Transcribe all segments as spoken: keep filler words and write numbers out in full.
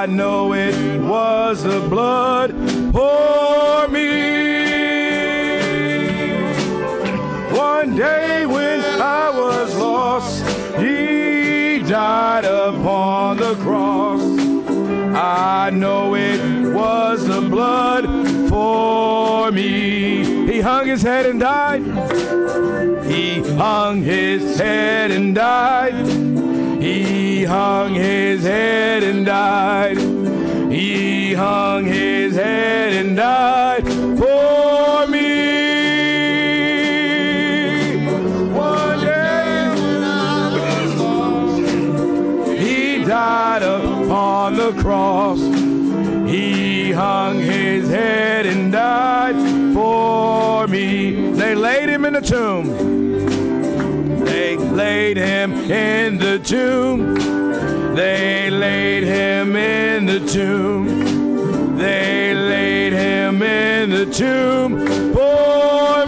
I know it was the blood for me. One day when I was lost, he died upon the cross. I know it was the blood for me. He hung his head and died. He hung his head and died. He hung his head and died. He hung his head and died for me. One day when I was lost, he died upon the cross. He hung his head and died for me. They laid him in the tomb. They laid him in the tomb. They laid him in the tomb. They laid him in the tomb for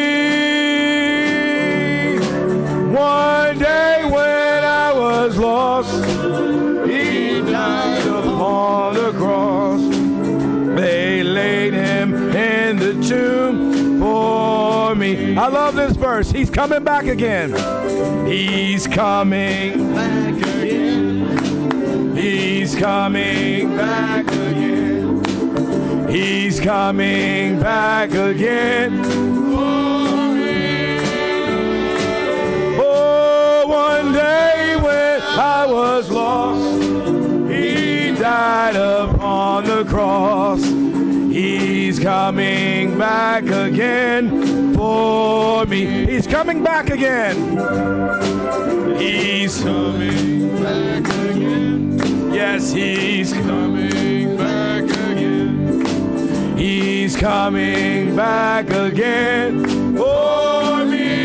me. One day when I was lost, he died upon the cross. They laid him in the tomb for me. I love this verse. He's coming back again. He's coming back again. He's coming back again. He's coming back again for me. Oh, one day when I was lost, he died upon the cross. He's coming back again for me. He's coming back again. He's coming back again. Yes, he's coming back again. He's coming back again for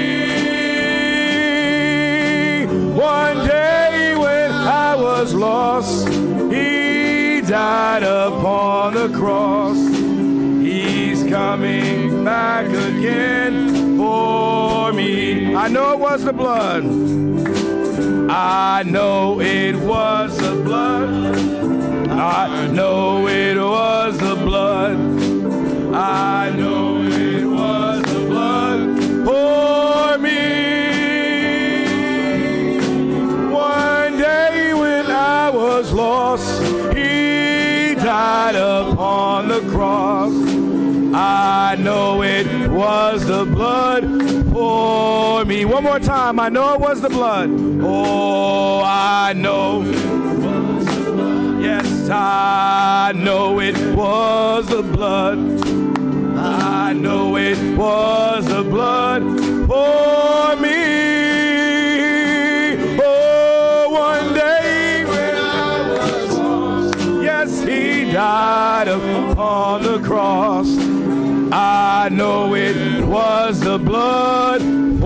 me. One day when I was lost, he died upon the cross. He's coming back again for me. I know it was the blood. I know it was the blood. I know it was the blood. I know it was the blood for me. One day when I was lost, he died upon the cross. I know it was the blood for me. One more time. I know it was the blood. Oh, I know it was the blood. Yes, I know it was the blood. I know it was the blood for me. Oh, one day when I was lost, yes, he died upon the cross. I know it was the blood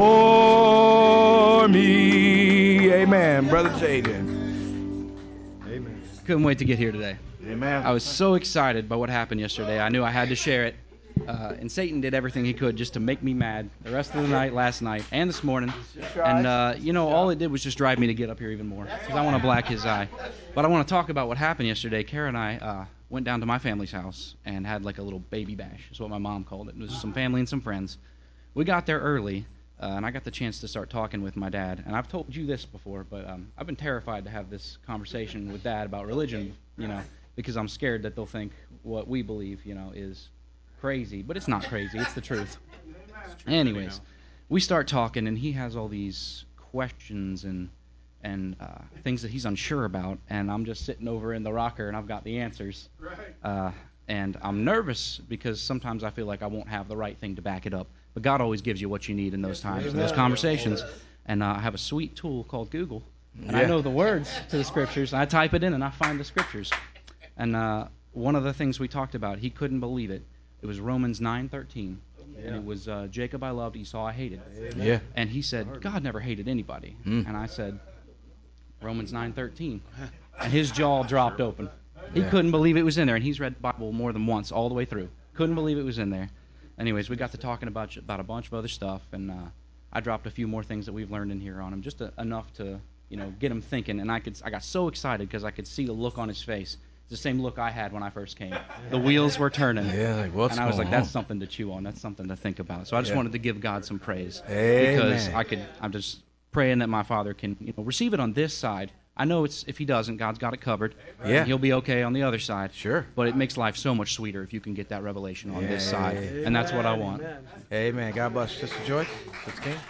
for me. Amen. Brother Jaden. Amen. Couldn't wait to get here today. Amen. I was so excited by what happened yesterday. I knew I had to share it. Uh, and Satan did everything he could just to make me mad the rest of the night, last night, and this morning. And, uh, you know, all it did was just drive me to get up here even more because I want to black his eye. But I want to talk about what happened yesterday. Kara and I uh, went down to my family's house and had like a little baby bash, is what my mom called it. It was some family and some friends. We got there early, uh, and I got the chance to start talking with my dad. And I've told you this before, but um, I've been terrified to have this conversation with Dad about religion, you know, because I'm scared that they'll think what we believe, you know, is crazy. But it's not crazy. It's the truth. Anyways, we start talking, and he has all these questions and and uh, things that he's unsure about, and I'm just sitting over in the rocker, and I've got the answers. Uh, and I'm nervous because sometimes I feel like I won't have the right thing to back it up. But God always gives you what you need in those times, in those conversations. And uh, I have a sweet tool called Google, and I know the words to the scriptures, and I type it in, and I find the scriptures. And uh, one of the things we talked about, he couldn't believe it. It was Romans nine thirteen. And it was uh, Jacob I loved, Esau I hated. Yeah. And he said, God never hated anybody. Mm. And I said, Romans nine thirteen. And his jaw dropped open. He yeah. couldn't believe it was in there. And he's read the Bible more than once, all the way through. Couldn't believe it was in there. Anyways, we got to talking about about a bunch of other stuff. And uh, I dropped a few more things that we've learned in here on him, just to, enough to, you know, get him thinking. And I could, I got so excited because I could see the look on his face. the same look I had when I first came. The wheels were turning. Yeah, like what's And I was going like, that's on? something to chew on. That's something to think about. So I just Yeah. wanted to give God some praise. Amen. Because I could, I'm just praying that my father can, you know, receive it on this side. I know it's if he doesn't, God's got it covered. Yeah. And he'll be okay on the other side. Sure. But it makes life so much sweeter if you can get that revelation on Yeah, this yeah, side. yeah. And that's what I want. Amen. Amen. God bless you. Sister Joyce. Sister King.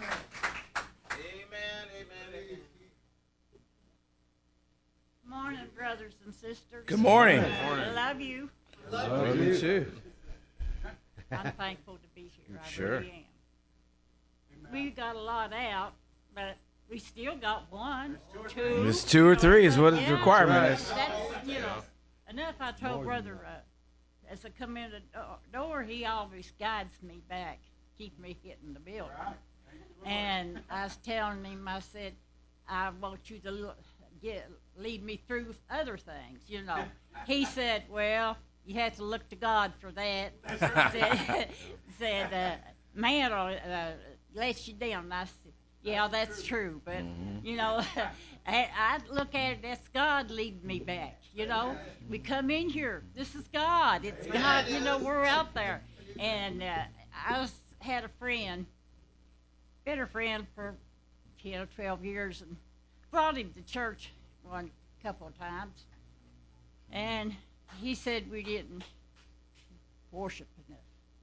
Morning, brothers and sisters. Good morning. I love you. Love you too. I'm thankful to be here. I Sure. really am. We got a lot out, but we still got one, two. It's two or three is what the Yeah, requirement is. That's, you know, enough I told Brother, uh, as I come in the do- door, he always guides me back, keep me hitting the building. And I was telling him, I said, I want you to look, get, lead me through other things, you know. He said, well, you have to look to God for that. said, said uh, man will uh, let you down. And I said, yeah, that's true. But, Mm-hmm. you know, I, I look at it, that's God leading me back, you know. We come in here. This is God. It's God, you know, we're out there. And uh, I was, had a friend, been a friend for ten or twelve years, and brought him to church one couple of times. And he said we didn't worship enough.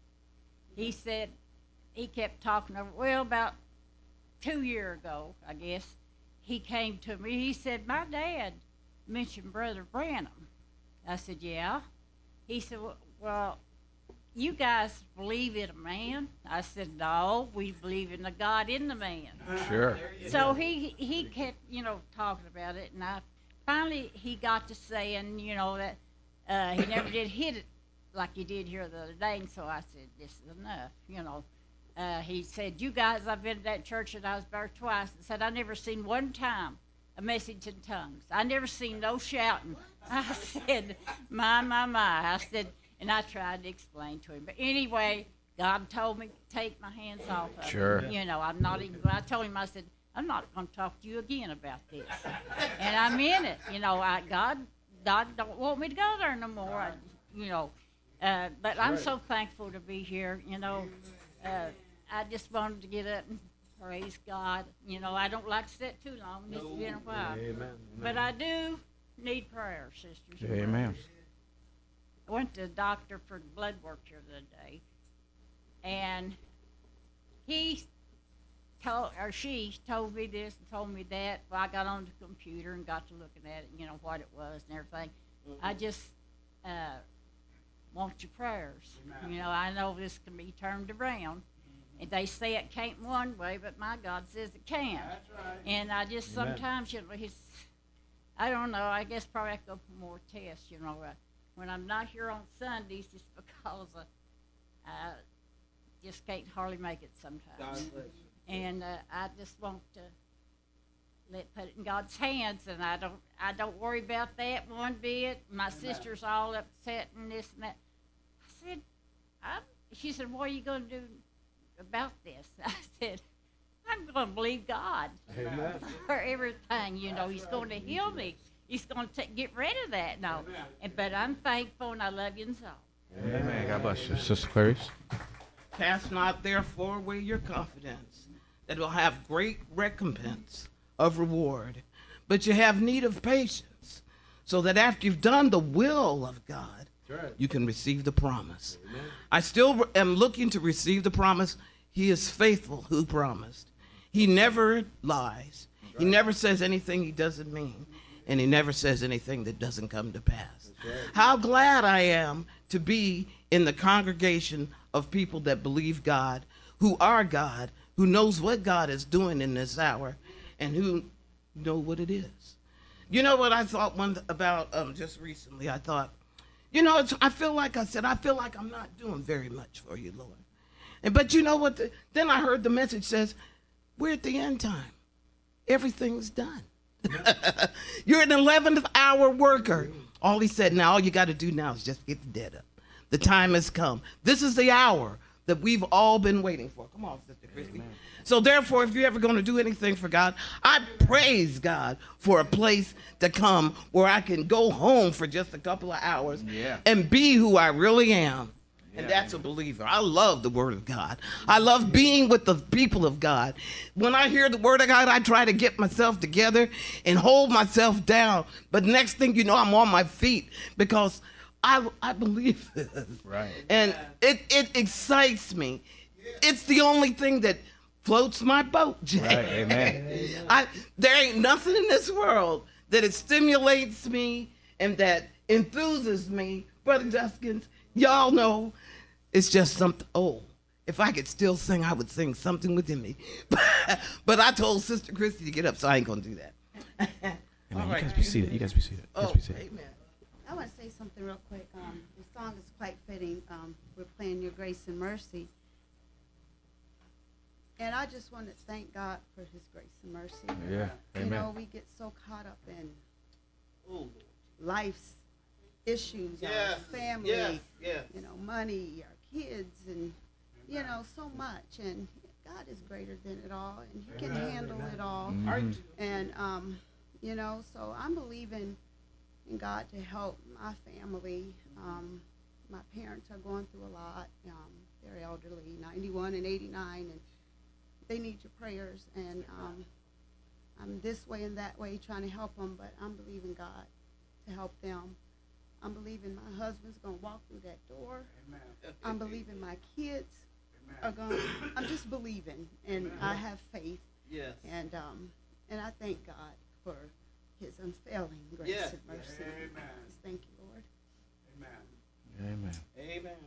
He said, he kept talking over, well, about two years ago, I guess, he came to me. He said, my dad mentioned Brother Branham. I said, yeah. He said, well, you guys believe in a man? I said, no, we believe in the God in the man. Sure. So he he kept, you know, talking about it, and I finally he got to saying, you know, that uh, he never did hit it like he did here the other day, and so I said, this is enough, you know. Uh, he said, you guys, I've been to that church and I was there twice, and said, I never seen one time a message in tongues. I never seen no shouting. I said, my, my, my. I said, and I tried to explain to him. But anyway, God told me to take my hands off of Sure. it. You know, I'm not even, I told him, I said, I'm not going to talk to you again about this. And I meant it. You know, I, God, God don't want me to go there no more. I, you know, uh, but I'm so thankful to be here. You know, uh, I just wanted to get up and praise God. You know, I don't like to sit too long. It's been a while. Amen. But I do need prayer, sisters. and Amen. brothers. I went to the doctor for blood work here the other day, and he told, or she told me this and told me that. Well, I got on the computer and got to looking at it, you know, what it was and everything. I just uh, want your prayers. You know, I know this can be turned around. And they say it can't one way, but my God says it can. And I just Amen. sometimes, you know, he's, I don't know, I guess probably I have to go for more tests, you know. Uh, when I'm not here on Sundays, just because uh, I just can't hardly make it sometimes. And uh, I just want to let put it in God's hands, and I don't I don't worry about that one bit. My sister's all upset and this and that. I said, I'm, she said, what are you going to do about this? I said, I'm going to believe God Amen. for everything. You know, He's going to heal me. He's going to get rid of that. No, and, but I'm thankful and I love you and so. Amen. God bless you. Sister Clarice. Cast not therefore away your confidence, that will have great recompense of reward. But you have need of patience, so that after you've done the will of God, Right. you can receive the promise. Amen. I still am looking to receive the promise. He is faithful who promised. He never lies. Right. He never says anything he doesn't mean. And he never says anything that doesn't come to pass. Right. How glad I am to be in the congregation of people that believe God, who are God, who knows what God is doing in this hour, and who know what it is. You know what I thought one about um, just recently? I thought, you know, it's, I feel like I said, I feel like I'm not doing very much for you, Lord. And but you know what? The, then I heard the message says, we're at the end time. Everything's done. You're an eleventh hour worker. All he said, now all you got to do now is just get the debt up. The time has come. This is the hour that we've all been waiting for. Come on, Sister Christy. Amen. So therefore, if you're ever going to do anything for God, I praise God for a place to come where I can go home for just a couple of hours yeah. and be who I really am. Yeah. And that's a believer. I love the Word of God. I love being with the people of God. When I hear the Word of God, I try to get myself together and hold myself down. But next thing you know, I'm on my feet because I I believe this. Right. And it, it excites me. It's the only thing that floats my boat, Jay. Right. Amen. I, there ain't nothing in this world that it stimulates me and that enthuses me. Brother Duskins, y'all know it's just something. Oh, if I could still sing, I would sing something within me. But I told Sister Christy to get up, so I ain't going to do that. Amen. All you right. guys be seated. You guys be seated. You guys oh, be seated. Amen. I want to say something real quick. Um, the song is quite fitting. Um, we're playing Your Grace and Mercy. And I just want to thank God for his grace and mercy. Yeah, you amen. know, we get so caught up in Ooh. life's issues, yes. our family, yes. Yes. you know, money, our kids, and, you know, so much. And God is greater than it all, and he can amen. handle amen. it all. Mm-hmm. And, um, you know, so I'm believing in God to help my family. Um, my parents are going through a lot. Um, they're elderly, ninety-one and eighty-nine, and they need your prayers, and um, I'm this way and that way trying to help them, but I'm believing God to help them. I'm believing my husband's going to walk through that door. Amen. I'm believing my kids Amen. are going to, I'm just believing, and Amen. I have faith. Yes. And um, and I thank God for his unfailing grace yes. and mercy. Amen. Just thank you, Lord. Amen. Amen. Amen.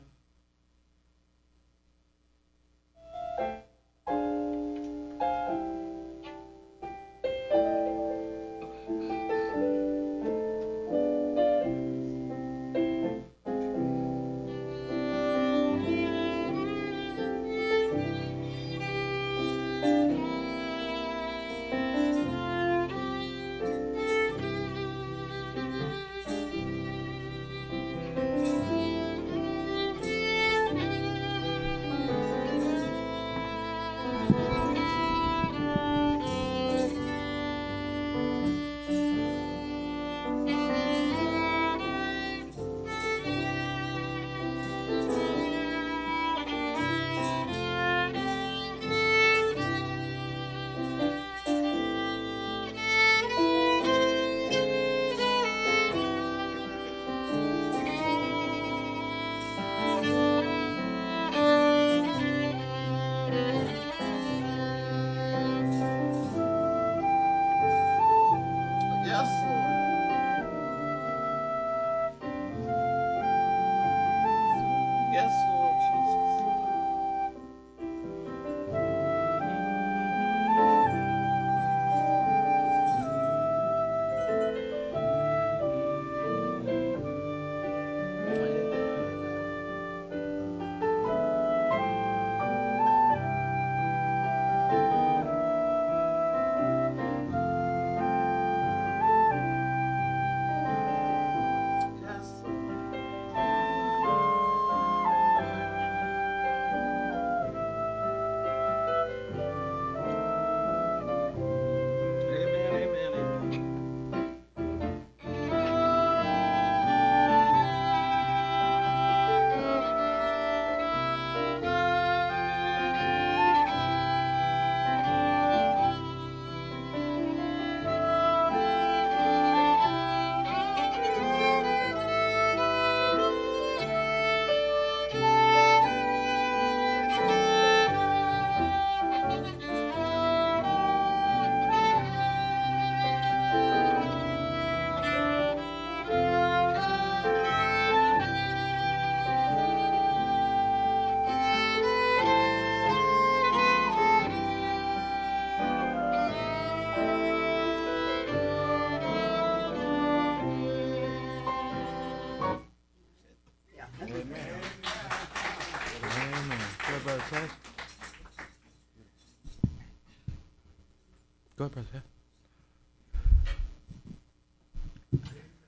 Go ahead, Brother.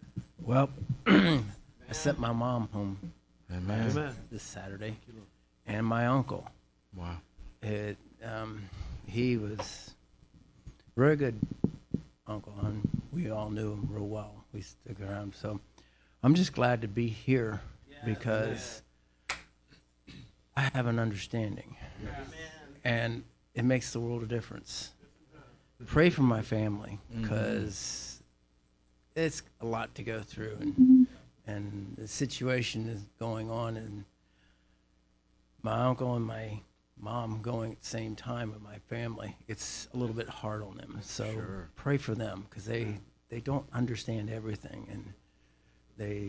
Well, I sent my mom home Amen. this Saturday, and my uncle. Wow. It, um, he was a very good uncle, and we all knew him real well. We stuck around. So I'm just glad to be here because I have an understanding, and it makes the world a difference. Pray for my family because mm-hmm. it's a lot to go through, and and the situation is going on, and my uncle and my mom going at the same time with my family. It's a little bit hard on them. So sure. Pray for them because they they don't understand everything, and they.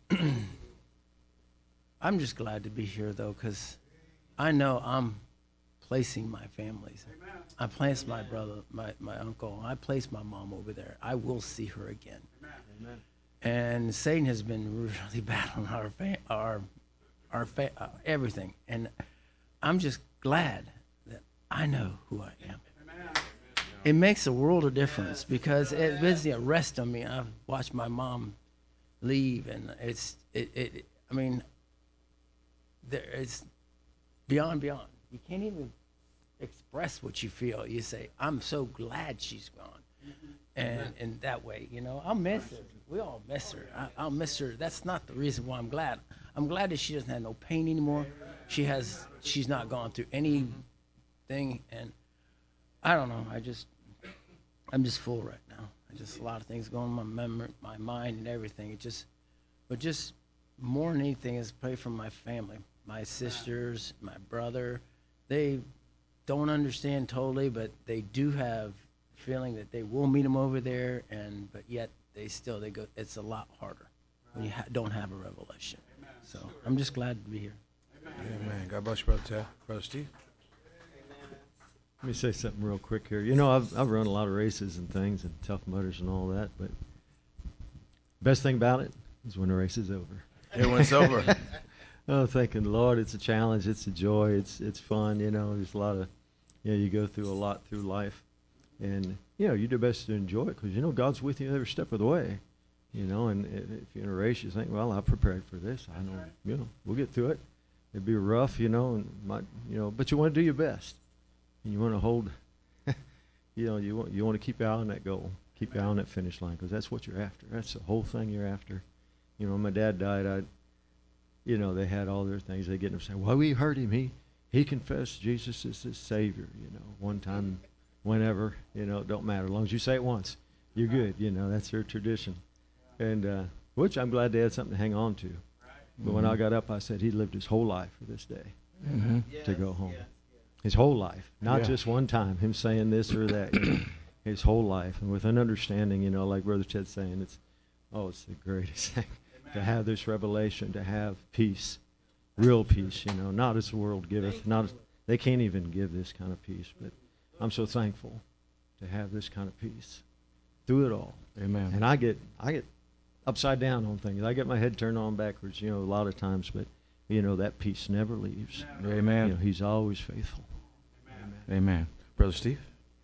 I'm just glad to be here though, because I know I'm placing my families. Amen. I placed my brother, my, my uncle. I placed my mom over there. I will see her again. Amen. And Satan has been really bad on our fa- our our fa- uh, everything. And I'm just glad that I know who I am. Amen. It makes a world of difference because it was the arrest on me. I've watched my mom leave, and it's it. it I mean, there it's beyond beyond. You can't even express what you feel. You say, I'm so glad she's gone. Mm-hmm. And in that way, you know, I'll miss her. We all miss her. I, I'll miss her. That's not the reason why I'm glad. I'm glad that she doesn't have no pain anymore. She has, she's not gone through anything. And I don't know. I just, I'm just full right now. I just, a lot of things going on in my memory, my mind and everything. It just, but just more than anything is pray for my family, my sisters, my brother. They don't understand totally, but they do have feeling that they will meet them over there, and but yet they still they go. It's a lot harder when you ha- don't have a revelation. So I'm just glad to be here. Amen. God bless you, Brother Ted. Brother Steve. Let me say something real quick here. You know, I've I've run a lot of races and things and Tough Mudders and all that, but best thing about it is when the race is over. It when it's over. Oh, thanking the Lord, it's a challenge, it's a joy, it's it's fun, you know, there's a lot of, you know, you go through a lot through life, and, you know, you do best to enjoy it, because, you know, God's with you every step of the way, you know, and if you're in a race, you think, well, I've prepared for this, I know, you know, we'll get through it, it'd be rough, you know, and might, you know, but you want to do your best, and you want to hold, you know, you want, you want to keep out on that goal, keep out on that finish line, because that's what you're after, that's the whole thing you're after. You know, when my dad died, I You know, they had all their things. They get them saying, well, we heard him. He he confessed Jesus is his Savior, you know, one time, whenever, you know, it don't matter. As long as you say it once, you're good. You know, that's their tradition. And uh, which I'm glad they had something to hang on to. But mm-hmm. when I got up, I said he lived his whole life for this day mm-hmm. to go home. Yes, yes. His whole life, not yeah. just one time, him saying this or that. You know, his whole life. And with an understanding, you know, like Brother Ted's saying, it's, oh, it's the greatest thing. To have this revelation, to have peace, real peace, you know, not as the world giveth. Not as, they can't even give this kind of peace, but I'm so thankful to have this kind of peace through it all. Amen. And I get I get upside down on things. I get my head turned on backwards, you know, a lot of times, but you know that peace never leaves. Amen. You know, He's always faithful. Amen. Amen. Brother Steve.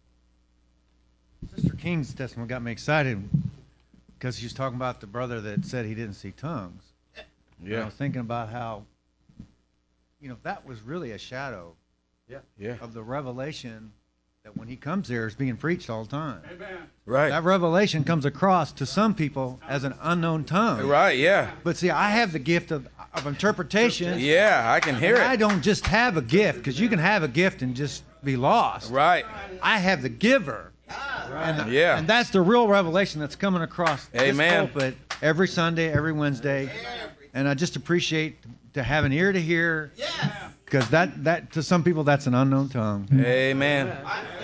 Sister King's testimony got me excited. Because she was talking about the brother that said he didn't see tongues. Yeah. And I was thinking about how, you know, that was really a shadow yeah. Yeah. of the revelation that when he comes there is being preached all the time. Amen. Right. That revelation comes across to some people as an unknown tongue. Right, yeah. But see, I have the gift of, of interpretation. Yeah, I can hear it. I don't just have a gift, because you can have a gift and just be lost. Right. I have the giver. And, yeah. and that's the real revelation that's coming across Amen. this pulpit every Sunday, every Wednesday. And I just appreciate to have an ear to hear. Because that, that to some people, that's an unknown tongue. Amen.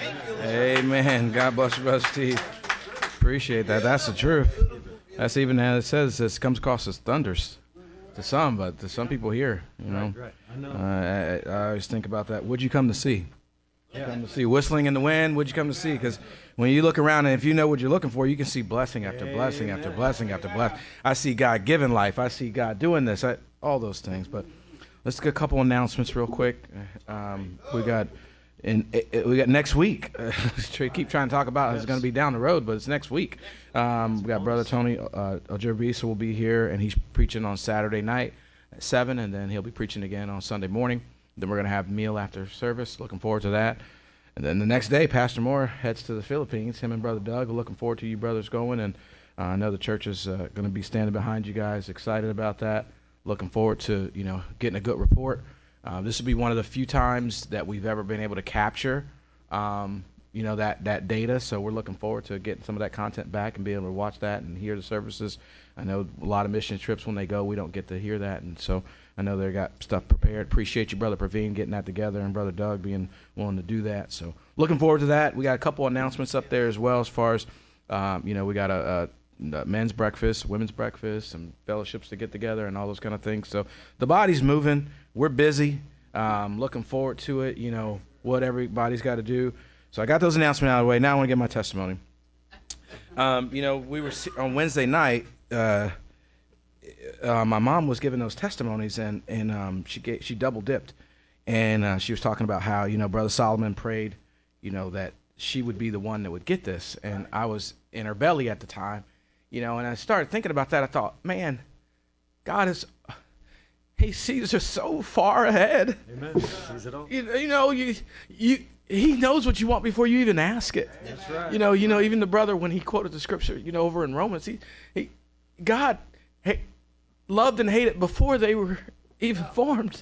Amen. God bless you, Brother Steve. Appreciate that. That's the truth. That's even as it says, this comes across as thunders to some, but to some people here, you know. Right, right. I know. Uh, I, I always think about that. What'd you come to see? Yeah. Come to see whistling in the wind. What'd you come to see? Because when you look around and if you know what you're looking for, you can see blessing after blessing after blessing after blessing. I see God giving life. I see God doing this. I, all those things. But let's get a couple announcements real quick. Um, we got in it, it, we got next week. Uh, keep trying to talk about it's going to be down the road, but it's next week. Um, we got Brother Tony uh, Ojerbisa will be here, and he's preaching on Saturday night at seven, and then he'll be preaching again on Sunday morning. Then we're going to have a meal after service. Looking forward to that. And then the next day, Pastor Moore heads to the Philippines. Him and Brother Doug. We're looking forward to you brothers going. And uh, I know the church is uh, going to be standing behind you guys. Excited about that. Looking forward to, you know, getting a good report. Uh, this will be one of the few times that we've ever been able to capture, um, you know, that, that data. So we're looking forward to getting some of that content back and being able to watch that and hear the services. I know a lot of mission trips, when they go, we don't get to hear that. And so I know they got stuff prepared. Appreciate you, Brother Praveen, getting that together, and Brother Doug being willing to do that. So looking forward to that. We got a couple announcements up there as well, as far as, um, you know, we got a, a men's breakfast, women's breakfast, some fellowships to get together and all those kind of things. So the body's moving. We're busy. Um, looking forward to it, you know, what everybody's got to do. So I got those announcements out of the way. Now I want to get my testimony. Um, you know, we were on Wednesday night. Uh, uh, my mom was giving those testimonies, and and um, she gave, she double dipped, and uh, she was talking about how, you know, Brother Solomon prayed, you know, that she would be the one that would get this, and I was in her belly at the time, you know, and I started thinking about that. I thought, man, God is, He sees us so far ahead. Amen. Sees it all. You, you know, you you. He knows what you want before you even ask it. That's right. You know, you know, even the brother, when he quoted the scripture, you know, over in Romans, he, he God hey, loved and hated before they were even formed.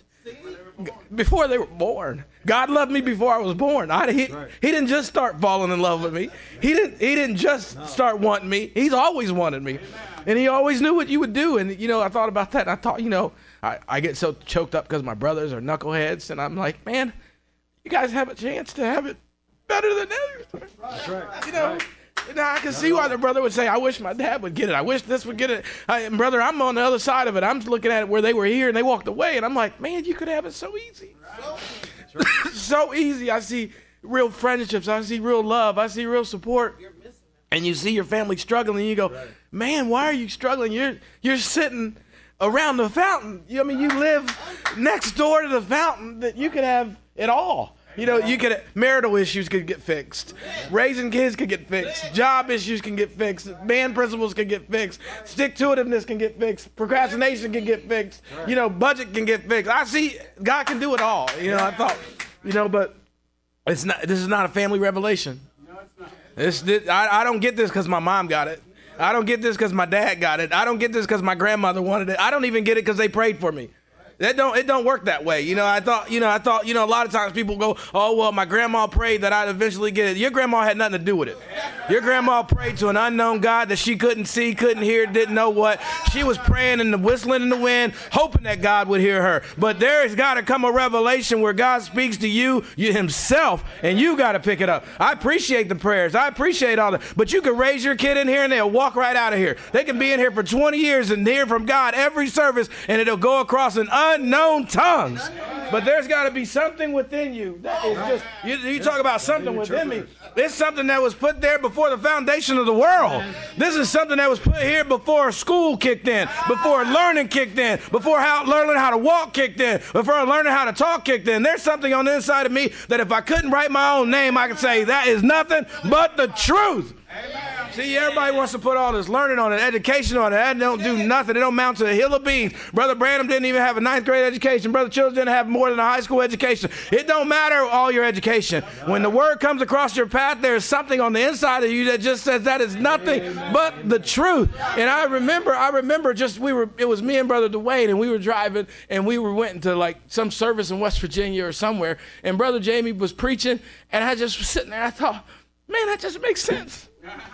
Before they were born. God loved me before I was born. I, he, right. he didn't just start falling in love with me. He didn't He didn't just no. start wanting me. He's always wanted me. Amen. And he always knew what you would do. And, you know, I thought about that. And I thought, you know, I, I get so choked up because my brothers are knuckleheads. And I'm like, man, you guys have a chance to have it better than others. That's right. You know, right. now I can see why the brother would say, I wish my dad would get it. I wish this would get it. I, and brother, I'm on the other side of it. I'm looking at it where they were here and they walked away. And I'm like, man, you could have it so easy. Right. So easy. I see real friendships. I see real love. I see real support. And you see your family struggling. And you go, right. man, why are you struggling? You're you're sitting around the fountain. You, I mean, you live next door to the fountain that you could have it all. You know, you could marital issues could get fixed, raising kids could get fixed, job issues can get fixed, band principles can get fixed, stick-to-itiveness can get fixed, procrastination can get fixed, you know, budget can get fixed. I see God can do it all. You know, I thought, you know, but it's not. This is not a family revelation. No, it's not. This, this I, I don't get this because my mom got it. I don't get this because my dad got it. I don't get this because my grandmother wanted it. I don't even get it because they prayed for me. That don't it don't work that way. You know, I thought, you know, I thought, you know, a lot of times people go, oh, well, my grandma prayed that I'd eventually get it. Your grandma had nothing to do with it. Your grandma prayed to an unknown God that she couldn't see, couldn't hear, didn't know what. She was praying and whistling in the wind, hoping that God would hear her. But there has got to come a revelation where God speaks to you, you himself, and you got to pick it up. I appreciate the prayers. I appreciate all that. But you can raise your kid in here and they'll walk right out of here. They can be in here for twenty years and hear from God every service, and it'll go across an unknown tongues. But there's got to be something within you that is just, you, you talk about something within me. It's something that was put there before the foundation of the world. This is something that was put here before school kicked in, before learning kicked in, before how, learning how to walk kicked in, before learning how to talk kicked in. There's something on the inside of me that if I couldn't write my own name, I could say that is nothing but the truth. Amen. See, everybody wants to put all this learning on it, education on it. That don't do nothing. It don't amount to a hill of beans. Brother Branham didn't even have a ninth grade education. Brother Childs didn't have more than a high school education. It don't matter all your education. When the word comes across your path, there's something on the inside of you that just says that is nothing but the truth. And I remember, I remember just we were, it was me and Brother Dwayne, and we were driving, and we were went into like some service in West Virginia or somewhere, and Brother Jamie was preaching, and I just was sitting there. I thought, man, that just makes sense.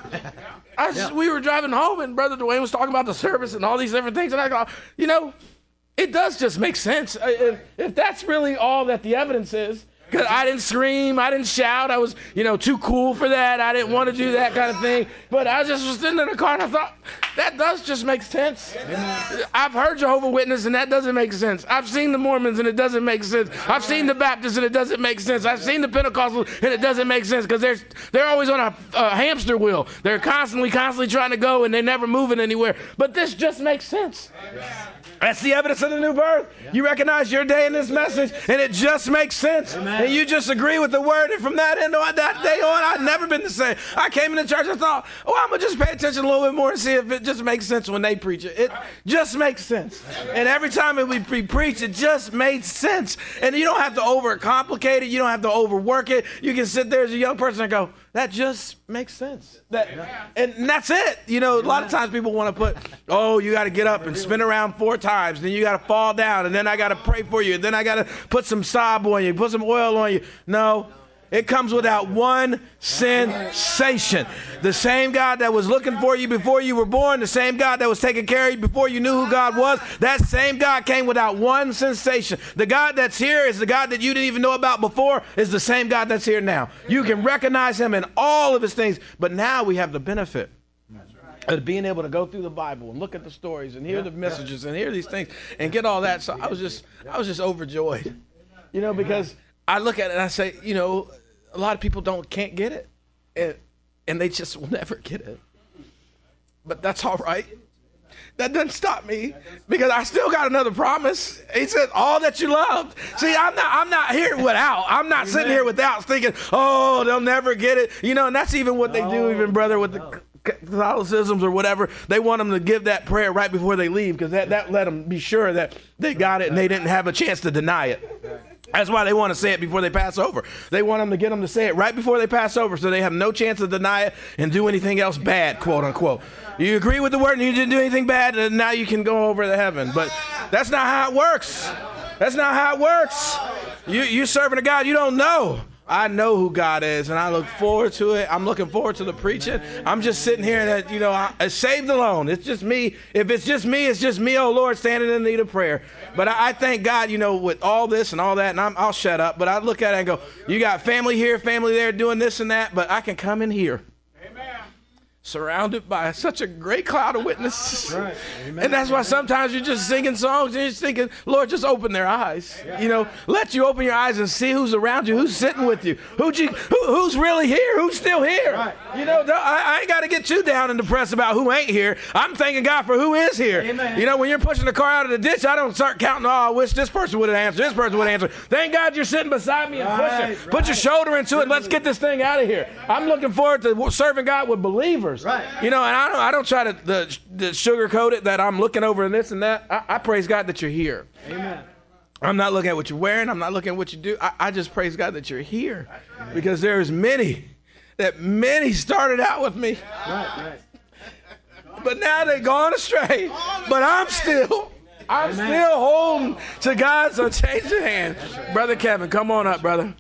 I just, yeah. We were driving home, and Brother Dwayne was talking about the service and all these different things, and I thought, you know, it does just make sense. If, if that's really all that the evidence is, because I didn't scream, I didn't shout, I was, you know, too cool for that, I didn't want to do that kind of thing, but I just was sitting in the car, and I thought, that does just make sense. I've heard Jehovah's Witnesses, and that doesn't make sense. I've seen the Mormons, and it doesn't make sense. I've seen the Baptists, and it doesn't make sense. I've seen the Pentecostals, and it doesn't make sense, because they're, they're always on a, a hamster wheel. They're constantly, constantly trying to go, and they're never moving anywhere. But this just makes sense. That's the evidence of the new birth. You recognize your day in this message, and it just makes sense. Amen. And you just agree with the word, and from that end on, that day on, I've never been the same. I came into church and thought, oh, I'm going to just pay attention a little bit more and see if it it just makes sense when they preach it. It just makes sense. And every time it would be preached, it just made sense. And you don't have to overcomplicate it. You don't have to overwork it. You can sit there as a young person and go, that just makes sense. That, and that's it. You know, a lot of times people want to put, oh, you got to get up and spin around four times. Then you got to fall down. And then I got to pray for you. And then I got to put some salve on you, put some oil on you. No. It comes without one sensation. The same God that was looking for you before you were born, the same God that was taking care of you before you knew who God was, that same God came without one sensation. The God that's here is the God that you didn't even know about before, is the same God that's here now. You can recognize him in all of his things, but now we have the benefit of being able to go through the Bible and look at the stories and hear the messages and hear these things and get all that. So I was just, I was just overjoyed, you know, because I look at it and I say, you know, a lot of people don't can't get it, and, and they just will never get it. But that's all right. That doesn't stop me, because I still got another promise. He said, all that you loved. See, I'm not I'm not here without. I'm not sitting here without thinking, oh, they'll never get it. You know, and that's even what they do, even, brother, with the Catholicisms or whatever. They want them to give that prayer right before they leave, because that, that let them be sure that they got it and they didn't have a chance to deny it. That's why they want to say it before they pass over. They want them to get them to say it right before they pass over, so they have no chance to deny it and do anything else bad, quote unquote. You agree with the word and you didn't do anything bad, and now you can go over to heaven. But that's not how it works. That's not how it works. You, you're serving a God you don't know. I know who God is, and I look forward to it. I'm looking forward to the preaching. I'm just sitting here, and you know, I, I saved alone. It's just me. If it's just me, it's just me, oh Lord, standing in need of prayer. But I, I thank God, you know, with all this and all that, and I'm, I'll shut up. But I look at it and go, you got family here, family there, doing this and that, but I can come in here. Amen. Surrounded by such a great cloud of witnesses. Right. And that's why sometimes you're just singing songs and you're just thinking, Lord, just open their eyes. Yeah. You know, let you open your eyes and see who's around you, who's sitting with you, who'd you who, who's really here, who's still here. Right. You know, I, I ain't got to get too down and depressed about who ain't here. I'm thanking God for who is here. Amen. You know, when you're pushing the car out of the ditch, I don't start counting, oh, I wish this person would have answered, this person would have answered. Thank God you're sitting beside me and pushing. Right, Put right. your shoulder into it. Let's get this thing out of here. I'm looking forward to serving God with believers. Right. You know, and I don't, I don't try to the, the sugarcoat it that I'm looking over this and that. I, I praise God that you're here. Amen. I'm not looking at what you're wearing. I'm not looking at what you do. I, I just praise God that you're here, because there's many that many started out with me. Right, right. But now they've gone astray. But I'm still, I'm Amen. still holding to God's unchanging hand. Right. Brother Kevin, come on up, brother.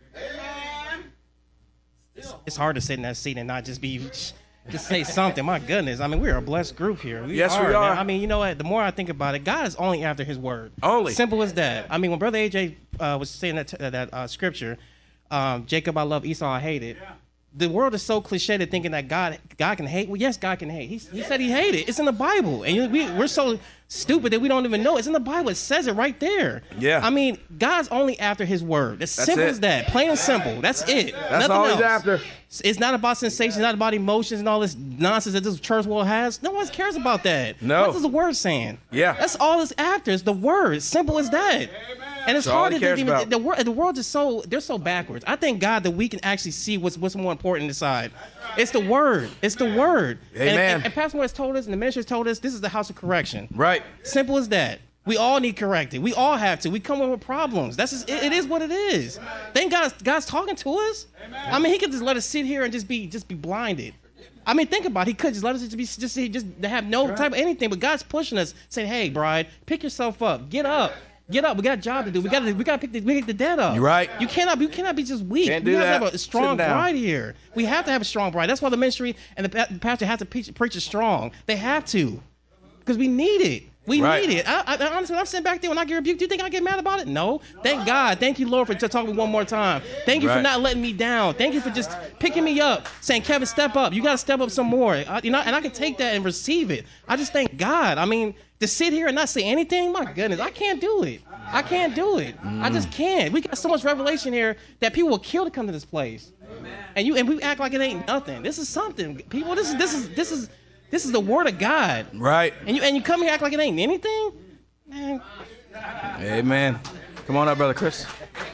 It's, it's hard to sit in that seat and not just be... Just say something. My goodness. I mean, we're a blessed group here. We yes, are, we are. Man. I mean, you know what? The more I think about it, God is only after his word. Only. Simple as that. I mean, when Brother A J uh, was saying that, uh, that uh, scripture, um, Jacob I love, Esau I hated. Yeah. The world is so cliche to thinking that God God can hate. Well, yes, God can hate. He, he said he hated. It's in the Bible. And we, we're so stupid that we don't even know. It's in the Bible. It says it right there. Yeah. I mean, God's only after his word. As simple it. as that. Plain and simple. That's it. That's Nothing all else. he's after. It's not about sensations, not about emotions and all this nonsense that this church world has. No one cares about that. No. What is the word saying? Yeah. That's all it's after. It's the word. Simple as that. Amen. And it's That's hard to think even, the, the, the world is so, they're so backwards. I thank God that we can actually see what's what's more important inside. It's the word. It's the word. Amen. And, and, and Pastor Moore has told us, and the minister has told us, this is the house of correction. Right. Simple as that. We all need correcting. We all have to. We come up with problems. That's just, it, it is what it is. Thank God God's talking to us. Amen. I mean, he could just let us sit here and just be just be blinded. I mean, think about it. He could just let us just be just just, just have no right. type of anything. But God's pushing us, saying, "Hey, bride, pick yourself up. Get up. Get up. We got a job to do. We got to we got to pick the, we pick the dead up. You're right. You cannot you cannot be just weak. Can't we do have that. to have a strong bride here. We have to have a strong bride. That's why the ministry and the, the pastor have to preach, preach it strong. They have to, because we need it. We right. need it. I, I, honestly, when I'm sitting back there, when I get rebuked, do you think I get mad about it? No. Thank God. Thank you, Lord, for talking to me one more time. Thank you right. for not letting me down. Thank you for just picking me up, saying, Kevin, step up. You got to step up some more. I, you know, and I can take that and receive it. I just thank God. I mean, to sit here and not say anything, my goodness, I can't do it. I can't do it. Mm. I just can't. We got so much revelation here that people will kill to come to this place. Amen. And you and we act like it ain't nothing. This is something. People, this is this is this is This is the word of God. Right. And you and you come here and act like it ain't anything? Man. Amen. Come on up, Brother Chris.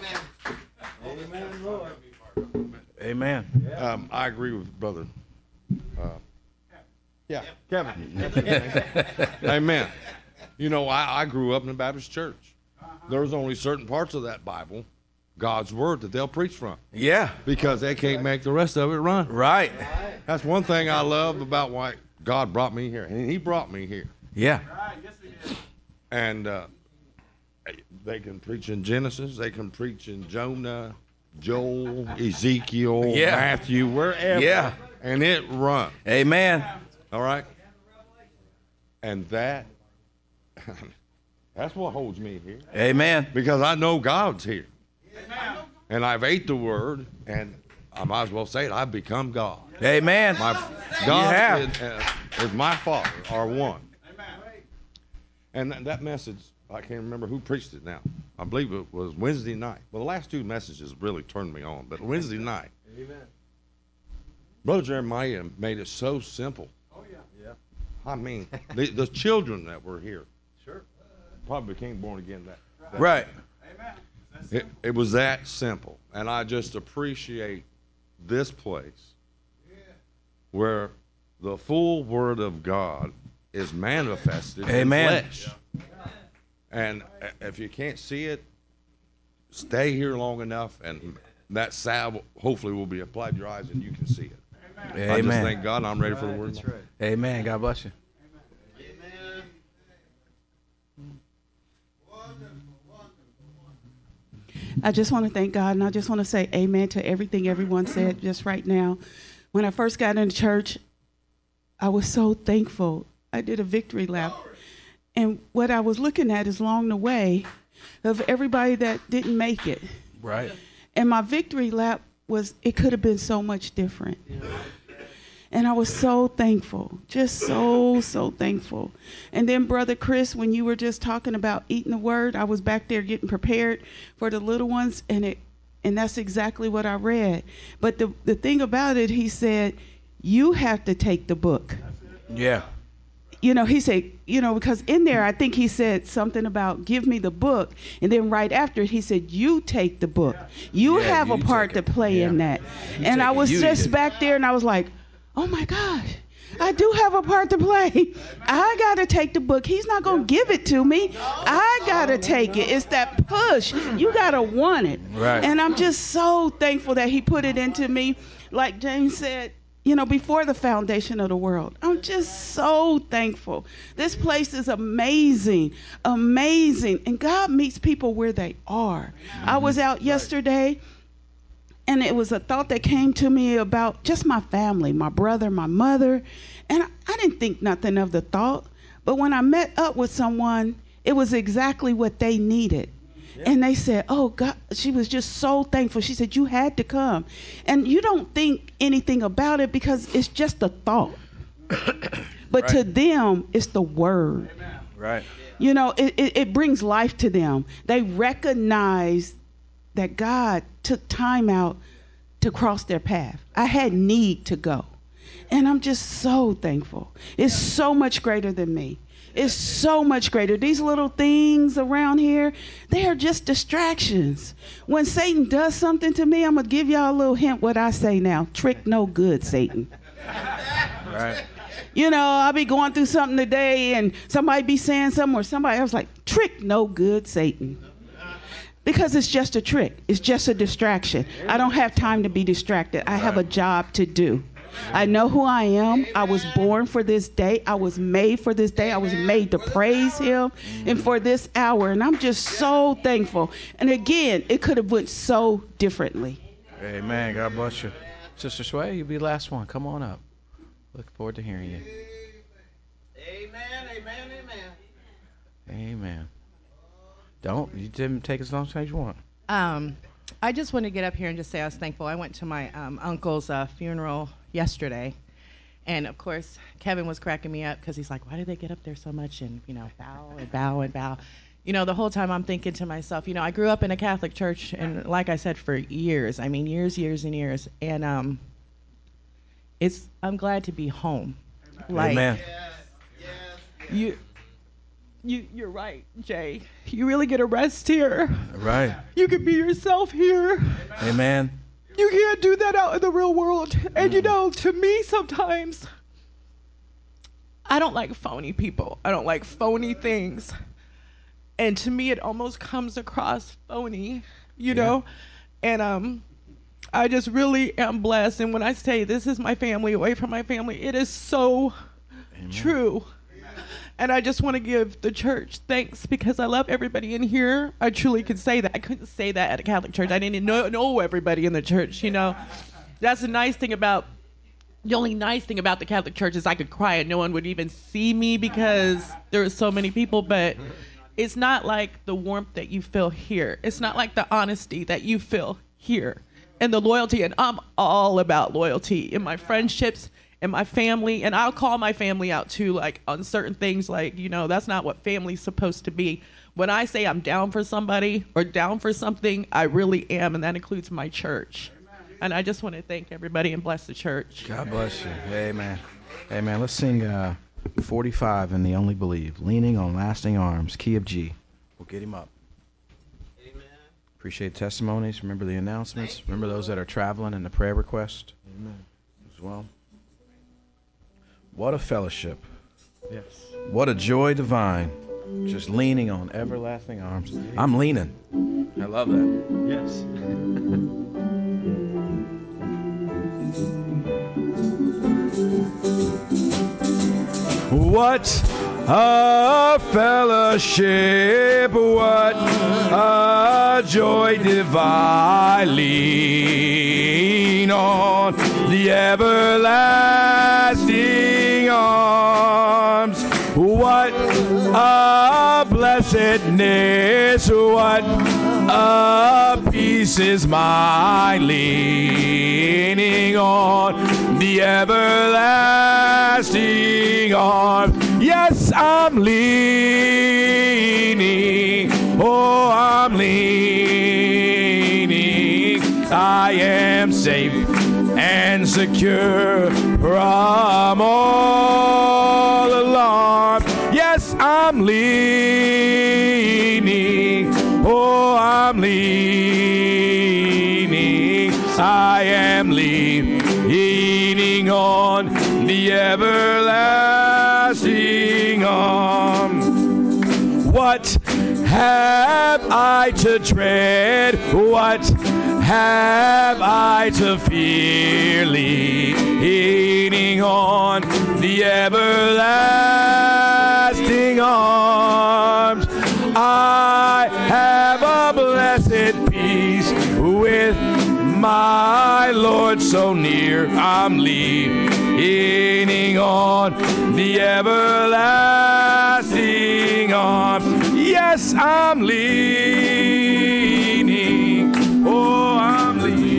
Amen, Lord. Amen. Um, I agree with Brother. Uh, Yeah, Kevin. Amen. You know, I, I grew up in a Baptist church. There's only certain parts of that Bible, God's word, that they'll preach from. Yeah. Because they can't make the rest of it run. Right. That's one thing I love about why God brought me here. And he brought me here. Yeah. And uh, they can preach in Genesis. They can preach in Jonah, Joel, Ezekiel, Yeah. Matthew, wherever. Yeah. And it runs. Amen. All right? And that, that's what holds me here. Amen. Because I know God's here. Amen. And I've ate the word, and I might as well say it, I've become God. Amen. My, God is, uh, is my Father, are one. And that, that message, I can't remember who preached it now. I believe it was Wednesday night. Well, the last two messages really turned me on, but Wednesday night. Amen. Brother Jeremiah made it so simple. Oh, yeah. Yeah. I mean, the, the children that were here Sure. probably became born again that, that Right. Amen. It, it was that simple. And I just appreciate this place where the full Word of God is manifested Amen. in flesh. And if you can't see it, stay here long enough, and that salve hopefully will be applied to your eyes, and you can see it. Amen. I just thank God, and I'm ready for the Word. That's right. Amen. God bless you. I just want to thank God, and I just want to say amen to everything everyone said just right now. When I first got into church, I was so thankful. I did a victory lap. And what I was looking at is along the way of everybody that didn't make it. Right. And my victory lap was, it could have been so much different. And I was so thankful, just so, so thankful. And then, Brother Chris, when you were just talking about eating the word, I was back there getting prepared for the little ones, and it, and that's exactly what I read. But the, the thing about it, he said, you have to take the book. Yeah. You know, he said, you know, because in there, I think he said something about give me the book. And then right after it, he said, you take the book. You Yeah, have you a part to take it. play Yeah. in that. You And take I it. was You just did it. back there, and I was like, oh, my gosh, I do have a part to play. I got to take the book. He's not going to give it to me. I got to take it. It's that push. You got to want it. Right. And I'm just so thankful that he put it into me. Like James said, you know, before the foundation of the world. I'm just so thankful. This place is amazing, amazing. And God meets people where they are. Mm-hmm. I was out yesterday, and it was a thought that came to me about just my family, my brother, my mother. And I, I didn't think nothing of the thought. But when I met up with someone, it was exactly what they needed. Yeah. And they said, oh, God, she was just so thankful. She said, you had to come. And you don't think anything about it because it's just a thought. But right. to them, it's the word. Amen. Right. You know, it, it, it brings life to them. They recognize that God took time out to cross their path. I had need to go. And I'm just so thankful. It's so much greater than me. It's so much greater. These little things around here, they are just distractions. When Satan does something to me, I'm going to give y'all a little hint what I say now. Trick no good, Satan. Right. You know, I'll be going through something today and somebody be saying something or somebody else like, trick no good, Satan. Because it's just a trick. It's just a distraction. I don't have time to be distracted. I have a job to do. I know who I am. I was born for this day. I was made for this day. I was made to praise him and for this hour. And I'm just so thankful. And again, it could have went so differently. Amen. God bless you. Sister Sway, you'll be the last one. Come on up. Looking forward to hearing you. Amen, amen, amen. Amen. Don't. You didn't take as long as you want. Um, I just wanted to get up here and just say I was thankful. I went to my um, uncle's uh, funeral yesterday, and of course Kevin was cracking me up because he's like, why do they get up there so much and, you know, bow and bow and bow? You know, the whole time I'm thinking to myself, you know, I grew up in a Catholic church, and like I said, for years, I mean years, years and years, and um, it's I'm glad to be home. Like, Amen. You, you, you're right, Jay. You really get a rest here. Right. You can be yourself here. Amen. You can't do that out in the real world. And you know, to me sometimes, I don't like phony people. I don't like phony things. And to me, it almost comes across phony, you yeah. know? And um, I just really am blessed. And when I say this is my family away from my family, it is so Amen. True. And I just want to give the church thanks because I love everybody in here. I truly could say that. I couldn't say that at a Catholic church. I didn't know, know everybody in the church, you know. That's the nice thing about, the only nice thing about the Catholic church is I could cry and no one would even see me because there are so many people. But it's not like the warmth that you feel here. It's not like the honesty that you feel here. And the loyalty. And I'm all about loyalty in my friendships, and my family, and I'll call my family out too, like on certain things, like, you know, that's not what family's supposed to be. When I say I'm down for somebody or down for something, I really am, and that includes my church. And I just want to thank everybody and bless the church. God bless you. Amen. Amen. Let's sing uh, forty-five in The Only Believe, Leaning on Lasting Arms, key of G. We'll get him up. Amen. Appreciate testimonies. Remember the announcements. Remember those that are traveling and the prayer request. Amen. As well. What a fellowship. Yes. What a joy divine. Just leaning on everlasting arms. I'm leaning. I love that. Yes. What a fellowship, what a joy divine, lean on the everlasting arms. What a blessedness, what a peace is mine, leaning on the everlasting arms. Yes, I'm leaning, oh, I'm leaning. I am safe and secure from all alarm. Yes, I'm leaning, oh, I'm leaning. I am leaning on the everlasting arm. What have I to dread? What have I to fear? Leaning on the everlasting arms. I have a blessed peace with my Lord so near. I'm leaning on the everlasting arms. Yes, I'm leaning. Oh, I'm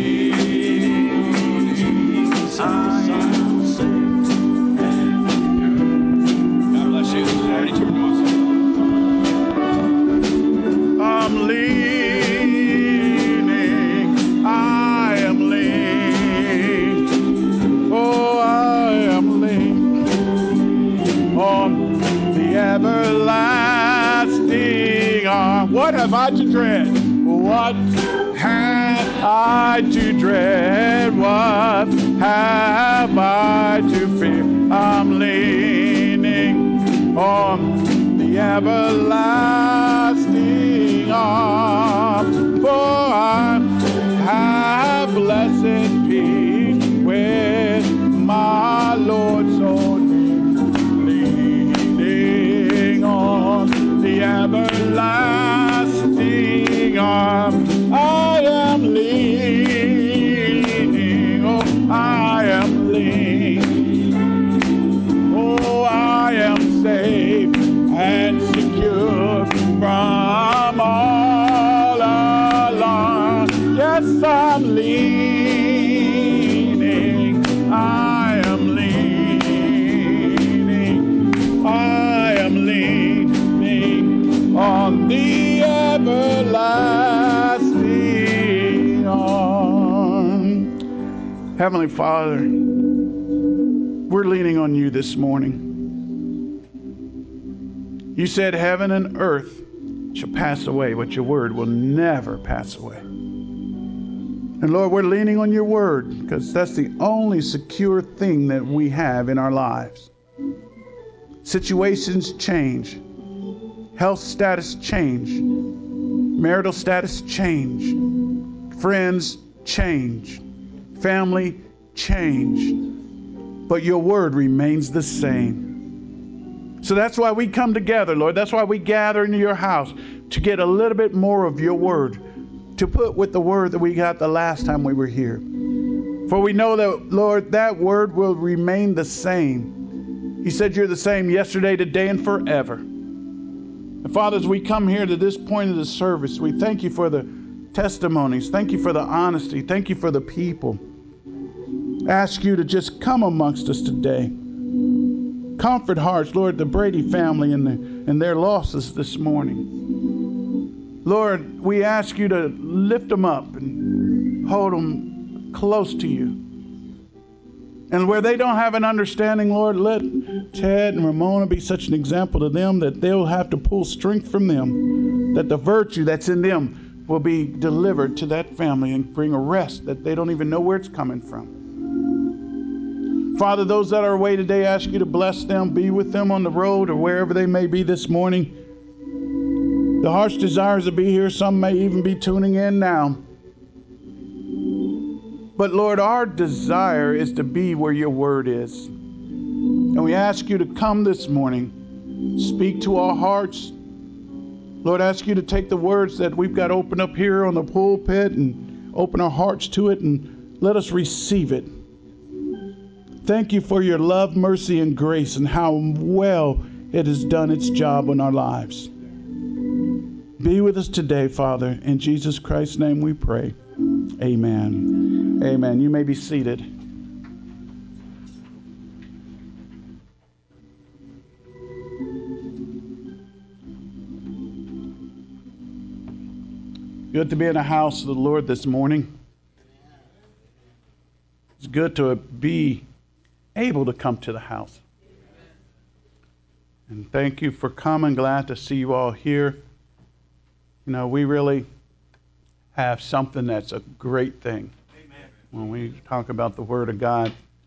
leaning. I am safe. God bless you. I'm leaning. I am leaning. Oh, I am leaning on the everlasting arm. What have I to dread? What have I to dread? What have I to fear? I'm leaning on the everlasting arm. For I have blessed peace with my Lord so near, leaning on the everlasting arm. I am leaning, oh, I am leaning, oh, I am safe and secure from all alarm. Yes, I'm leaning, I am leaning, I am leaning on the everlasting arm. Heavenly Father, we're leaning on you this morning. You said heaven and earth shall pass away, but your word will never pass away. And Lord, we're leaning on your word because that's the only secure thing that we have in our lives. Situations change. Health status change. Marital status change. Friends change. Family change. But your word remains the same. So that's why we come together, Lord. That's why we gather into your house to get a little bit more of your word, to put with the word that we got the last time we were here. For we know that, Lord, that word will remain the same. You said you're the same yesterday, today, and forever. And Father, as we come here to this point of the service, we thank you for the testimonies. Thank you for the honesty. Thank you for the people. Ask you to just come amongst us today. Comfort hearts, Lord, the Brady family and, the, and their losses this morning. Lord, we ask you to lift them up and hold them close to you. And where they don't have an understanding, Lord, let Ted and Ramona be such an example to them that they'll have to pull strength from them, that the virtue that's in them will be delivered to that family and bring a rest that they don't even know where it's coming from. Father, those that are away today, I ask you to bless them, be with them on the road or wherever they may be this morning. The heart's desires to be here. Some may even be tuning in now. But Lord, our desire is to be where your word is. And we ask you to come this morning, speak to our hearts. Lord, I ask you to take the words that we've got open up here on the pulpit and open our hearts to it and let us receive it. Thank you for your love, mercy, and grace and how well it has done its job in our lives. Be with us today, Father. In Jesus Christ's name we pray. Amen. Amen. You may be seated. Good to be in the house of the Lord this morning. It's good to be able to come to the house. And thank you for coming. Glad to see you all here. You know, we really have something that's a great thing. Amen. When we talk about the Word of God.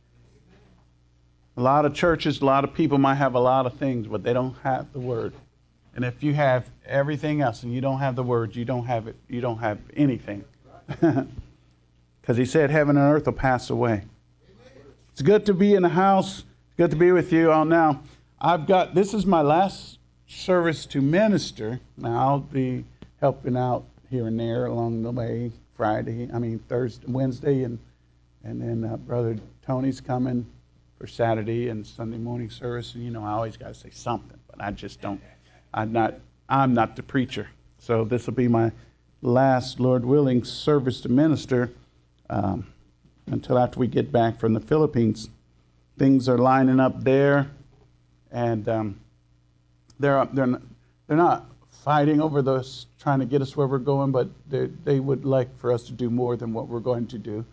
A lot of churches, a lot of people might have a lot of things, but they don't have the Word. And if you have everything else and you don't have the Word, you don't have it. You don't have anything. Because he said heaven and earth will pass away. It's good to be in the house. It's good to be with you all now. I've got, this is my last service to minister. Now I'll be helping out here and there along the way. Friday, I mean Thursday, Wednesday, and and then uh, Brother Tony's coming for Saturday and Sunday morning service. And you know, I always got to say something, but I just don't. I'm not. I'm not the preacher. So this will be my last, Lord willing, service to minister. Um, until after we get back from the Philippines. Things are lining up there, and um, they're they're not, they're not fighting over this, trying to get us where we're going, but they they would like for us to do more than what we're going to do,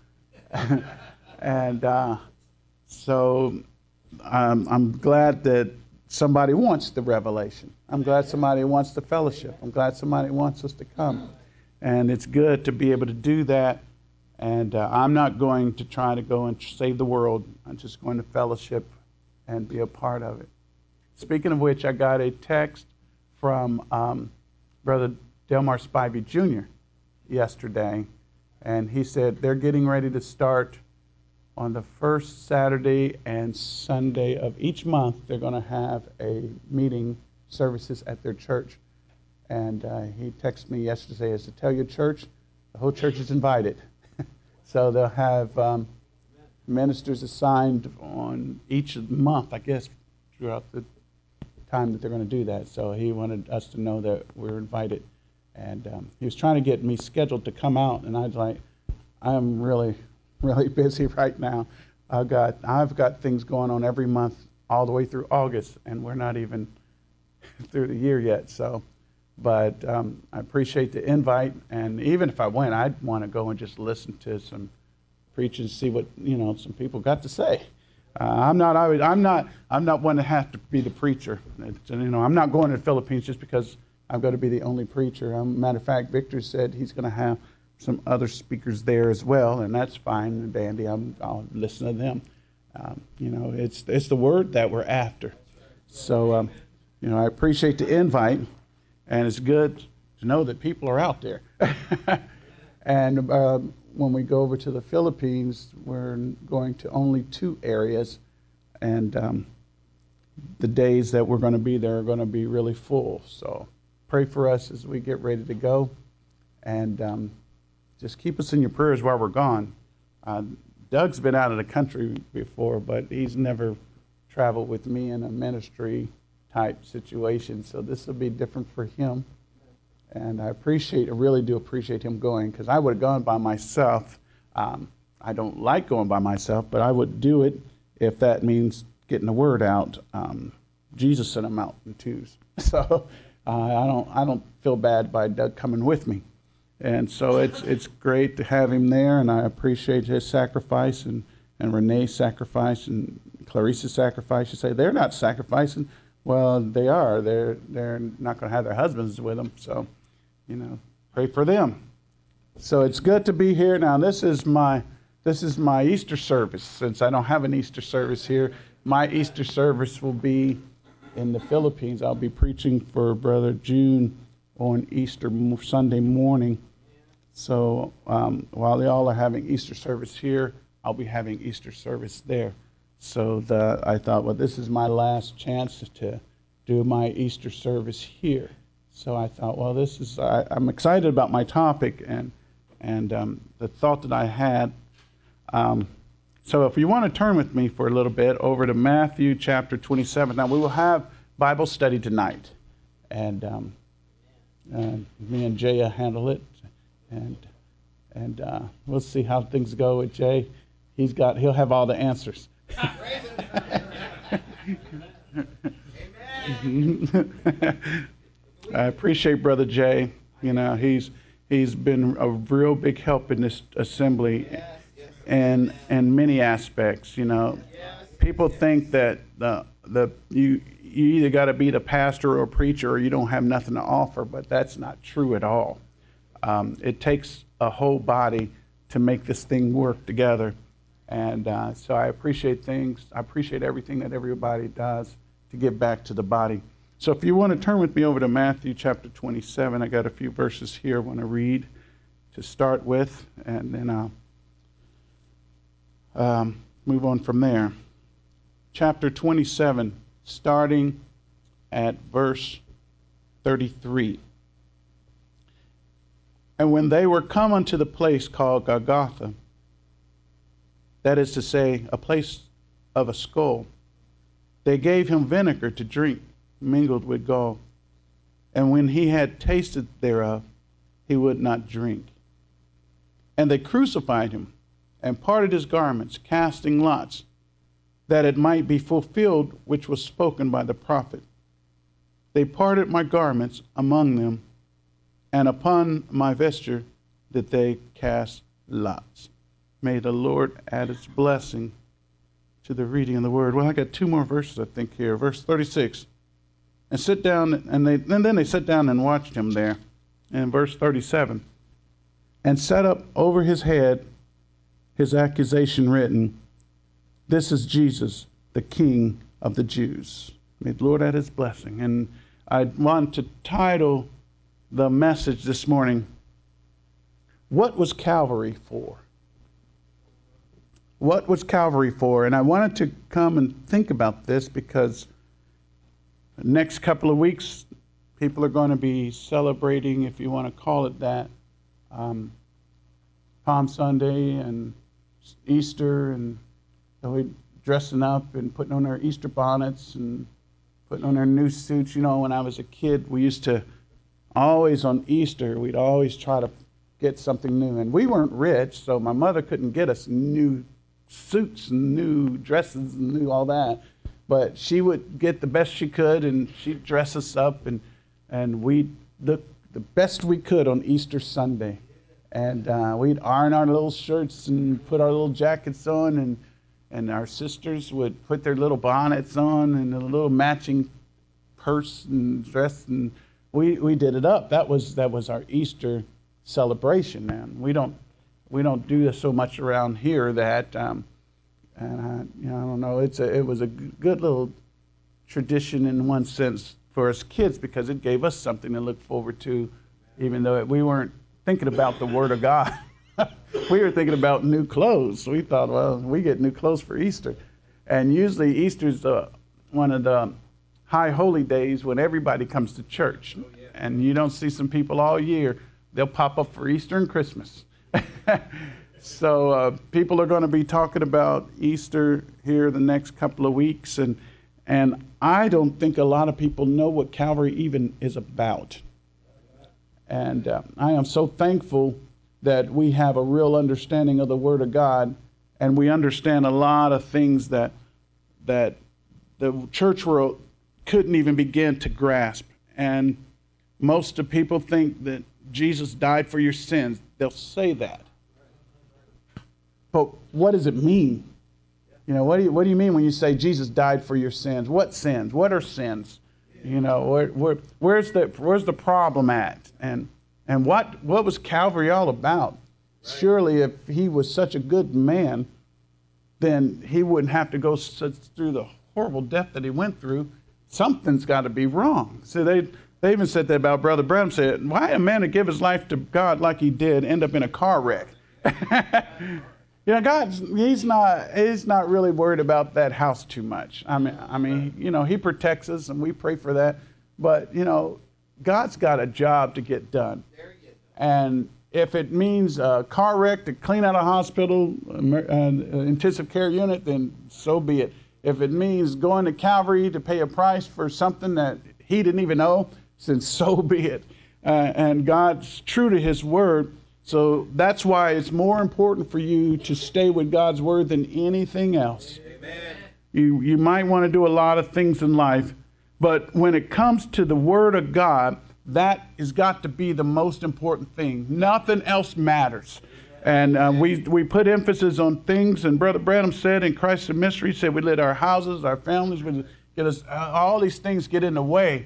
and uh, so um, I'm glad that somebody wants the revelation. I'm glad somebody wants the fellowship. I'm glad somebody wants us to come, and it's good to be able to do that. And uh, I'm not going to try to go and save the world. I'm just going to fellowship and be a part of it. Speaking of which, I got a text from um, Brother Delmar Spivey Junior yesterday. And he said they're getting ready to start on the first Saturday and Sunday of each month. They're going to have a meeting services at their church. And uh, he texted me yesterday as to tell your church, the whole church is invited. So they'll have um, ministers assigned on each month, I guess, throughout the time that they're going to do that. So he wanted us to know that we're invited. And um, he was trying to get me scheduled to come out, and I was like, I'm really, really busy right now. I've got, I've got things going on every month all the way through August, and we're not even through the year yet. So, but um, I appreciate the invite, and even if I went, I'd want to go and just listen to some preaching, see what you know some people got to say. Uh, I'm not, I would, I'm not, I'm not one to have to be the preacher. It's, you know, I'm not going to the Philippines just because I've got to be the only preacher. Um, matter of fact, Victor said he's going to have some other speakers there as well, and that's fine and dandy. I'm, I'll listen to them. Um, you know, it's it's the word that we're after. So, um, you know, I appreciate the invite, and it's good to know that people are out there. And uh, when we go over to the Philippines, we're going to only two areas, and um, the days that we're going to be there are going to be really full. So pray for us as we get ready to go, and um, just keep us in your prayers while we're gone. Uh, Doug's been out of the country before, but he's never traveled with me in a ministry type situation, so this will be different for him. And I appreciate, I really do appreciate him going, because I would have gone by myself. Um, I don't like going by myself, but I would do it if that means getting the word out. Um, Jesus sent him out in twos, so uh, I don't I don't feel bad by Doug coming with me. And so it's it's great to have him there, and I appreciate his sacrifice and, and Renee's sacrifice and Clarissa's sacrifice. You say they're not sacrificing. Well, they are. They're they're not going to have their husbands with them, so. You know, pray for them. So it's good to be here. Now this is my this is my Easter service. Since I don't have an Easter service here, my Easter service will be in the Philippines. I'll be preaching for Brother June on Easter Sunday morning. So um, while they all are having Easter service here, I'll be having Easter service there. So the, I thought, well, this is my last chance to do my Easter service here. So I thought, well, this is, I, I'm excited about my topic and and um, the thought that I had. Um, so if you want to turn with me for a little bit over to Matthew chapter twenty-seven. Now, we will have Bible study tonight. And um, uh, me and Jay handle it. And and uh, we'll see how things go with Jay. He's got, he'll have all the answers. I appreciate Brother Jay. You know, he's he's been a real big help in this assembly, yes, yes. and and many aspects. You know, yes, people yes. think that the the you you either got to be the pastor or preacher or you don't have nothing to offer, but that's not true at all. Um, it takes a whole body to make this thing work together, and uh, so I appreciate things. I appreciate everything that everybody does to give back to the body. So if you want to turn with me over to Matthew chapter twenty-seven, I got a few verses here I want to read to start with, and then I'll um, move on from there. Chapter twenty-seven, starting at verse thirty-three. And when they were come unto the place called Golgotha, that is to say, a place of a skull, they gave him vinegar to drink, mingled with gall. And when he had tasted thereof, he would not drink. And they crucified him, and parted his garments, casting lots, that it might be fulfilled which was spoken by the prophet. They parted my garments among them, and upon my vesture did they cast lots. May the Lord add his blessing to the reading of the word. Well, I got two more verses, I think, here. Verse thirty-six. And sit down, and they and then they sat down and watched him there. And verse thirty-seven. And set up over his head his accusation written, This is Jesus, the King of the Jews. May the Lord add his blessing. And I want to title the message this morning, What was Calvary for? What was Calvary for? And I wanted to come and think about this because the next couple of weeks, people are going to be celebrating, if you want to call it that, um, Palm Sunday and Easter, and they'll be dressing up and putting on their Easter bonnets and putting on their new suits. You know, when I was a kid, we used to always on Easter, we'd always try to get something new. And we weren't rich, so my mother couldn't get us new suits and new dresses and new all that. But she would get the best she could, and she'd dress us up, and and we'd look the best we could on Easter Sunday. And uh, we'd iron our little shirts and put our little jackets on, and and our sisters would put their little bonnets on and a little matching purse and dress, and we, we did it up. That was that was our Easter celebration, man. We don't we don't do this so much around here that um, and I, you know, I don't know. It's a it was a good little tradition in one sense for us kids because it gave us something to look forward to, even though we weren't thinking about the Word of God. We were thinking about new clothes. We thought, well, we get new clothes for Easter. And usually Easter's uh, one of the high holy days when everybody comes to church. Oh, yeah. And you don't see some people all year. They'll pop up for Easter and Christmas. So uh, people are going to be talking about Easter here the next couple of weeks. And, and I don't think a lot of people know what Calvary even is about. And uh, I am so thankful that we have a real understanding of the Word of God, and we understand a lot of things that that the church world couldn't even begin to grasp. And most of people think that Jesus died for your sins. They'll say that. But what does it mean? You know, what do you, what do you mean when you say Jesus died for your sins? What sins? What are sins? You know, where, where, where's the where's the problem at? And and what what was Calvary all about? Surely, if he was such a good man, then he wouldn't have to go through the horrible death that he went through. Something's got to be wrong. So they they even said that about Brother Branham. Said, why a man to give his life to God like he did end up in a car wreck? You know, God, he's not he's not really worried about that house too much. I mean, I mean, you know, he protects us and we pray for that. But, you know, God's got a job to get done. And if it means a car wreck to clean out a hospital, an intensive care unit, then so be it. If it means going to Calvary to pay a price for something that he didn't even know, then so be it. Uh, and God's true to his word. So that's why it's more important for you to stay with God's word than anything else. Amen. You you might want to do a lot of things in life, but when it comes to the word of God, that has got to be the most important thing. Nothing else matters. And uh, we we put emphasis on things, and Brother Branham said in Christ the Mystery, he said we let our houses, our families, we get us, uh, all these things get in the way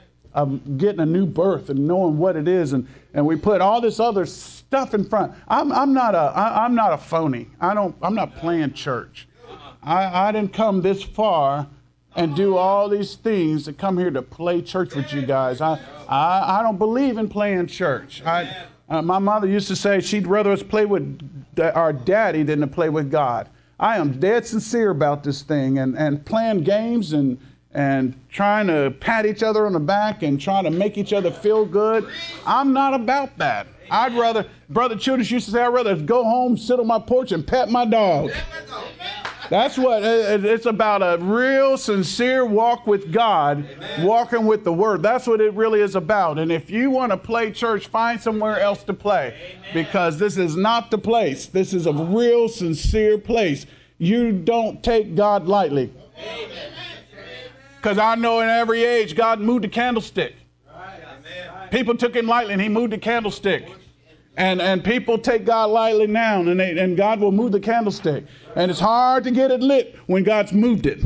of getting a new birth and knowing what it is, and, and we put all this other stuff in front. I'm I'm not a I, I'm not a phony. I don't I'm not playing church. I, I didn't come this far and do all these things to come here to play church with you guys. I I, I don't believe in playing church. I uh, my mother used to say she'd rather us play with our daddy than to play with God. I am dead sincere about this thing, and and playing games and. and trying to pat each other on the back and trying to make each other feel good. I'm not about that. I'd rather, Brother Childers used to say, I'd rather go home, sit on my porch, and pet my dog. That's what, it's about a real sincere walk with God, walking with the Word. That's what it really is about. And if you want to play church, find somewhere else to play, because this is not the place. This is a real sincere place. You don't take God lightly. Because I know in every age, God moved the candlestick. People took him lightly, and he moved the candlestick. And and people take God lightly now, and, they, and God will move the candlestick. And it's hard to get it lit when God's moved it.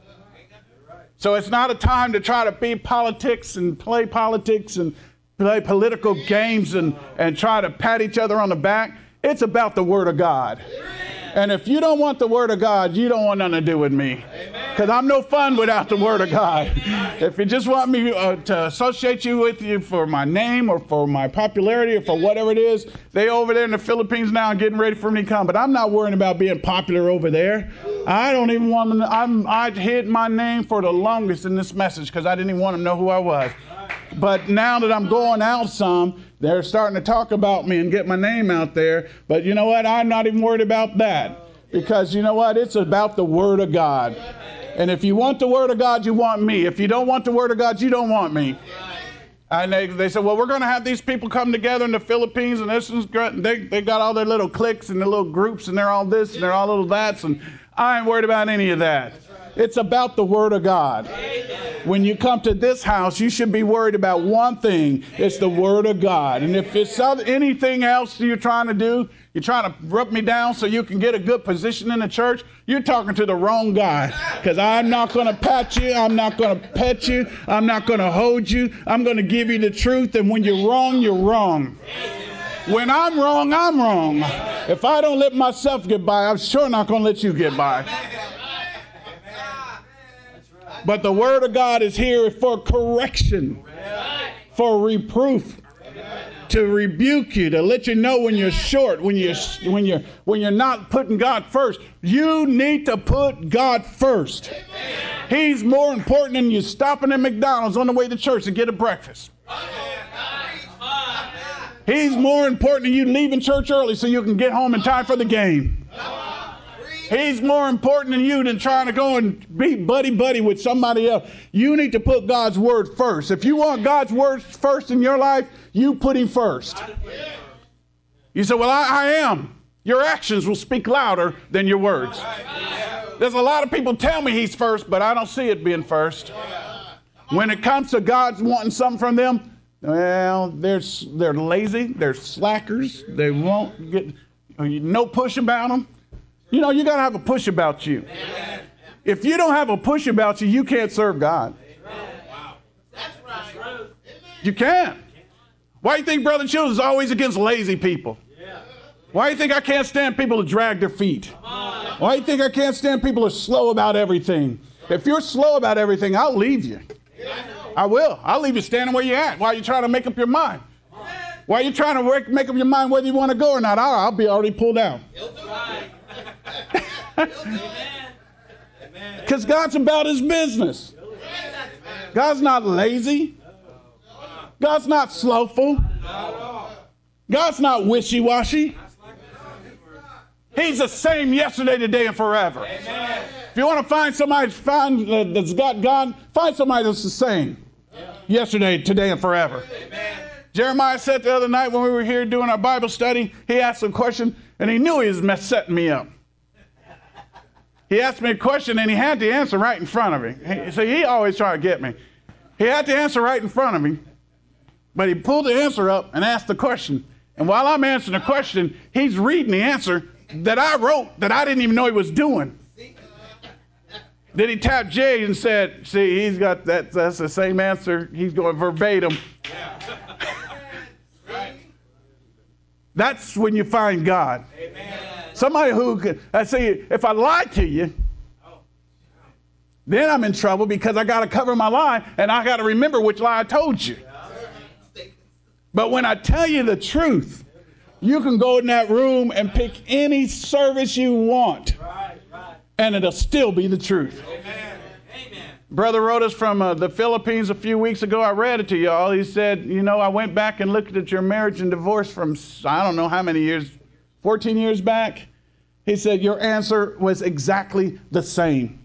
So it's not a time to try to be politics and play politics and play political games and, and try to pat each other on the back. It's about the Word of God. And if you don't want the Word of God, you don't want nothing to do with me. Because I'm no fun without the Word of God. If you just want me uh, to associate you with you for my name or for my popularity or for whatever it is, they over there in the Philippines now are getting ready for me to come. But I'm not worrying about being popular over there. I don't even want them to, I'm, I'd hid my name for the longest in this message because I didn't even want them to know who I was. But now that I'm going out some, they're starting to talk about me and get my name out there. But you know what? I'm not even worried about that. Because you know what? It's about the Word of God. And if you want the Word of God, you want me. If you don't want the Word of God, you don't want me. And they, they said, well, we're going to have these people come together in the Philippines, and this is great. They, they got all their little cliques and their little groups, and they're all this, and they're all little that. And I ain't worried about any of that. It's about the Word of God. When you come to this house, you should be worried about one thing. It's the Word of God. And if it's anything else you're trying to do, you're trying to rub me down so you can get a good position in the church, you're talking to the wrong guy. Because I'm not going to pat you. I'm not going to pet you. I'm not going to hold you. I'm going to give you the truth. And when you're wrong, you're wrong. When I'm wrong, I'm wrong. If I don't let myself get by, I'm sure not going to let you get by. But the word of God is here for correction, for reproof, to rebuke you, to let you know when you're short, when you're when you're when you're not putting God first. You need to put God first. He's more important than you stopping at McDonald's on the way to church to get a breakfast. He's more important than you leaving church early so you can get home in time for the game. He's more important than you than trying to go and be buddy-buddy with somebody else. You need to put God's word first. If you want God's word first in your life, you put him first. You say, well, I, I am. Your actions will speak louder than your words. There's a lot of people tell me he's first, but I don't see it being first. When it comes to God's wanting something from them, well, they're, they're lazy, they're slackers, they won't get, no push about them. You know, you got to have a push about you. Amen. If you don't have a push about you, you can't serve God. Wow. That's right. You can't. Why do you think Brother Childers is always against lazy people? Why do you think I can't stand people to drag their feet? Why do you think I can't stand people who are slow about everything? If you're slow about everything, I'll leave you. I will. I'll leave you standing where you're at while you're trying to make up your mind. While you're trying to make up your mind whether you want to go or not, I'll, I'll be already pulled out. Because God's about his business. God's not lazy. God's not slowful. God's not wishy-washy. He's the same yesterday, today, and forever. If you want to find somebody find, uh, that's got God, find somebody that's the same yesterday, today, and forever. Jeremiah said the other night when we were here doing our Bible study, he asked a question, and he knew he was mess- setting me up. He asked me a question, and he had the answer right in front of me. He, see, he always tried to get me. He had the answer right in front of me, but he pulled the answer up and asked the question. And while I'm answering the question, he's reading the answer that I wrote that I didn't even know he was doing. Then he tapped Jay and said, see, he's got that, that's the same answer. He's going verbatim. That's when you find God. Amen. Somebody who could, I say, if I lie to you, then I'm in trouble because I got to cover my lie and I got to remember which lie I told you. But when I tell you the truth, you can go in that room and pick any service you want, and it'll still be the truth. Amen. Brother wrote us from uh, the Philippines a few weeks ago. I read it to y'all. He said, you know, I went back and looked at your marriage and divorce from, I don't know how many years, fourteen years back. He said, your answer was exactly the same.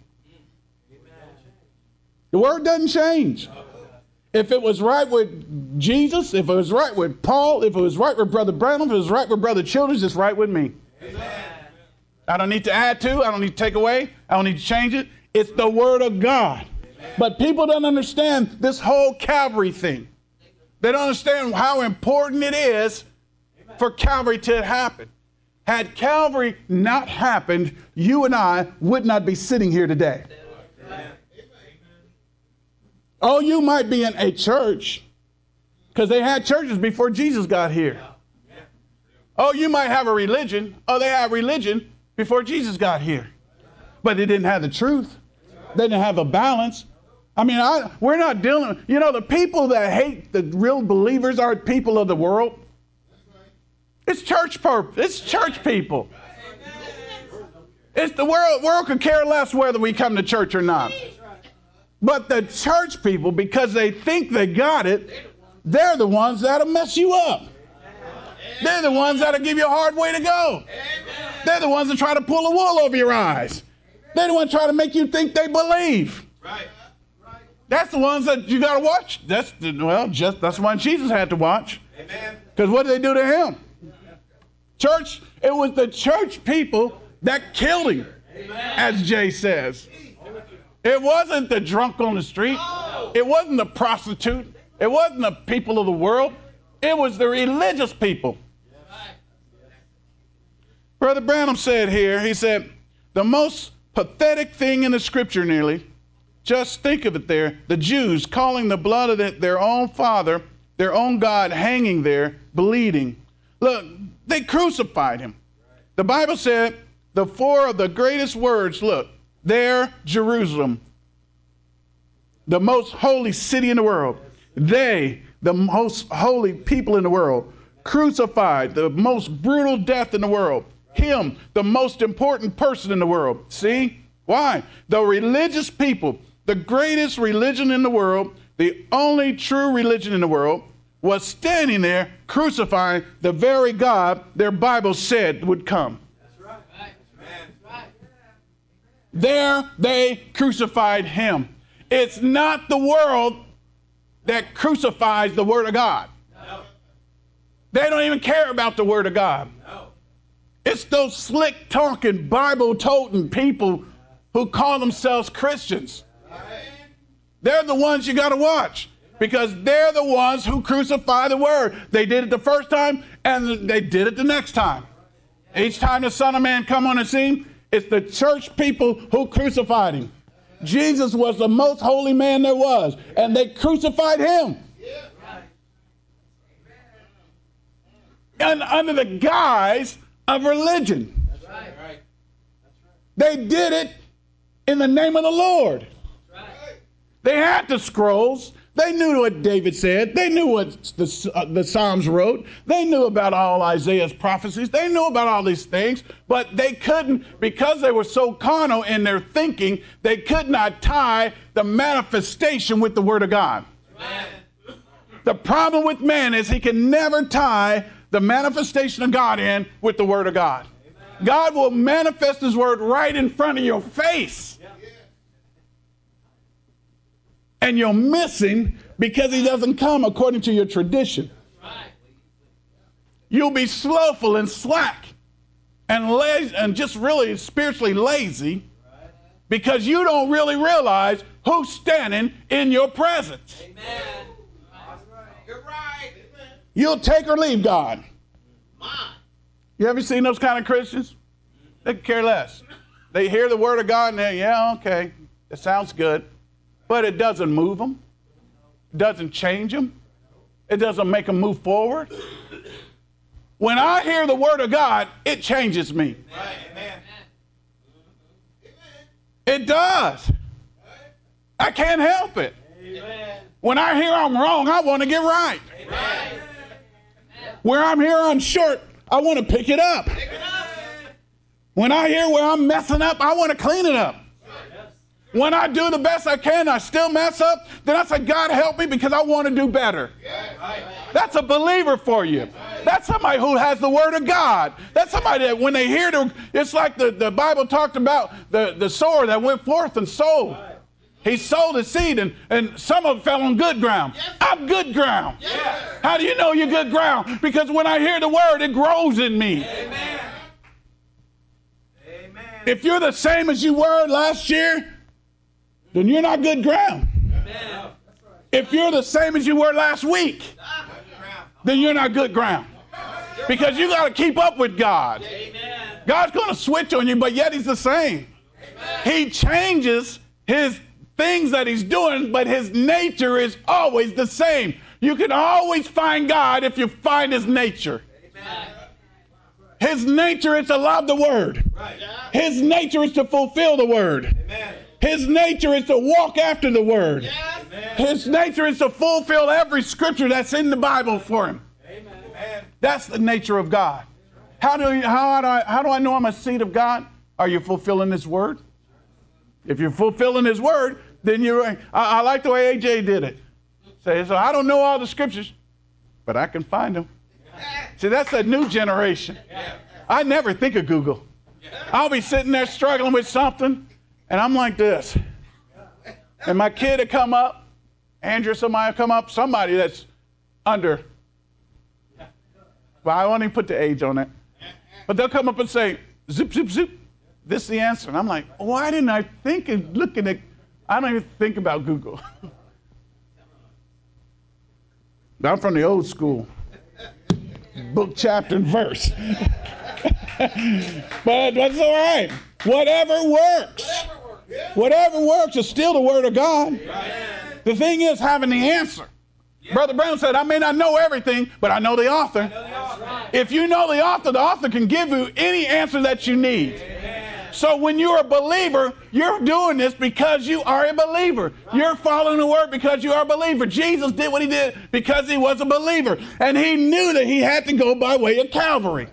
The word doesn't change. If it was right with Jesus, if it was right with Paul, if it was right with Brother Branham, if it was right with Brother Childers, it's right with me. Amen. I don't need to add to, I don't need to take away, I don't need to change it. It's the word of God. Amen. But people don't understand this whole Calvary thing. They don't understand how important it is Amen. For Calvary to happen. Had Calvary not happened, you and I would not be sitting here today. Amen. Oh, you might be in a church because they had churches before Jesus got here. Oh, you might have a religion. Oh, they had religion before Jesus got here. But they didn't have the truth. They didn't have a balance. I mean, I, we're not dealing, you know, the people that hate the real believers are people of the world. It's church purpose. It's church people. It's the world, world could care less whether we come to church or not. But the church people, because they think they got it, they're the ones that'll mess you up. They're the ones that'll give you a hard way to go. They're the ones that try to pull the wool over your eyes. They're the ones trying to make you think they believe. That's the ones that you got to watch. That's the, well, just that's the one Jesus had to watch. Because what did they do to him? Church, it was the church people that killed him, as Jay says. It wasn't the drunk on the street. It wasn't the prostitute. It wasn't the people of the world. It was the religious people. Brother Branham said here, he said, the most pathetic thing in the scripture nearly, just think of it there, the Jews calling the blood of the, their own father, their own God, hanging there, bleeding. Look, they crucified him. The Bible said the four of the greatest words, look, there, Jerusalem. the most holy city in the world. They, the most holy people in the world, crucified the most brutal death in the world. Him, the most important person in the world. See? Why? The religious people, the greatest religion in the world, the only true religion in the world, was standing there crucifying the very God their Bible said would come. That's right. That's right. There they crucified him. It's not the world that crucifies the Word of God. No. They don't even care about the Word of God. No. It's those slick talking, Bible toting people who call themselves Christians. They're the ones you got to watch, because they're the ones who crucify the Word. They did it the first time, and they did it the next time. Each time the Son of Man come on the scene, it's the church people who crucified him. Jesus was the most holy man there was, and they crucified him. And under the guise of religion. They did it in the name of the Lord. They had the scrolls. They knew what David said. They knew what the, uh, the Psalms wrote. They knew about all Isaiah's prophecies. They knew about all these things, but they couldn't, because they were so carnal in their thinking, they could not tie the manifestation with the Word of God. Amen. The problem with man is he can never tie the manifestation of God in with the Word of God. Amen. God will manifest his Word right in front of your face. Yeah. And you're missing because he doesn't come according to your tradition. You'll be slothful and slack and lazy and just really spiritually lazy because you don't really realize who's standing in your presence. Amen. You're right. You'll take or leave God. You ever seen those kind of Christians? They could care less. They hear the Word of God and they, yeah, okay, that sounds good. But it doesn't move them. It doesn't change them. It doesn't make them move forward. When I hear the Word of God, it changes me. Amen. It does. I can't help it. Amen. When I hear I'm wrong, I want to get right. Amen. Where I'm here I'm short, I want to pick it up. Pick it up. When I hear where I'm messing up, I want to clean it up. When I do the best I can, I still mess up, then I say, God help me because I want to do better. That's a believer for you. That's somebody who has the Word of God. That's somebody that when they hear the, it's like the, the Bible talked about the, the sower that went forth and sowed. He sowed the seed, and, and some of it fell on good ground. I'm good ground. How do you know you're good ground? Because when I hear the Word, it grows in me. Amen. If you're the same as you were last year, then you're not good ground. Amen. If you're the same as you were last week, then you're not good ground. Because you got to keep up with God. Amen. God's going to switch on you, but yet he's the same. Amen. He changes his things that he's doing, but his nature is always the same. You can always find God if you find his nature. Amen. His nature is to love the Word. Right. His nature is to fulfill the Word. Amen. His nature is to walk after the Word. Yes. His nature is to fulfill every scripture that's in the Bible for him. Amen. That's the nature of God. How do, you, how, do I, how do I know I'm a seed of God? Are you fulfilling his Word? If you're fulfilling his Word, then you're, I, I like the way A J did it. Say, so I don't know all the scriptures, but I can find them. See, that's a new generation. I never think of Google. I'll be sitting there struggling with something, and I'm like this. And my kid will come up, Andrew, somebody will come up, somebody that's under. Well, I won't even put the age on it. But they'll come up and say, zip, zip, zip. This is the answer. And I'm like, why didn't I think of looking at, I don't even think about Google. I'm from the old school. Book, chapter, and verse. But that's all right. Whatever works. Whatever works is still the Word of God. The thing is having the answer. Brother Brown said, I may not know everything, but I know the author. If you know the author, the author can give you any answer that you need. So when you're a believer, you're doing this because you are a believer. You're following the word because you are a believer. Jesus did what he did because he was a believer. And he knew that he had to go by way of Calvary.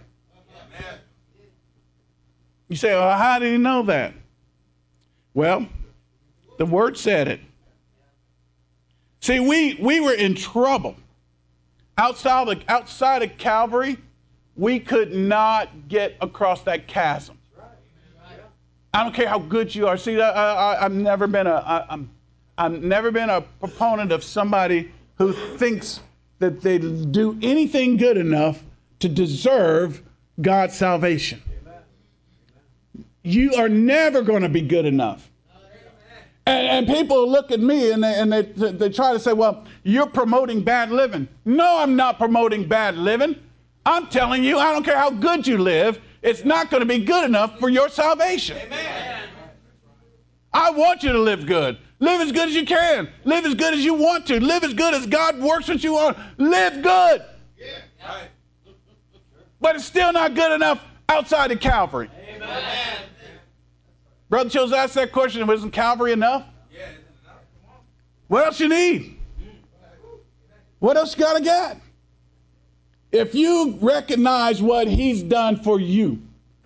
You say, well, how did he know that? Well, the word said it. See, we, we were in trouble. Outside of, outside of Calvary, we could not get across that chasm. I don't care how good you are. See, I, I, I've never been a, I, I'm, I've never been a proponent of somebody who thinks that they do anything good enough to deserve God's salvation. You are never going to be good enough. And, and people look at me and, they, and they, they try to say, well, you're promoting bad living. No, I'm not promoting bad living. I'm telling you, I don't care how good you live, it's not going to be good enough for your salvation. Amen. I want you to live good. Live as good as you can. Live as good as you want to. Live as good as God works with you on. Live good. Yeah. Right. But it's still not good enough outside of Calvary. Amen. Brother Chills asked that question, wasn't Calvary enough? Yeah. What else you need? What else you got to get? If you recognize what he's done for you.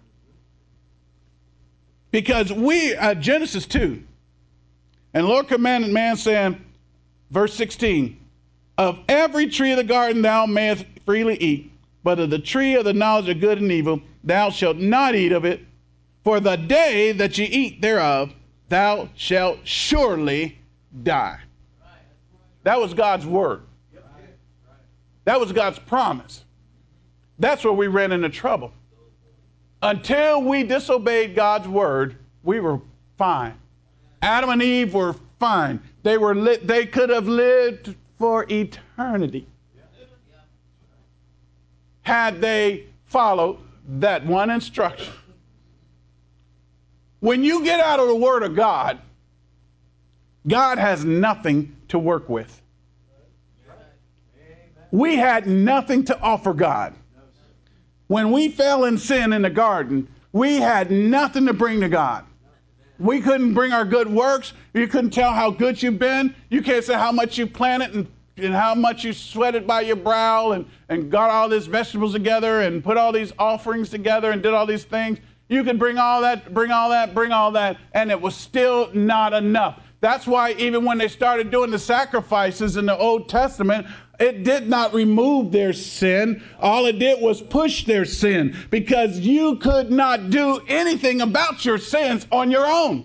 Because we, uh, Genesis two, and the Lord commanded man, saying, verse sixteen, of every tree of the garden thou mayest freely eat, but of the tree of the knowledge of good and evil thou shalt not eat of it, for the day that ye eat thereof thou shalt surely die. That was God's word. That was God's promise. That's where we ran into trouble. Until we disobeyed God's word, we were fine. Adam and Eve were fine. They were li- they could have lived for eternity had they followed that one instruction. When you get out of the word of God, God has nothing to work with. We had nothing to offer God. When we fell in sin in the garden, we had nothing to bring to God. We couldn't bring our good works. You couldn't tell how good you've been. You can't say how much you planted and, and how much you sweated by your brow and, and got all these vegetables together and put all these offerings together and did all these things. You could bring all that, bring all that, bring all that, and it was still not enough. That's why even when they started doing the sacrifices in the Old Testament, it did not remove their sin. All it did was push their sin, because you could not do anything about your sins on your own.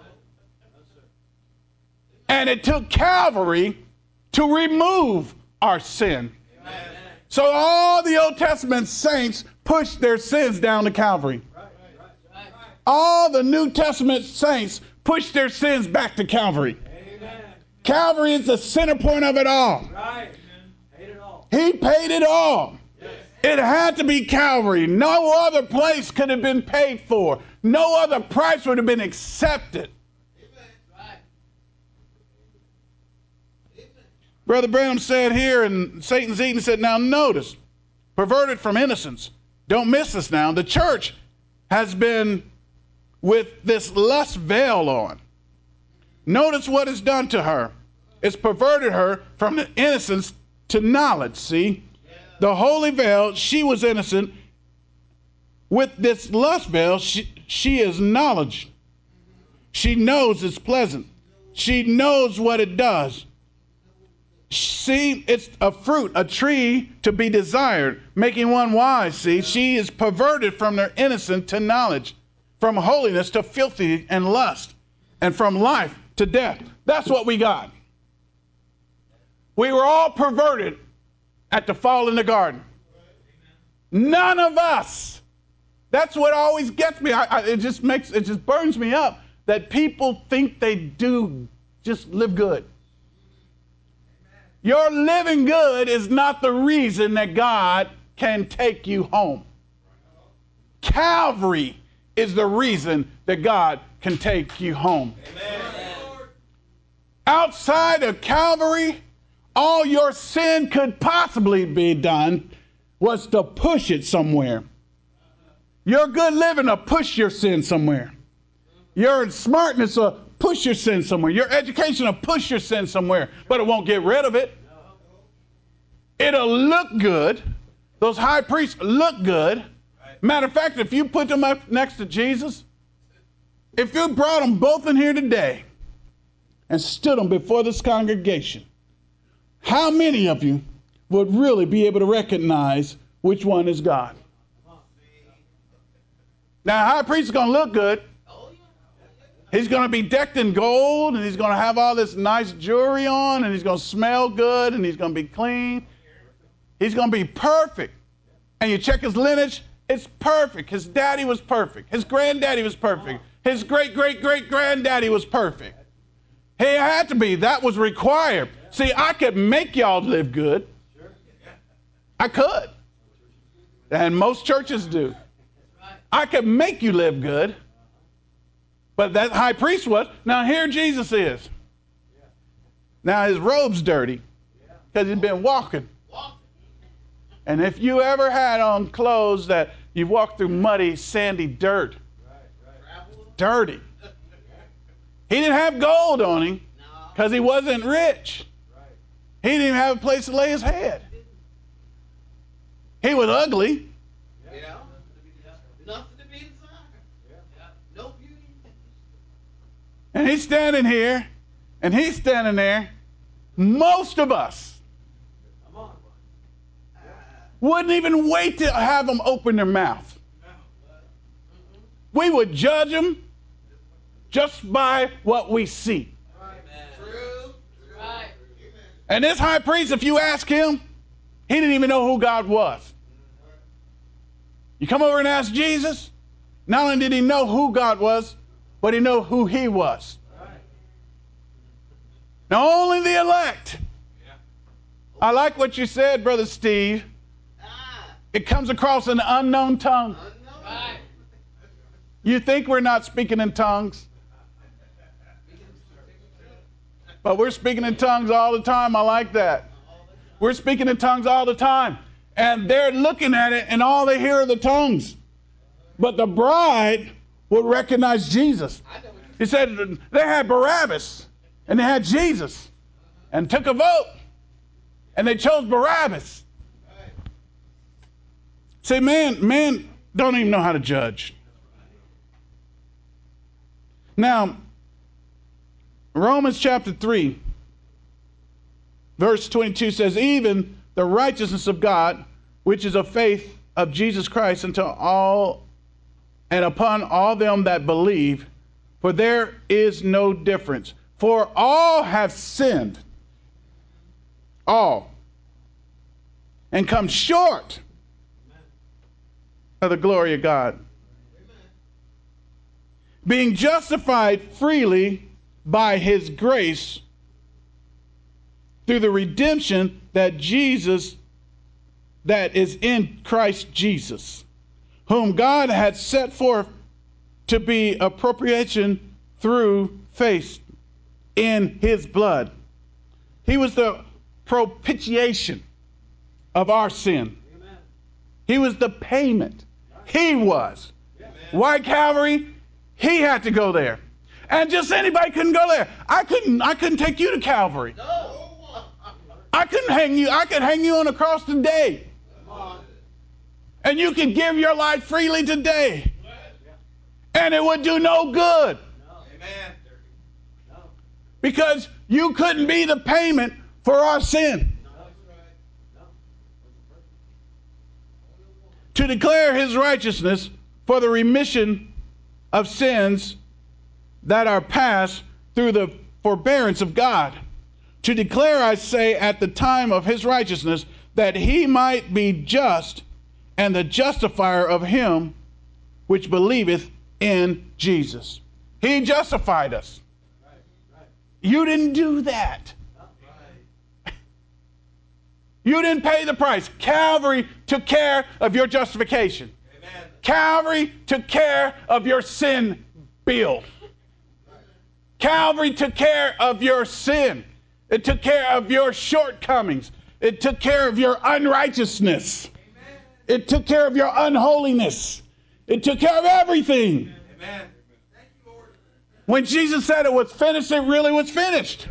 And it took Calvary to remove our sin. So all the Old Testament saints pushed their sins down to Calvary. All the New Testament saints push their sins back to Calvary. Amen. Calvary is the center point of it all. Right. Paid it all. He paid it all. Yes. It had to be Calvary. No other place could have been paid for. No other price would have been accepted. Amen. Right. Amen. Brother Branham said here, and Satan's eating, said, now notice, perverted from innocence. Don't miss this now. The church has been with this lust veil on. Notice what it's done to her. It's perverted her from the innocence to knowledge, see? Yeah. The holy veil, she was innocent. With this lust veil, she, she is knowledge. She knows it's pleasant. She knows what it does. See, it's a fruit, a tree to be desired, making one wise, see? She is perverted from their innocence to knowledge, from holiness to filthy and lust, and from life to death. That's what we got. We were all perverted at the fall in the garden. None of us. That's what always gets me. I, I, it just makes, it just burns me up that people think they do just live good. Your living good is not the reason that God can take you home. Calvary is the reason that God can take you home. Amen. Outside of Calvary, all your sin could possibly be done was to push it somewhere. Your good living to push your sin somewhere. Your smartness will push your sin somewhere. Your education will push your sin somewhere, but it won't get rid of it. It'll look good. Those high priests look good. Matter of fact, if you put them up next to Jesus, if you brought them both in here today and stood them before this congregation, how many of you would really be able to recognize which one is God? Now, high priest is going to look good. He's going to be decked in gold, and he's going to have all this nice jewelry on, and he's going to smell good, and he's going to be clean. He's going to be perfect. And you check his lineage, it's perfect. His daddy was perfect. His granddaddy was perfect. His great-great-great-granddaddy was perfect. He had to be. That was required. See, I could make y'all live good. I could. And most churches do. I could make you live good. But that high priest was. Now here Jesus is. Now his robe's dirty because he's been walking. And if you ever had on clothes that you walked through muddy, sandy dirt, dirty. He didn't have gold on him because he wasn't rich. He didn't even have a place to lay his head. He was ugly. Yeah. Nothing to be desired. No beauty. And he's standing here, and he's standing there. Most of us wouldn't even wait to have them open their mouth. We would judge them just by what we see. And this high priest, if you ask him, he didn't even know who God was. You come over and ask Jesus, not only did he know who God was, but he knew who he was. Now only the elect. I like what you said, Brother Steve. It comes across an unknown tongue. You think we're not speaking in tongues? But we're speaking in tongues all the time. I like that. We're speaking in tongues all the time. And they're looking at it, and all they hear are the tongues. But the bride would recognize Jesus. He said they had Barabbas, and they had Jesus, and took a vote, and they chose Barabbas. See, man, man don't even know how to judge. Now, Romans chapter three, verse twenty-two says, even the righteousness of God, which is of faith of Jesus Christ unto all and upon all them that believe, for there is no difference. For all have sinned, all, and come short of the glory of God, being justified freely by his grace through the redemption that Jesus, that is in Christ Jesus, whom God had set forth to be appropriation through faith in his blood. He was the propitiation of our sin. Amen. He was the payment. He was. Amen. Why Calvary? He had to go there. And just anybody couldn't go there. I couldn't I couldn't take you to Calvary. No. I couldn't hang you. I could hang you on a cross today. And you could give your life freely today. And it would do no good. Because you couldn't be the payment for our sin. To declare his righteousness for the remission of sins that are past through the forbearance of God. To declare, I say, at the time of his righteousness, that he might be just and the justifier of him which believeth in Jesus. He justified us. You didn't do that. You didn't pay the price. Calvary took care of your justification. Amen. Calvary took care of your sin bill. Calvary took care of your sin. It took care of your shortcomings. It took care of your unrighteousness. Amen. It took care of your unholiness. It took care of everything. Amen. When Jesus said it was finished, it really was finished.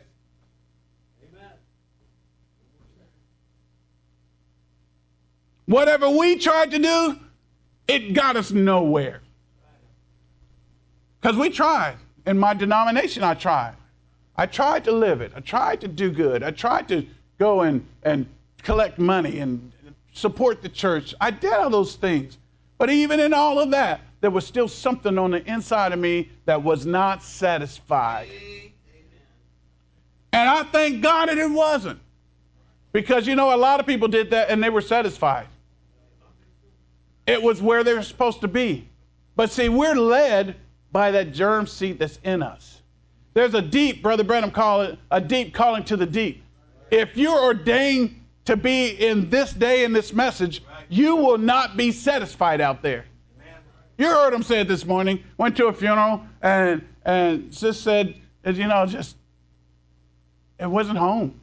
Whatever we tried to do, it got us nowhere. Because we tried. In my denomination, I tried. I tried to live it. I tried to do good. I tried to go and, and collect money and support the church. I did all those things. But even in all of that, there was still something on the inside of me that was not satisfied. And I thank God that it wasn't. Because, you know, a lot of people did that and they were satisfied. It was where they were supposed to be. But see, we're led by that germ seed that's in us. There's a deep, Brother Branham call it, a deep calling to the deep. If you're ordained to be in this day in this message, you will not be satisfied out there. You heard him say it this morning. Went to a funeral and and just said, you know, just, it wasn't home.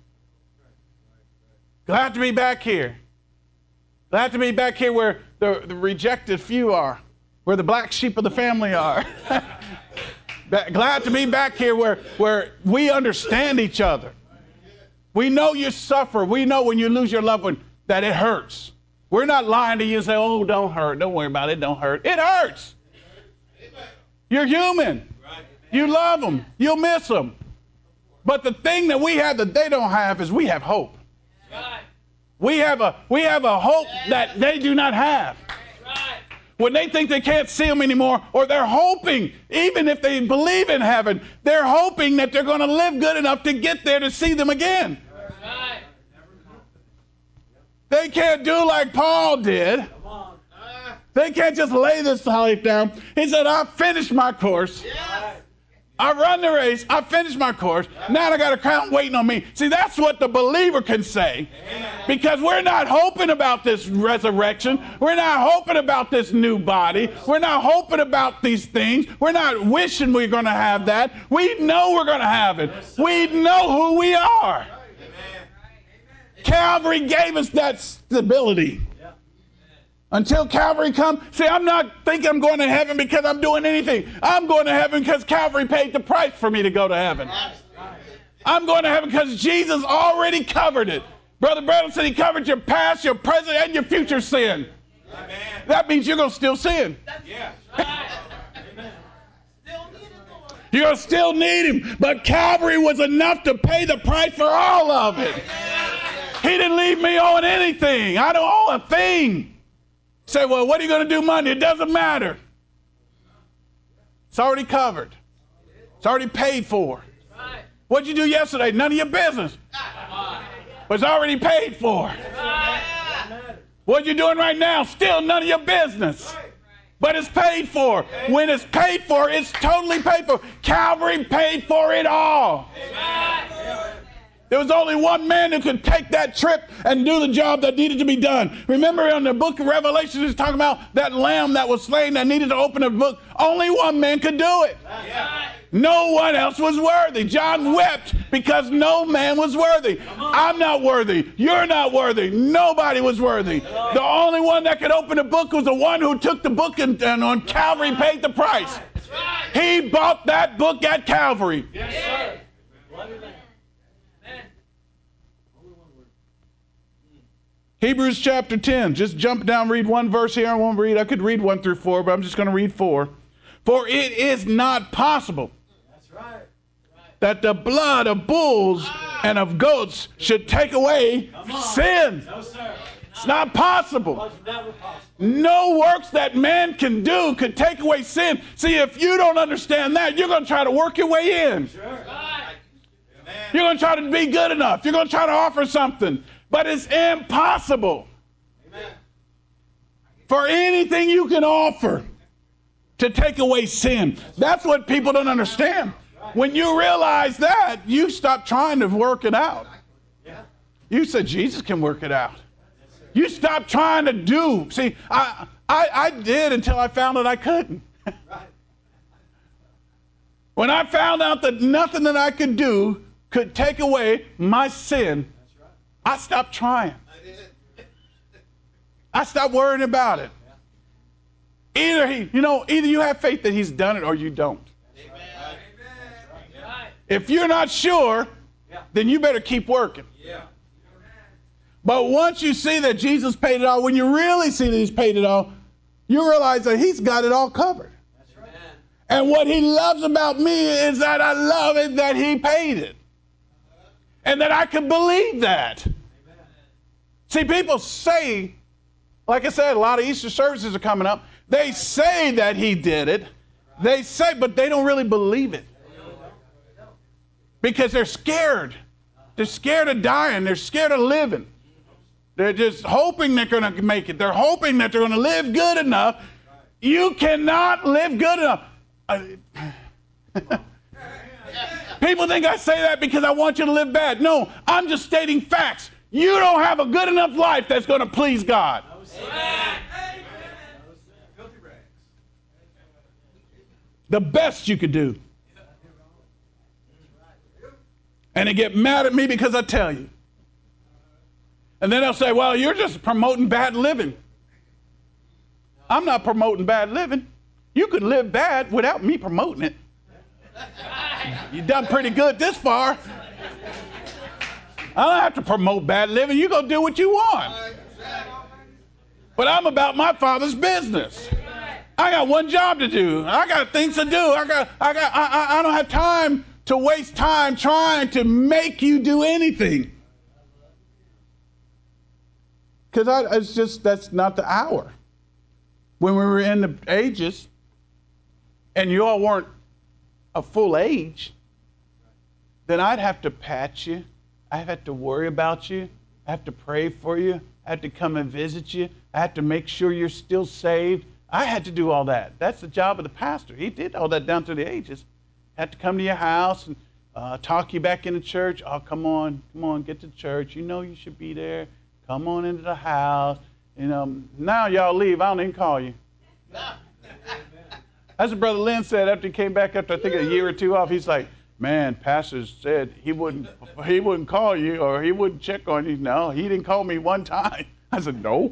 Glad to be back here. Glad to be back here where the, the rejected few are, where the black sheep of the family are. Glad to be back here where, where we understand each other. We know you suffer. We know when you lose your loved one that it hurts. We're not lying to you and say, oh, don't hurt. Don't worry about it. Don't hurt. It hurts. You're human. You love them. You'll miss them. But the thing that we have that they don't have is we have hope. We have a, we have a hope that they do not have. When they think they can't see them anymore, or they're hoping, even if they believe in heaven, they're hoping that they're going to live good enough to get there to see them again. They can't do like Paul did. They can't just lay this life down. He said, I finished my course. I run the race. I finished my course. Now I got a crown waiting on me. See, that's what the believer can say. Because we're not hoping about this resurrection. We're not hoping about this new body. We're not hoping about these things. We're not wishing we're going to have that. We know we're going to have it. We know who we are. Calvary gave us that stability. Until Calvary comes, see, I'm not thinking I'm going to heaven because I'm doing anything. I'm going to heaven because Calvary paid the price for me to go to heaven. I'm going to heaven because Jesus already covered it. Brother Branham said he covered your past, your present, and your future sin. That means you're going to still sin. You're going to still need him. But Calvary was enough to pay the price for all of it. He didn't leave me owing anything. I don't owe a thing. Say, well, what are you going to do Monday? It doesn't matter. It's already covered. It's already paid for. What'd you do yesterday? None of your business. But it's already paid for. What you doing right now? Still none of your business. But it's paid for. When it's paid for, it's totally paid for. Calvary paid for it all. There was only one man who could take that trip and do the job that needed to be done. Remember in the book of Revelation, it's talking about that lamb that was slain that needed to open a book. Only one man could do it. No one else was worthy. John wept because no man was worthy. I'm not worthy. You're not worthy. Nobody was worthy. The only one that could open the book was the one who took the book and, and on Calvary paid the price. He bought that book at Calvary. Yes, sir. Hebrews chapter ten. Just jump down, read one verse here. I won't read. I could read one through four, but I'm just going to read four. For it is not possible That's right. that the blood of bulls and of goats should take away sin. No, sir. It's not possible. No works that man can do could take away sin. See, if you don't understand that, you're going to try to work your way in. Sure. You're going to try to be good enough. You're going to try to offer something. But it's impossible Amen. For anything you can offer to take away sin. That's what people don't understand. When you realize that, you stop trying to work it out. You said Jesus can work it out. You stop trying to do. See, I, I, I did until I found that I couldn't. When I found out that nothing that I could do could take away my sin, I stopped trying. I stopped worrying about it. Either he, you know, either you have faith that he's done it or you don't. If you're not sure, then you better keep working. But once you see that Jesus paid it all, when you really see that he's paid it all, you realize that he's got it all covered. And what he loves about me is that I love it that he paid it. And that I can believe that. Amen. See, people say, like I said, a lot of Easter services are coming up. They say that he did it. They say, but they don't really believe it. Because they're scared. They're scared of dying. They're scared of living. They're just hoping they're going to make it. They're hoping that they're going to live good enough. You cannot live good enough. People think I say that because I want you to live bad. No, I'm just stating facts. You don't have a good enough life that's going to please God. The best you could do. And they get mad at me because I tell you. And then they'll say, well, you're just promoting bad living. I'm not promoting bad living. You could live bad without me promoting it. You've done pretty good this far. I don't have to promote bad living. You go do what you want. But I'm about my Father's business. I got one job to do. I got things to do. I got. I got. I, I don't have time to waste time trying to make you do anything. Because it's just that's not the hour. When we were in the ages, and you all weren't a full age, then I'd have to pat you. I'd have to worry about you. I have to pray for you. I have to come and visit you. I have to make sure you're still saved. I had to do all that. That's the job of the pastor. He did all that down through the ages. Had to come to your house and uh, talk you back into church. Oh, come on, come on, get to church. You know you should be there. Come on into the house. You know, now y'all leave. I don't even call you. As Brother Lynn said after he came back after I think a year or two off, he's like, man, pastor said he wouldn't he wouldn't call you or he wouldn't check on you. No, he didn't call me one time. I said, no.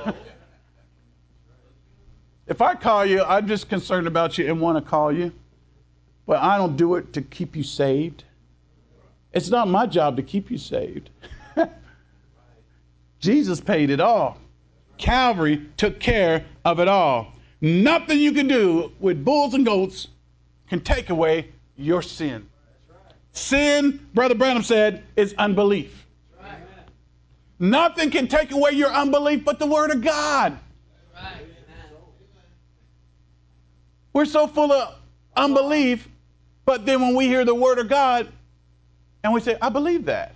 If I call you, I'm just concerned about you and want to call you. But I don't do it to keep you saved. It's not my job to keep you saved. Jesus paid it all. Calvary took care of it all. Nothing you can do with bulls and goats can take away your sin. Sin, Brother Branham said, is unbelief. Nothing can take away your unbelief but the Word of God. We're so full of unbelief, but then when we hear the Word of God, and we say, I believe that.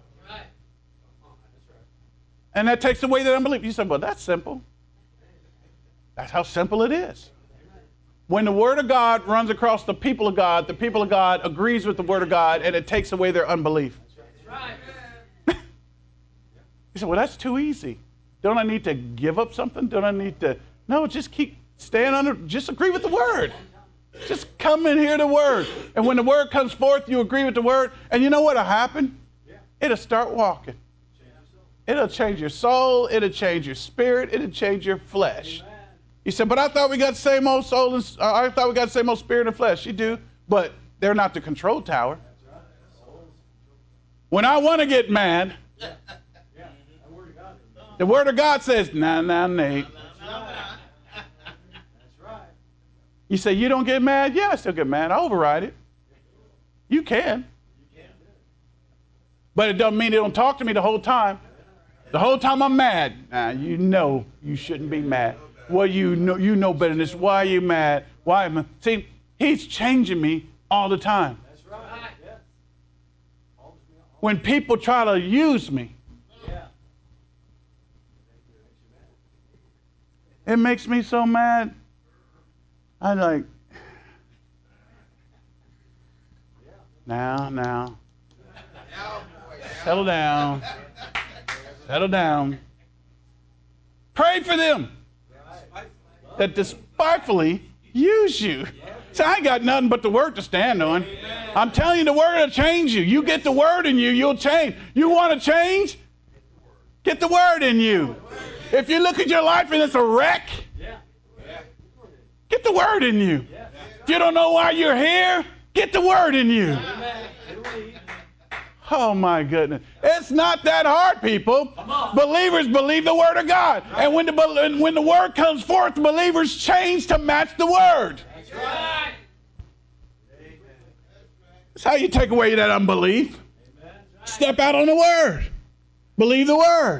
And that takes away that unbelief. You say, well, that's simple. That's how simple it is. When the Word of God runs across the people of God, the people of God agrees with the Word of God, and it takes away their unbelief. You say, well, that's too easy. Don't I need to give up something? Don't I need to? No, just keep staying under, just agree with the Word. Just come and hear the Word. And when the Word comes forth, you agree with the Word. And you know what'll happen? It'll start walking. It'll change your soul. It'll change your spirit. It'll change your flesh. You said, but I thought we got the same old soul and uh, I thought we got the same old spirit and flesh. You do, but they're not the control tower. When I want to get mad, the Word of God says, nah, nah, Nate. You say, you don't get mad? Yeah, I still get mad. I override it. You can. But it doesn't mean they don't talk to me the whole time. The whole time I'm mad. Nah, you know you shouldn't be mad. Well, you know you know better than this. Why are you mad? Why am I? See, he's changing me all the time. That's right. When people try to use me, it makes me so mad. I'm like, now, now, settle down, settle down. Pray for them that despitefully use you. See, I ain't got nothing but the Word to stand on. I'm telling you, the Word will change you. You get the Word in you, you'll change. You want to change? Get the Word in you. If you look at your life and it's a wreck, get the Word in you. If you don't know why you're here, Get the word in you. Oh, my goodness. It's not that hard, people. Believers believe the word of God. And when the, when the word comes forth, believers change to match the word. That's right. That's how you take away that unbelief. Step out on the word. Believe the word.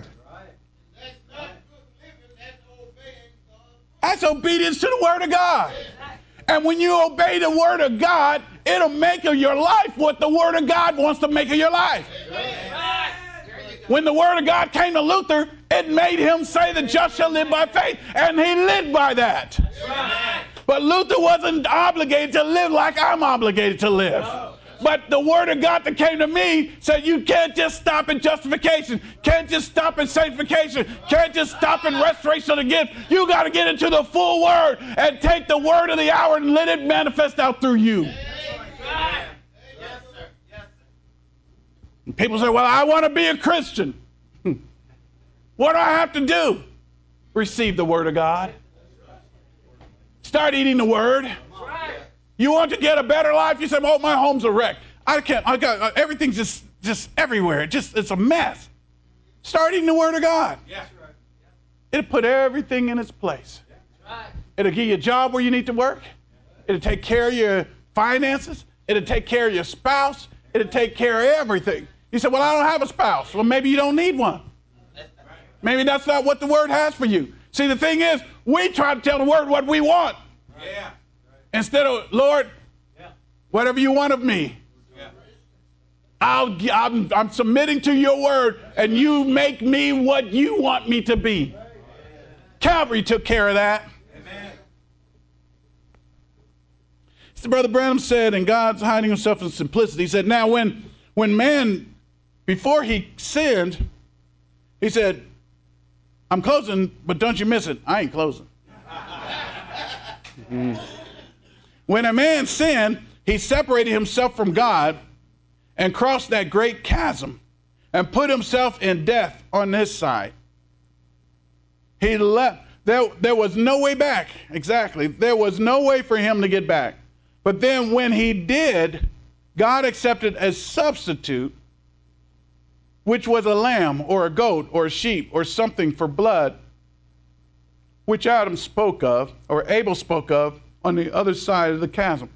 That's obedience to the word of God. And when you obey the word of God, it'll make of your life what the word of God wants to make of your life. When the word of God came to Luther, it made him say the just shall live by faith. And he lived by that. But Luther wasn't obligated to live like I'm obligated to live. But the word of God that came to me said you can't just stop at justification, can't just stop at sanctification, can't just stop at restoration of the gift. You got to get into the full word and take the word of the hour and let it manifest out through you. And people say, well, I want to be a Christian. What do I have to do? Receive the word of God. Start eating the word. You want to get a better life? You say, "Oh, my home's a wreck. I can't. I got uh, everything's just just everywhere. It just it's a mess." Start eating the Word of God. Yeah. It'll put everything in its place. Right. It'll give you a job where you need to work. It'll take care of your finances. It'll take care of your spouse. It'll take care of everything. You say, "Well, I don't have a spouse." Well, maybe you don't need one. Maybe that's not what the Word has for you. See, the thing is, we try to tell the Word what we want. Yeah. Instead of, "Lord, yeah. whatever you want of me, yeah. I'll, I'm, I'm submitting to your word, and you make me what you want me to be." Amen. Calvary took care of that. Amen. So Brother Branham said, and God's hiding himself in simplicity, he said, now when, when man, before he sinned, he said, "I'm closing, but don't you miss it. I ain't closing." mm. When a man sinned, he separated himself from God and crossed that great chasm and put himself in death on this side. He left. There, there was no way back. Exactly. There was no way for him to get back. But then when he did, God accepted a substitute, which was a lamb or a goat or a sheep or something for blood, which Adam spoke of, or Abel spoke of, on the other side of the chasm.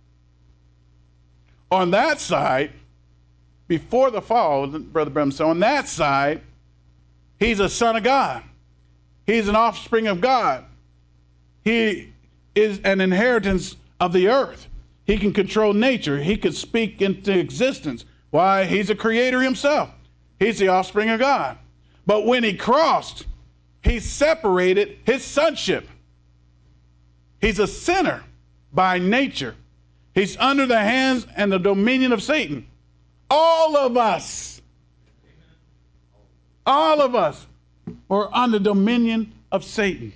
On that side, before the fall, Brother Branham said, on that side, he's a son of God. He's an offspring of God. He is an inheritance of the earth. He can control nature. He could speak into existence. Why? He's a creator himself. He's the offspring of God. But when he crossed, he separated his sonship. He's a sinner by nature. He's under the hands and the dominion of Satan. All of us, all of us are under dominion of Satan.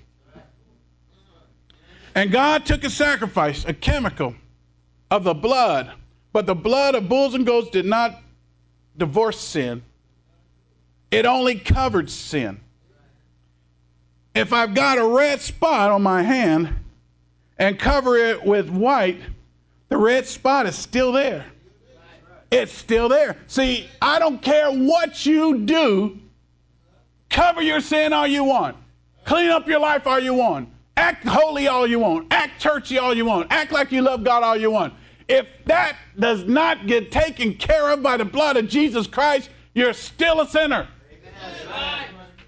And God took a sacrifice, a chemical of the blood, but the blood of bulls and goats did not divorce sin. It only covered sin. If I've got a red spot on my hand and cover it with white, the red spot is still there. It's still there. See, I don't care what you do. Cover your sin all you want. Clean up your life all you want. Act holy all you want. Act churchy all you want. Act like you love God all you want. If that does not get taken care of by the blood of Jesus Christ, you're still a sinner. Amen.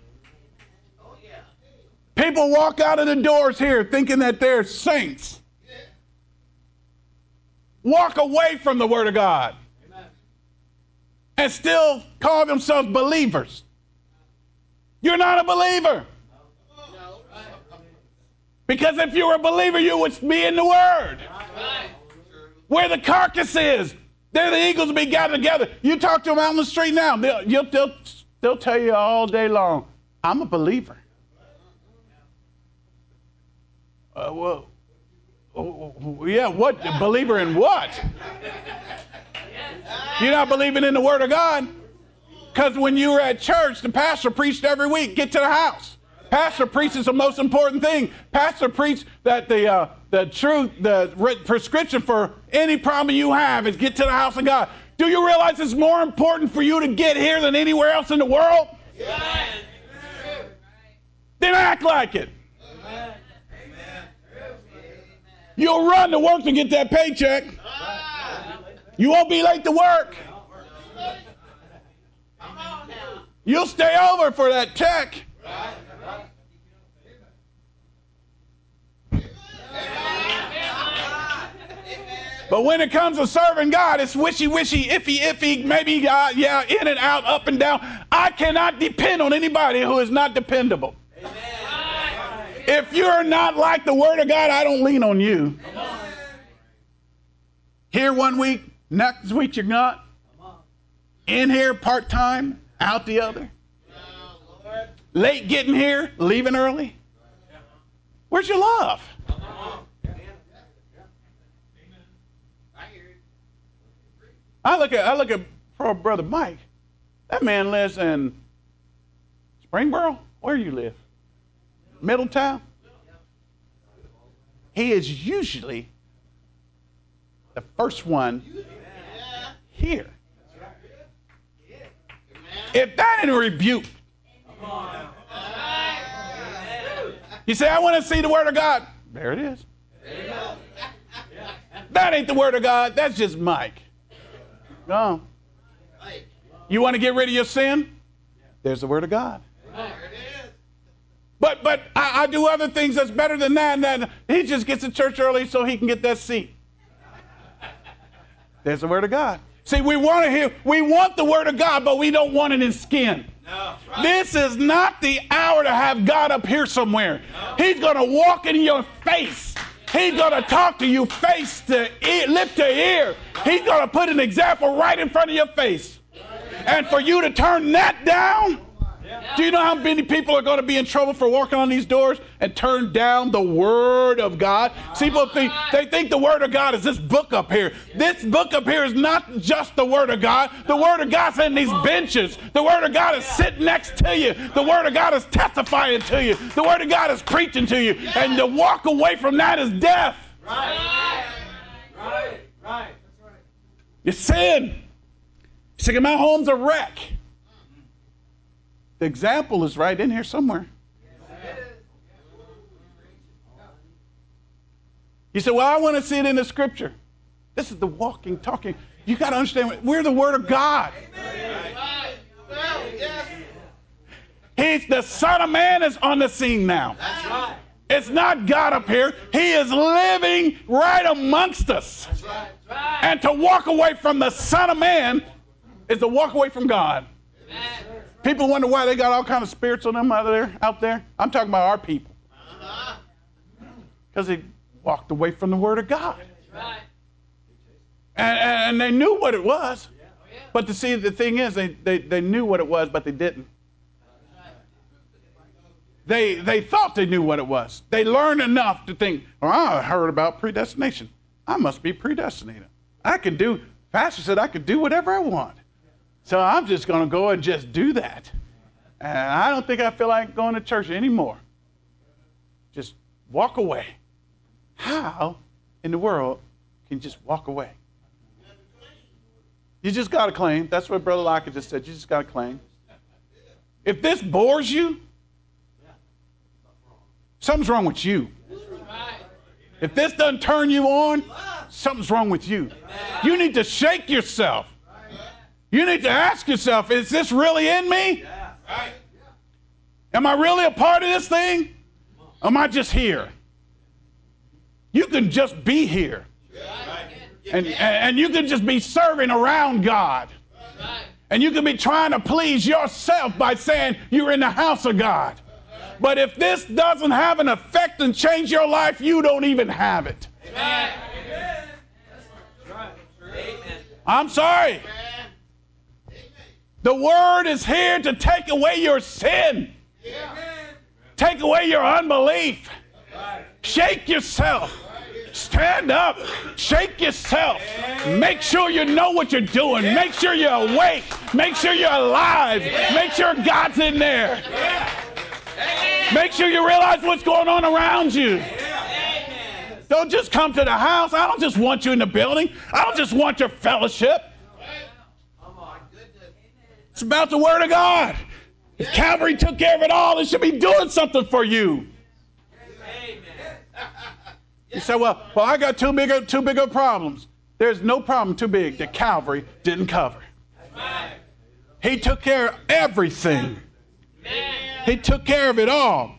People walk out of the doors here thinking that they're saints. Walk away from the Word of God. Amen. And still call themselves believers. You're not a believer. No. Because if you were a believer, you would be in the Word. Right. Where the carcass is, there the eagles will be gathered together. You talk to them out on the street now, they'll, they'll, they'll tell you all day long, "I'm a believer." Uh, well, oh, yeah, what? Believer in what? You're not believing in the Word of God? Because when you were at church, the pastor preached every week, "Get to the house." Pastor preaches the most important thing. Pastor preached that the, uh, the truth, the re- prescription for any problem you have is get to the house of God. Do you realize it's more important for you to get here than anywhere else in the world? Yes. Then act like it. Amen. You'll run to work to get that paycheck. You won't be late to work. You'll stay over for that check. But when it comes to serving God, it's wishy-wishy, iffy, iffy, maybe, uh, yeah, in and out, up and down. I cannot depend on anybody who is not dependable. Amen. If you're not like the Word of God, I don't lean on you. Here one week, next week you're not. In here part-time, out the other. Late getting here, leaving early. Where's your love? I look at I look at poor brother Mike. That man lives in Springboro. Where you live? Middletown. He is usually the first one here. If that ain't a rebuke, you say, I want to see the Word of God. There it is. That ain't the Word of God. That's just Mike. No. You want to get rid of your sin? There's the Word of God. But but I, I do other things that's better than that. And then he just gets to church early so he can get that seat. There's the Word of God. See, we want to hear, we want the Word of God, but we don't want it in skin. No, right. This is not the hour to have God up here somewhere. No. He's going to walk in your face. He's going to talk to you face to ear, lip to ear. He's going to put an example right in front of your face. And for you to turn that down, do you know how many people are going to be in trouble for walking on these doors and turn down the Word of God? See, people think, they think the Word of God is this book up here. This book up here is not just the Word of God. The Word of God's in these benches. The Word of God is sitting next to you. The Word of God is testifying to you. The Word of God is preaching to you. And to walk away from that is death. Right. Right. Right. You sin. You say, my home's a wreck. The example is right in here somewhere. You say, well, I want to see it in the Scripture. This is the walking, talking. You got to understand, we're the Word of God. He's the Son of Man is on the scene now. It's not God up here. He is living right amongst us. And to walk away from the Son of Man is to walk away from God. People wonder why they got all kinds of spirits on them out there. Out there. I'm talking about our people. Because they walked away from the Word of God. And, and they knew what it was. But to see, the thing is, they, they, they knew what it was, but they didn't. They, they thought they knew what it was. They learned enough to think, oh, I heard about predestination. I must be predestinated. I can do, Pastor said I could do whatever I want. So I'm just going to go and just do that. And I don't think I feel like going to church anymore. Just walk away. How in the world can you just walk away? You just got to claim. That's what Brother Lockett just said. You just got to claim. If this bores you, something's wrong with you. If this doesn't turn you on, something's wrong with you. You need to shake yourself. You need to ask yourself, is this really in me? Am I really a part of this thing? Or am I just here? You can just be here. And, and you can just be serving around God. And you can be trying to please yourself by saying you're in the house of God. But if this doesn't have an effect and change your life, you don't even have it. I'm sorry. The Word is here to take away your sin. Take away your unbelief. Shake yourself. Stand up. Shake yourself. Make sure you know what you're doing. Make sure you're awake. Make sure you're alive. Make sure God's in there. Make sure you realize what's going on around you. Don't just come to the house. I don't just want you in the building. I don't just want your fellowship. It's about the Word of God. If Calvary took care of it all, it should be doing something for you. You say, well, well, I got too big of, too big of problems. There's no problem too big that Calvary didn't cover. He took care of everything. He took care of it all.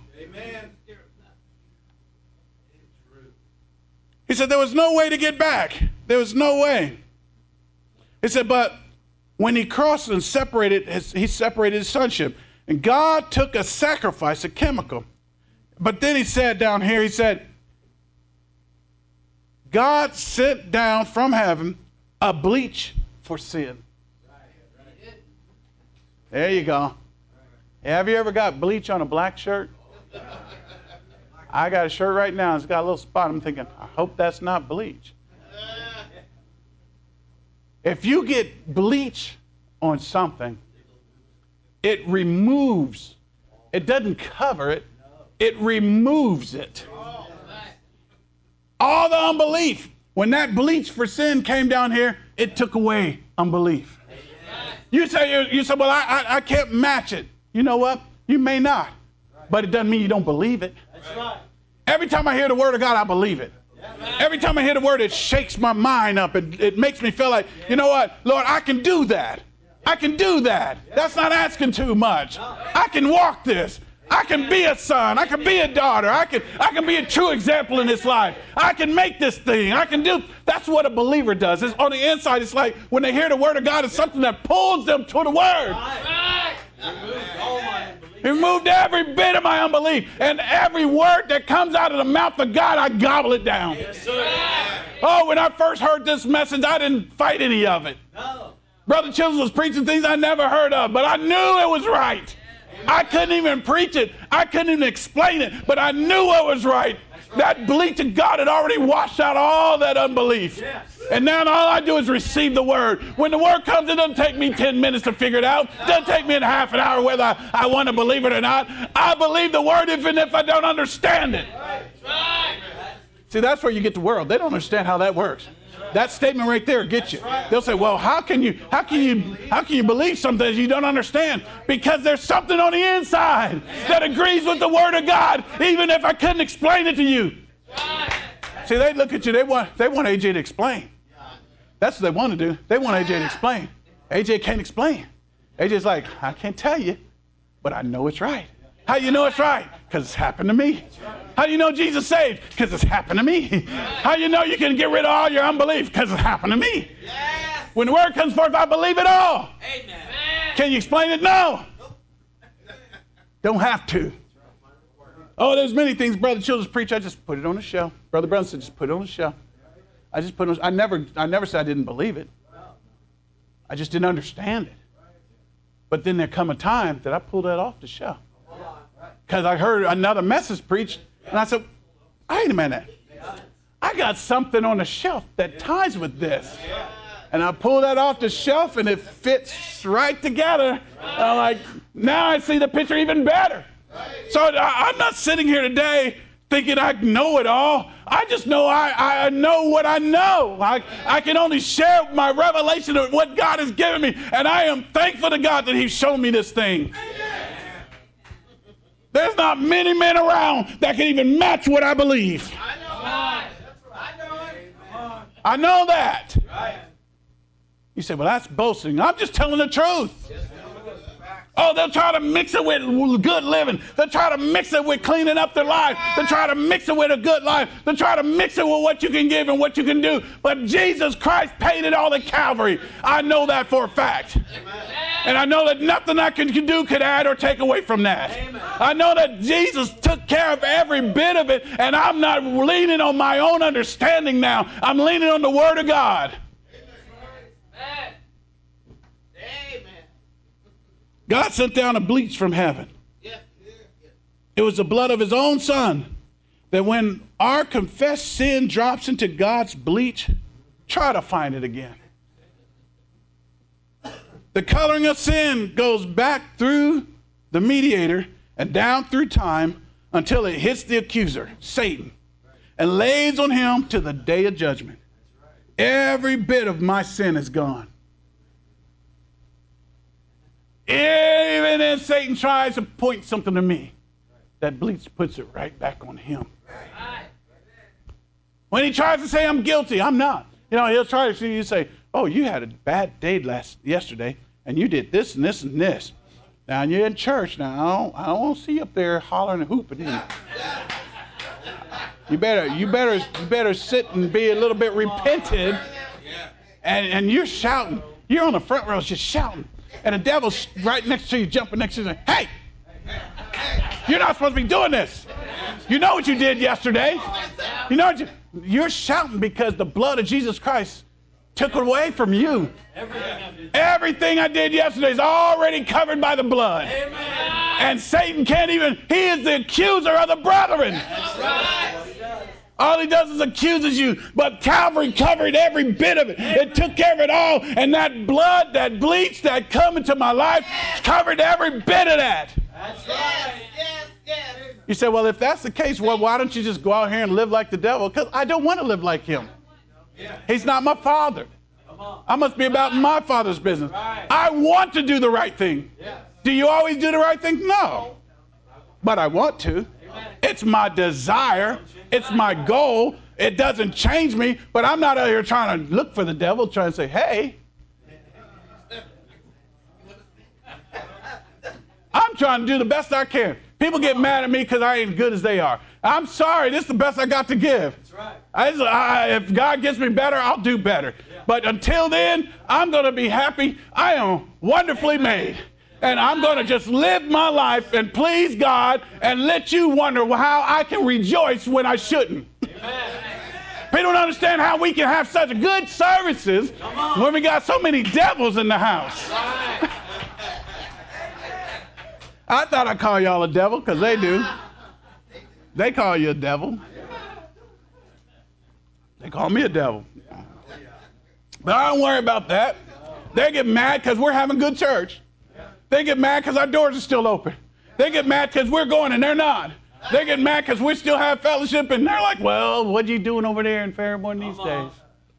He said there was no way to get back. There was no way. He said, but when he crossed and separated, his, he separated his sonship. And God took a sacrifice, a chemical. But then he said down here, he said, God sent down from heaven a bleach for sin. There you go. Have you ever got bleach on a black shirt? I got a shirt right now. It's got a little spot. I'm thinking, I hope that's not bleach. If you get bleach on something, it removes. It doesn't cover it. It removes it. All the unbelief. When that bleach for sin came down here, it took away unbelief. You say, you, you say, well, I, I, I can't match it. You know what? You may not. But it doesn't mean you don't believe it. That's right. Every time I hear the word of God, I believe it. Every time I hear the word, it shakes my mind up. It, it makes me feel like, you know what, Lord, I can do that. I can do that. That's not asking too much. I can walk this. I can be a son. I can be a daughter. I can, I can be a true example in this life. I can make this thing. I can do. That's what a believer does. It's on the inside. It's like when they hear the word of God, it's something that pulls them to the word. He removed every bit of my unbelief. And every word that comes out of the mouth of God, I gobble it down. Yes, oh, when I first heard this message, I didn't fight any of it. No. Brother Chisholm was preaching things I never heard of, but I knew it was right. I couldn't even preach it. I couldn't even explain it, but I knew it was right. That bleach of God had already washed out all that unbelief. Yes. And now all I do is receive the word. When the word comes, it doesn't take me ten minutes to figure it out. It doesn't take me a half an hour whether I, I want to believe it or not. I believe the word even if I don't understand it. Right. See, that's where you get the world. They don't understand how that works. That statement right there gets you. They'll say, well, how can you how can you how can you believe something that you don't understand? Because there's something on the inside that agrees with the word of God, even if I couldn't explain it to you. See, they look at you, they want they want A J to explain. That's what they want to do. They want A J to explain. A J can't explain. A J's like, I can't tell you, but I know it's right. How do you know it's right? Because it's happened to me. How do you know Jesus saved? Because it's happened to me. How do you know you can get rid of all your unbelief? Because it's happened to me. Yes. When the word comes forth, I believe it all. Amen. Can you explain it? No. Don't have to. Oh, there's many things Brother Childers preach. I just put it on the shelf. Brother Brunson just put it on the shelf. I just put it on, I never, I never said I didn't believe it. I just didn't understand it. But then there come a time that I pulled that off the shelf. Because I heard another message preached, and I said, wait a minute. I got something on the shelf that ties with this. And I pulled that off the shelf, and it fits right together. And I'm like, now I see the picture even better. So I, I'm not sitting here today thinking I know it all. I just know I, I know what I know. I, I can only share my revelation of what God has given me. And I am thankful to God that He's shown me this thing. There's not many men around that can even match what I believe. I know that. I know it. I know that. You say, well, that's boasting. I'm just telling the truth. Oh, they'll try to mix it with good living. They'll try to mix it with cleaning up their life. They'll try to mix it with a good life. They'll try to mix it with what you can give and what you can do. But Jesus Christ paid it all at Calvary. I know that for a fact. And I know that nothing I can, can do could add or take away from that. Amen. I know that Jesus took care of every bit of it, and I'm not leaning on my own understanding now. I'm leaning on the Word of God. Amen. Amen. God sent down a bleach from heaven. It was the blood of His own Son, that when our confessed sin drops into God's bleach, try to find it again. The coloring of sin goes back through the mediator and down through time until it hits the accuser, Satan. and lays on him to the day of judgment. Every bit of my sin is gone. Even if Satan tries to point something to me, that bleach puts it right back on him. When he tries to say I'm guilty, I'm not. You know, he'll try to see you say, oh, you had a bad day last yesterday, and you did this and this and this. Now, you're in church now. I don't, I don't want to see you up there hollering and hooping. You better, you better, you better sit and be a little bit repentant. And, and you're shouting. You're on the front row just shouting. And the devil's right next to you, jumping next to you, saying, hey, you're not supposed to be doing this. You know what you did yesterday. You know what you, you're shouting because the blood of Jesus Christ took it away from you. Everything I did yesterday is already covered by the blood. And Satan can't even, he is the accuser of the brethren. All he does is accuses you, but Calvary covered every bit of it. It took care of it all, and that blood, that bleach that come into my life covered every bit of that. That's right. Yes, yes. You say, well, if that's the case, well, why don't you just go out here and live like the devil? Because I don't want to live like him. He's not my father. I must be about my father's business. I want to do the right thing. Do you always do the right thing? No. But I want to. It's my desire. It's my goal. It doesn't change me, but I'm not out here trying to look for the devil, trying to say, hey. I'm trying to do the best I can. People get mad at me because I ain't as good as they are. I'm sorry. This is the best I got to give. That's right. I, I, if God gets me better, I'll do better. Yeah. But until then, I'm going to be happy. I am wonderfully made. And I'm going to just live my life and please God and let you wonder how I can rejoice when I shouldn't. Amen. People don't understand how we can have such good services when we got so many devils in the house. Right. I thought I'd call y'all a devil because they do. They call you a devil. They call me a devil. But I don't worry about that. They get mad because we're having good church. They get mad because our doors are still open. They get mad because we're going and they're not. They get mad because we still have fellowship and they're like, well, what are you doing over there in Fairborn these days?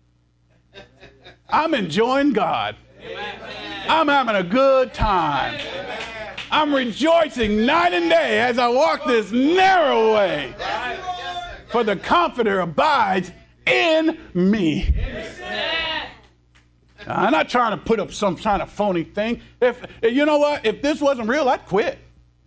I'm enjoying God. I'm having a good time. I'm rejoicing night and day as I walk this narrow way. For the Comforter abides in me. I'm not trying to put up some kind of phony thing. If you know what, if this wasn't real, I'd quit.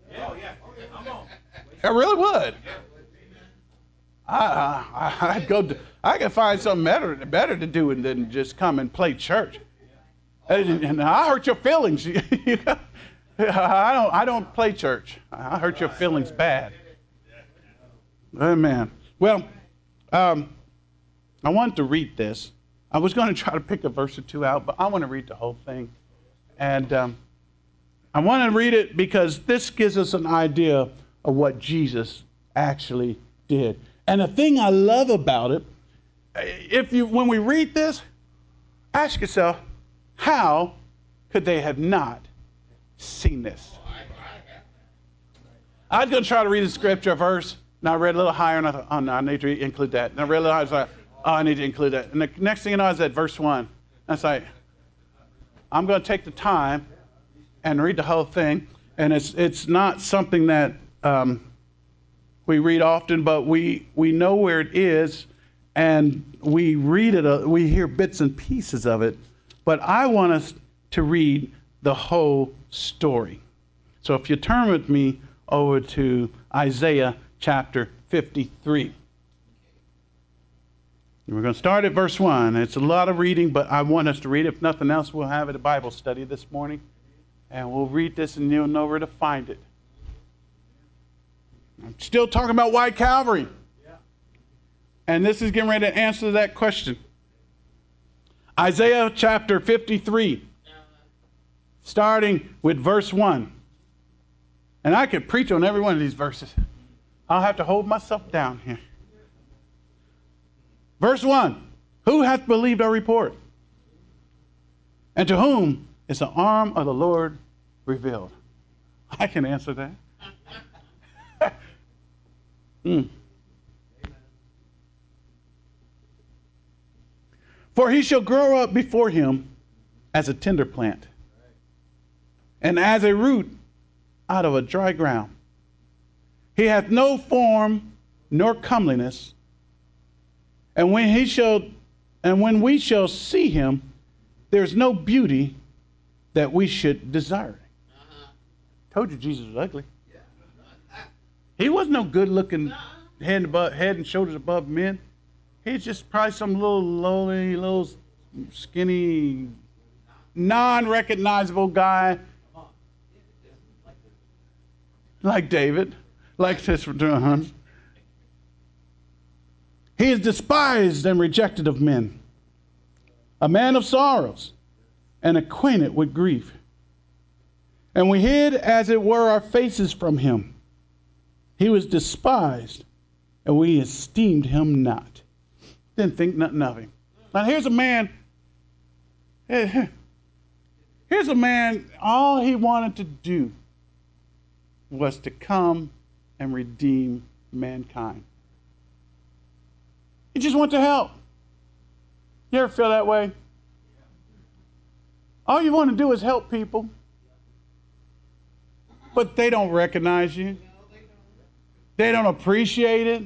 I really would. I, I I'd go. To, I could find something better better to do than just come and play church. And, and I hurt your feelings. I don't. I don't play church. I hurt your feelings bad. Amen. Well, um, I wanted to read this. I was going to try to pick a verse or two out, but I want to read the whole thing. And um, I want to read it because this gives us an idea of what Jesus actually did. And the thing I love about it, if you when we read this, ask yourself, how could they have not seen this? I was going to try to read the scripture verse, and I read a little higher, and I thought, oh, no, I need to include that. And I read a little higher, I was like, oh, I need to include that. And the next thing you know, I was at verse one. I was like, I'm going to take the time and read the whole thing. And it's it's not something that um, we read often, but we, we know where it is, and we read it, uh, we hear bits and pieces of it. But I want us to read the whole story. So if you turn with me over to Isaiah chapter fifty-three. We're going to start at verse one. It's a lot of reading, but I want us to read it. If nothing else, we'll have it a Bible study this morning. And we'll read this and you'll know where to find it. I'm still talking about White Calvary. Yeah. And this is getting ready to answer that question. Isaiah chapter fifty-three, starting with verse one. And I could preach on every one of these verses. I'll have to hold myself down here. Verse one, who hath believed our report? And to whom is the arm of the Lord revealed? I can answer that. mm. For he shall grow up before him as a tender plant, and as a root out of a dry ground. He hath no form nor comeliness, and when he shall, and when we shall see him, there is no beauty that we should desire. Told you Jesus was ugly. He wasn't no good-looking head above, head and shoulders above men. He's just probably some little lowly, little skinny, non-recognizable guy, like David, like this. Uh-huh. He is despised and rejected of men, a man of sorrows and acquainted with grief. And we hid, as it were, our faces from him. He was despised, and we esteemed him not. Didn't think nothing of him. Now here's a man, here's a man, all he wanted to do was to come and redeem mankind. He just wanted to help. You ever feel that way? All you want to do is help people, but they don't recognize you. They don't appreciate it.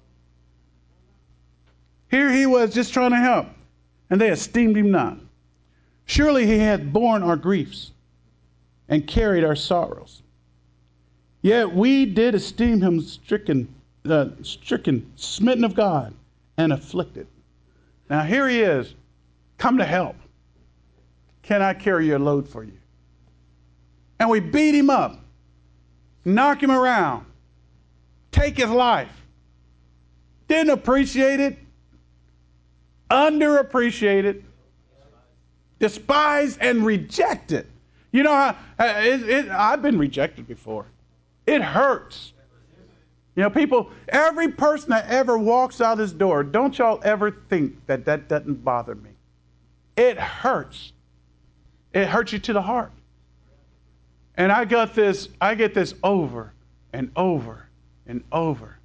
Here he was just trying to help, and they esteemed him not. Surely he had borne our griefs and carried our sorrows. Yet we did esteem him stricken, uh, stricken, smitten of God, and afflicted. Now here he is, come to help. Can I carry your load for you? And we beat him up, knock him around, take his life. Didn't appreciate it, underappreciated, despised, and rejected. You know how it, it, I've been rejected before. It hurts. You know, people, every person that ever walks out this door, don't y'all ever think that that doesn't bother me. It hurts. It hurts you to the heart. And I got this, I get this over and over and over.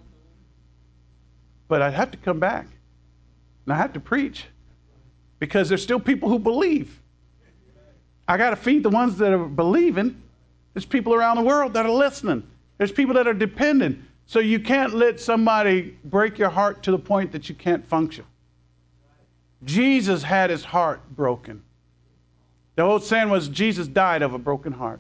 But I have to come back. And I have to preach. Because there's still people who believe. I got to feed the ones that are believing. There's people around the world that are listening. There's people that are dependent. So you can't let somebody break your heart to the point that you can't function. Jesus had his heart broken. The old saying was, Jesus died of a broken heart.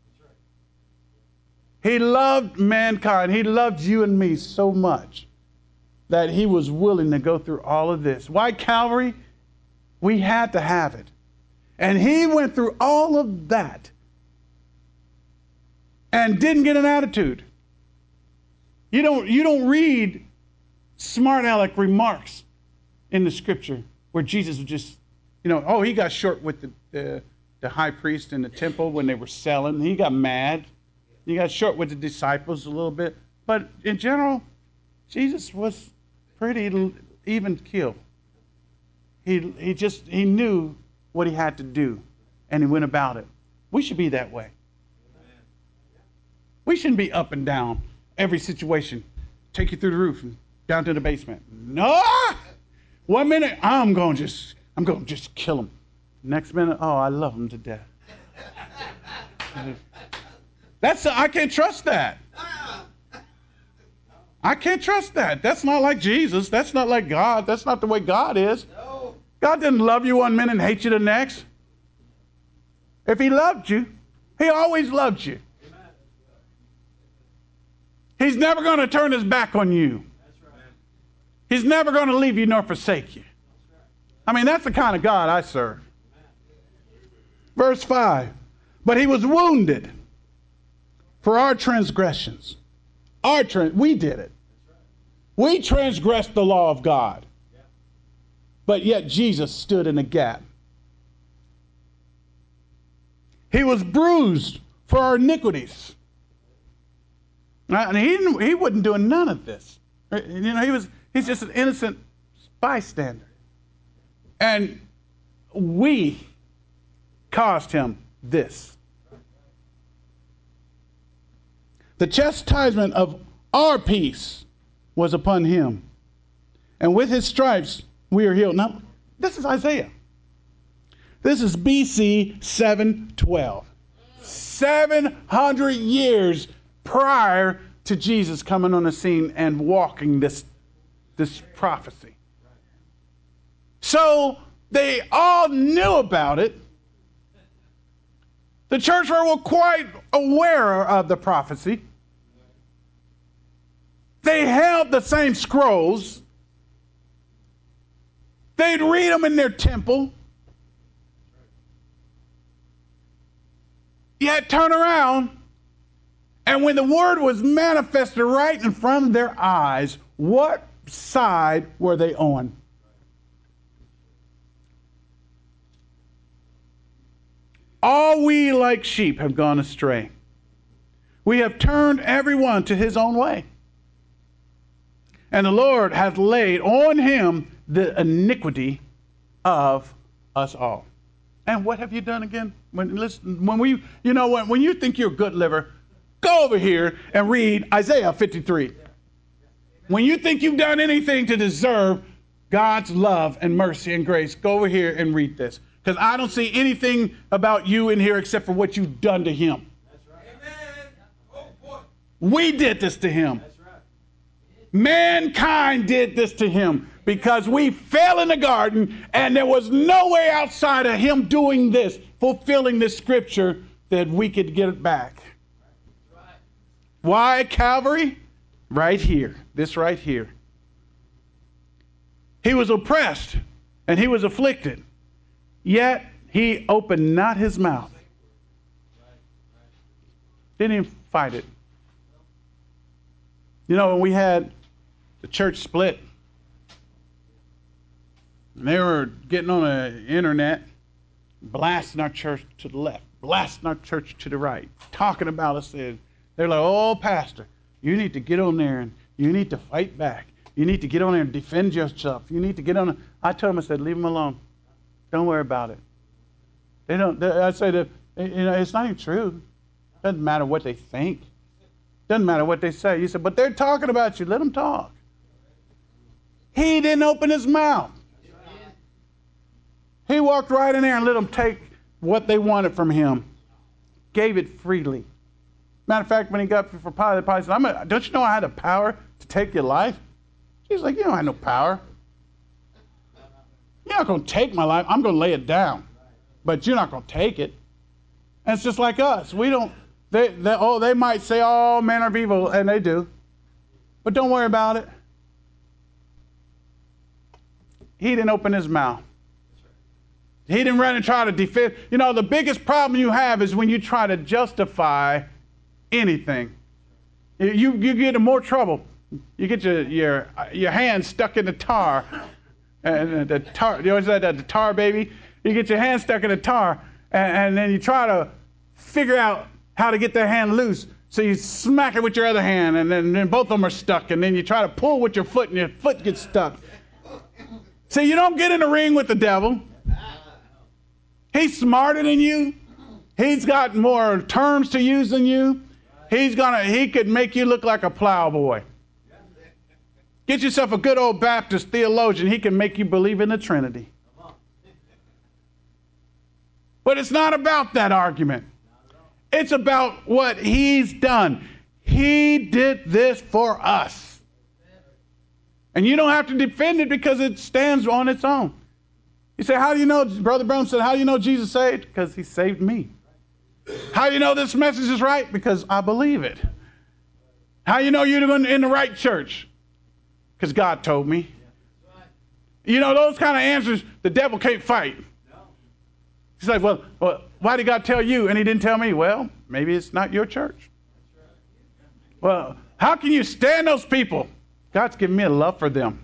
He loved mankind. He loved you and me so much that he was willing to go through all of this. Why Calvary? We had to have it. And he went through all of that and didn't get an attitude. You don't, you don't read smart aleck remarks in the scripture where Jesus was just, you know, oh, he got short with the, the, the high priest in the temple when they were selling. He got mad. He got short with the disciples a little bit. But in general, Jesus was pretty even keel. He, he just, he knew what he had to do, and he went about it. We should be that way. We shouldn't be up and down every situation. Take you through the roof and down to the basement. No! One minute, I'm going to just, I'm going to just kill him. Next minute, oh, I love him to death. That's, I can't trust that. I can't trust that. That's not like Jesus. That's not like God. That's not the way God is. God didn't love you one minute and hate you the next. If he loved you, he always loved you. He's never going to turn his back on you. He's never going to leave you nor forsake you. I mean, that's the kind of God I serve. Verse five, but he was wounded for our transgressions. Our trans- we did it. We transgressed the law of God. But yet Jesus stood in the gap. He was bruised for our iniquities. And he, didn't, he wasn't doing none of this. You know, he was, he's just an innocent bystander. And we caused him this. The chastisement of our peace was upon him. And with his stripes we are healed. Now, This is Isaiah. This is B C seven twelve. seven hundred years prior to Jesus coming on the scene and walking this, this prophecy. So they all knew about it. The church were quite aware of the prophecy. They held the same scrolls. They'd read them in their temple. Yet turn around, and when the word was manifested right in front of their eyes, what side were they on? All we like sheep have gone astray. We have turned everyone to his own way. And the Lord hath laid on him the iniquity of us all. And what have you done again? When listen, when we, you know, when, when you think you're a good liver, go over here and read Isaiah fifty-three. When you think you've done anything to deserve God's love and mercy and grace, go over here and read this. Because I don't see anything about you in here except for what you've done to him. That's right. Amen. We did this to him. That's right. Mankind did this to him because we fell in the garden and there was no way outside of him doing this, fulfilling this scripture, that we could get it back. Right. Why Calvary? Right here. This right here. He was oppressed and he was afflicted. Yet he opened not his mouth. Didn't even fight it. You know, when we had the church split, and they were getting on the internet, blasting our church to the left, blasting our church to the right, talking about us. They're like, oh, pastor, you need to get on there and you need to fight back. You need to get on there and defend yourself. You need to get on. I told them, I said, leave them alone. Don't worry about it. They don't. They, I say that, you know, it's not even true. Doesn't matter what they think. Doesn't matter what they say. You said, but they're talking about you. Let them talk. He didn't open his mouth. He walked right in there and let them take what they wanted from him. Gave it freely. Matter of fact, when he got for Pilate, Pilate said, I'm a, don't you know I had the power to take your life? He's like, you don't have no power. You're not going to take my life. I'm going to lay it down. But you're not going to take it. And it's just like us. We don't, they, they, oh, they might say, oh, men are evil, and they do. But don't worry about it. He didn't open his mouth. He didn't run and try to defend. You know, the biggest problem you have is when you try to justify anything. You, you get in more trouble. You get your, your, your hand stuck in the tar. And the tar, you always say that, the tar baby. You get your hand stuck in the tar, and, and then you try to figure out how to get that hand loose. So you smack it with your other hand, and then, then both of them are stuck. And then you try to pull with your foot, and your foot gets stuck. See, you don't get in the ring with the devil. He's smarter than you. He's got more terms to use than you. He's gonna. He could make you look like a plowboy. Get yourself a good old Baptist theologian. He can make you believe in the Trinity. But it's not about that argument. It's about what he's done. He did this for us. And you don't have to defend it because it stands on its own. You say, how do you know, Brother Brown said, how do you know Jesus saved? Because he saved me. How do you know this message is right? Because I believe it. How do you know you're in the right church? Because God told me. You know, those kind of answers, the devil can't fight. He's like, well, well, why did God tell you and he didn't tell me? Well, maybe it's not your church. Well, how can you stand those people? God's given me a love for them.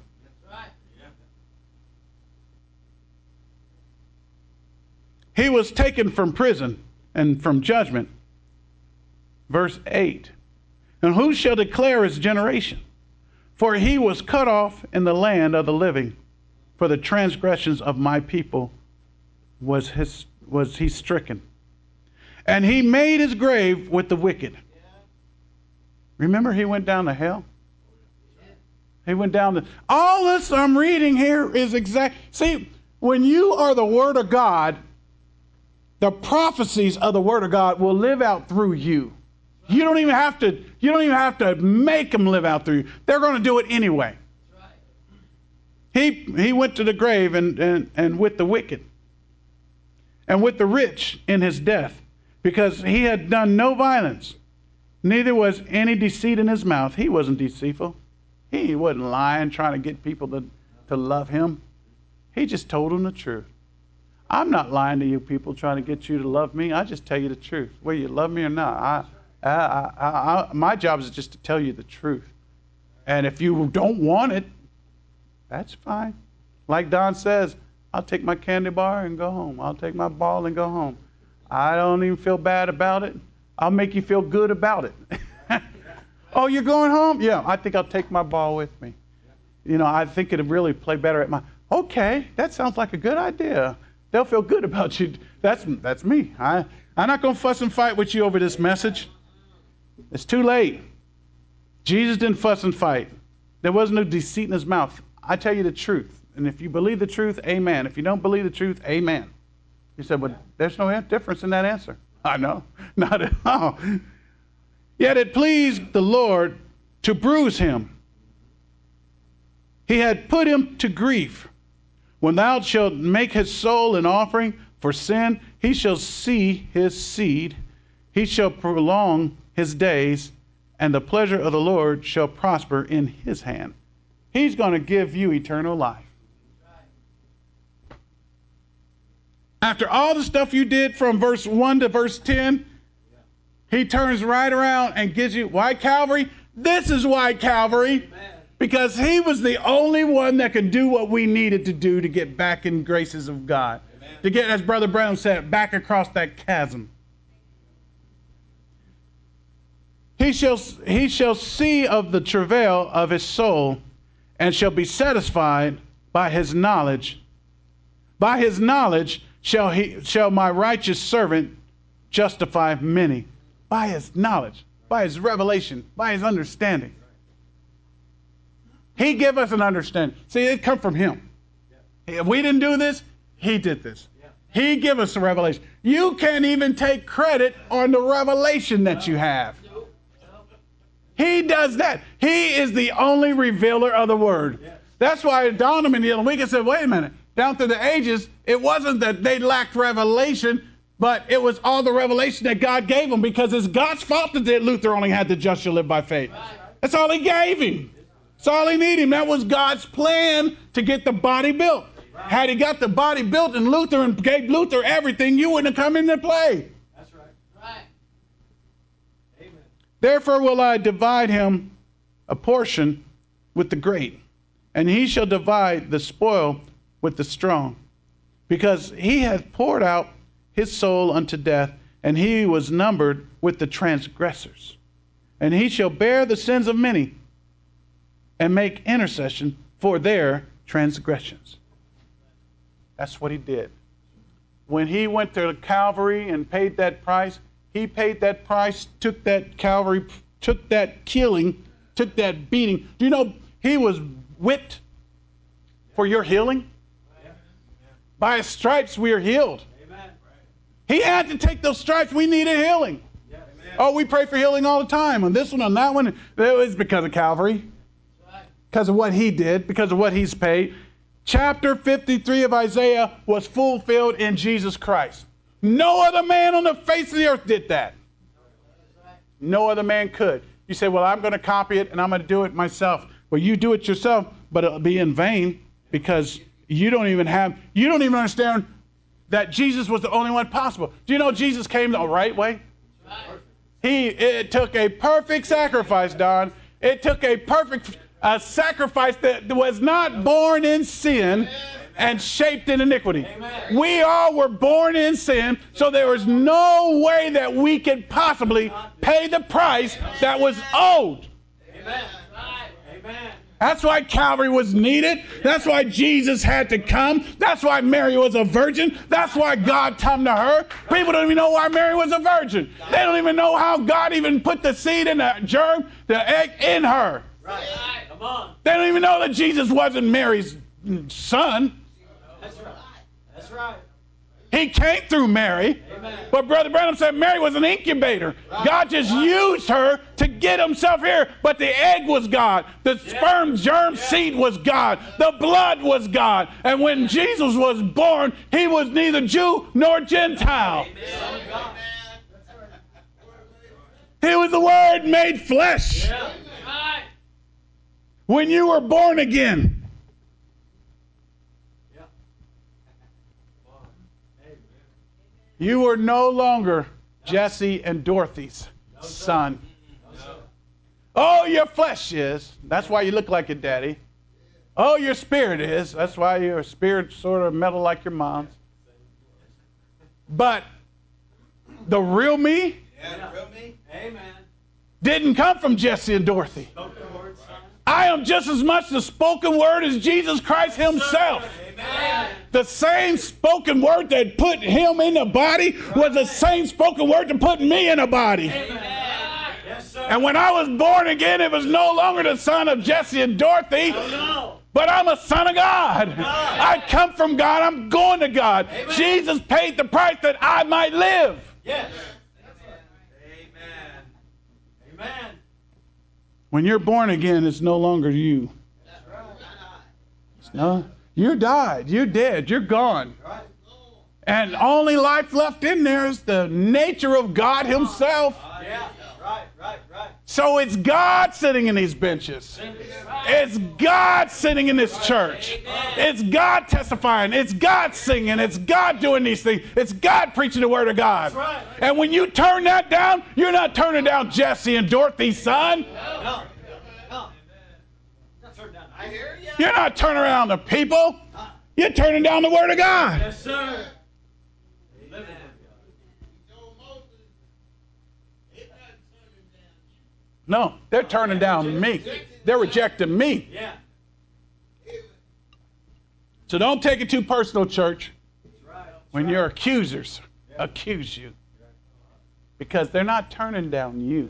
He was taken from prison and from judgment. Verse eight. And who shall declare his generation? For he was cut off in the land of the living. For the transgressions of my people was his was he stricken. And he made his grave with the wicked. Remember, he went down to hell? He went down to... All this I'm reading here is exact... See, when you are the Word of God, the prophecies of the Word of God will live out through you. You don't even have to, you don't even have to make them live out through you. They're going to do it anyway. He, he went to the grave and, and, and with the wicked and with the rich in his death, because he had done no violence, neither was any deceit in his mouth. He wasn't deceitful. He wasn't lying, trying to get people to, to love him. He just told them the truth. I'm not lying to you people trying to get you to love me. I just tell you the truth, whether you love me or not. I, I, I, I, my job is just to tell you the truth. And if you don't want it, that's fine. Like Don says, I'll take my candy bar and go home. I'll take my ball and go home. I don't even feel bad about it. I'll make you feel good about it. Oh, you're going home? Yeah, I think I'll take my ball with me. You know, I think it'd really play better at my, okay, that sounds like a good idea. They'll feel good about you. That's that's me. I, I'm not going to fuss and fight with you over this message. It's too late. Jesus didn't fuss and fight. There was no deceit in his mouth. I tell you the truth. And if you believe the truth, amen. If you don't believe the truth, amen. You said, well, there's no difference in that answer. I know. Not at all. Yet it pleased the Lord to bruise him. He had put him to grief. When thou shalt make his soul an offering for sin, he shall see his seed. He shall prolong his days, and the pleasure of the Lord shall prosper in his hand. He's going to give you eternal life. After all the stuff you did from verse one to verse ten, he turns right around and gives you, why Calvary? This is why Calvary. Because he was the only one that could do what we needed to do to get back in graces of God. Amen. To get, as Brother Brown said, back across that chasm. He shall, he shall see of the travail of his soul, and shall be satisfied by his knowledge. By his knowledge shall he shall my righteous servant justify many. By his knowledge, by his revelation, by his understanding. He gave us an understanding. See, it come from him. If we didn't do this, he did this. He gave us a revelation. You can't even take credit on the revelation that you have. He does that. He is the only revealer of the word. That's why it dawned on me the other week and said, wait a minute. Down through the ages, it wasn't that they lacked revelation, but it was all the revelation that God gave them, because it's God's fault that Luther only had the just shall live by faith. That's all he gave him. That's all he needed. That was God's plan to get the body built. Had he got the body built and Luther and gave Luther everything, you wouldn't have come into play. That's right. Right. Amen. Therefore will I divide him a portion with the great, and he shall divide the spoil with the strong, because he hath poured out his soul unto death, and he was numbered with the transgressors. And he shall bear the sins of many, and make intercession for their transgressions. That's what he did. When he went to Calvary and paid that price, he paid that price, took that Calvary, took that killing, took that beating. Do you know he was whipped for your healing? By his stripes we are healed. He had to take those stripes. We needed healing. Oh, we pray for healing all the time. On this one, on that one, it was because of Calvary. Because of what he did, because of what he's paid. Chapter fifty-three of Isaiah was fulfilled in Jesus Christ. No other man on the face of the earth did that. No other man could. You say, well, I'm going to copy it and I'm going to do it myself. Well, you do it yourself, but it'll be in vain, because you don't even have, you don't even understand that Jesus was the only one possible. Do you know Jesus came the right way? He, it took a perfect sacrifice, Don. It took a perfect a sacrifice that was not born in sin and shaped in iniquity. Amen. We all were born in sin, so there was no way that we could possibly pay the price that was owed. Amen. Amen. That's why Calvary was needed. That's why Jesus had to come. That's why Mary was a virgin. That's why God come to her. People don't even know why Mary was a virgin. They don't even know how God even put the seed and the germ, the egg in her. Right. Come on. They don't even know that Jesus wasn't Mary's son. That's right. That's right. He came through Mary. Amen. But Brother Branham said Mary was an incubator. Right. God just right. used her to get himself here. But the egg was God. The yeah. sperm germ yeah. seed was God. The blood was God. And when Jesus was born, he was neither Jew nor Gentile. Amen. He was the Word made flesh. Yeah. Right. When you were born again, you were no longer Jesse and Dorothy's son. Oh, your flesh is. That's why you look like your daddy. Oh, your spirit is. That's why your spirit sort of metal like your mom's. But the real me, yeah, real me. Amen. Didn't come from Jesse and Dorothy. I am just as much the spoken word as Jesus Christ himself. Amen. The same spoken word that put him in the body was the same spoken word that put me in a body. Yes, and when I was born again, it was no longer the son of Jesse and Dorothy, oh, no. but I'm a son of God. God. I come from God. I'm going to God. Amen. Jesus paid the price that I might live. Yes. Amen. Amen. When you're born again, it's no longer you. It's not. You died. You're dead. You're gone. And only life left in there is the nature of God himself. Yeah. Right, right, right. So it's God sitting in these benches. It's God sitting in this church. It's God testifying. It's God singing. It's God doing these things. It's God preaching the word of God. And when you turn that down, you're not turning down Jesse and Dorothy's son. No. No. I hear you. You're not turning around the people. You're turning down the word of God. Yes, sir. No, they're turning down me. They're rejecting me. So don't take it too personal, church, when your accusers accuse you. Because they're not turning down you.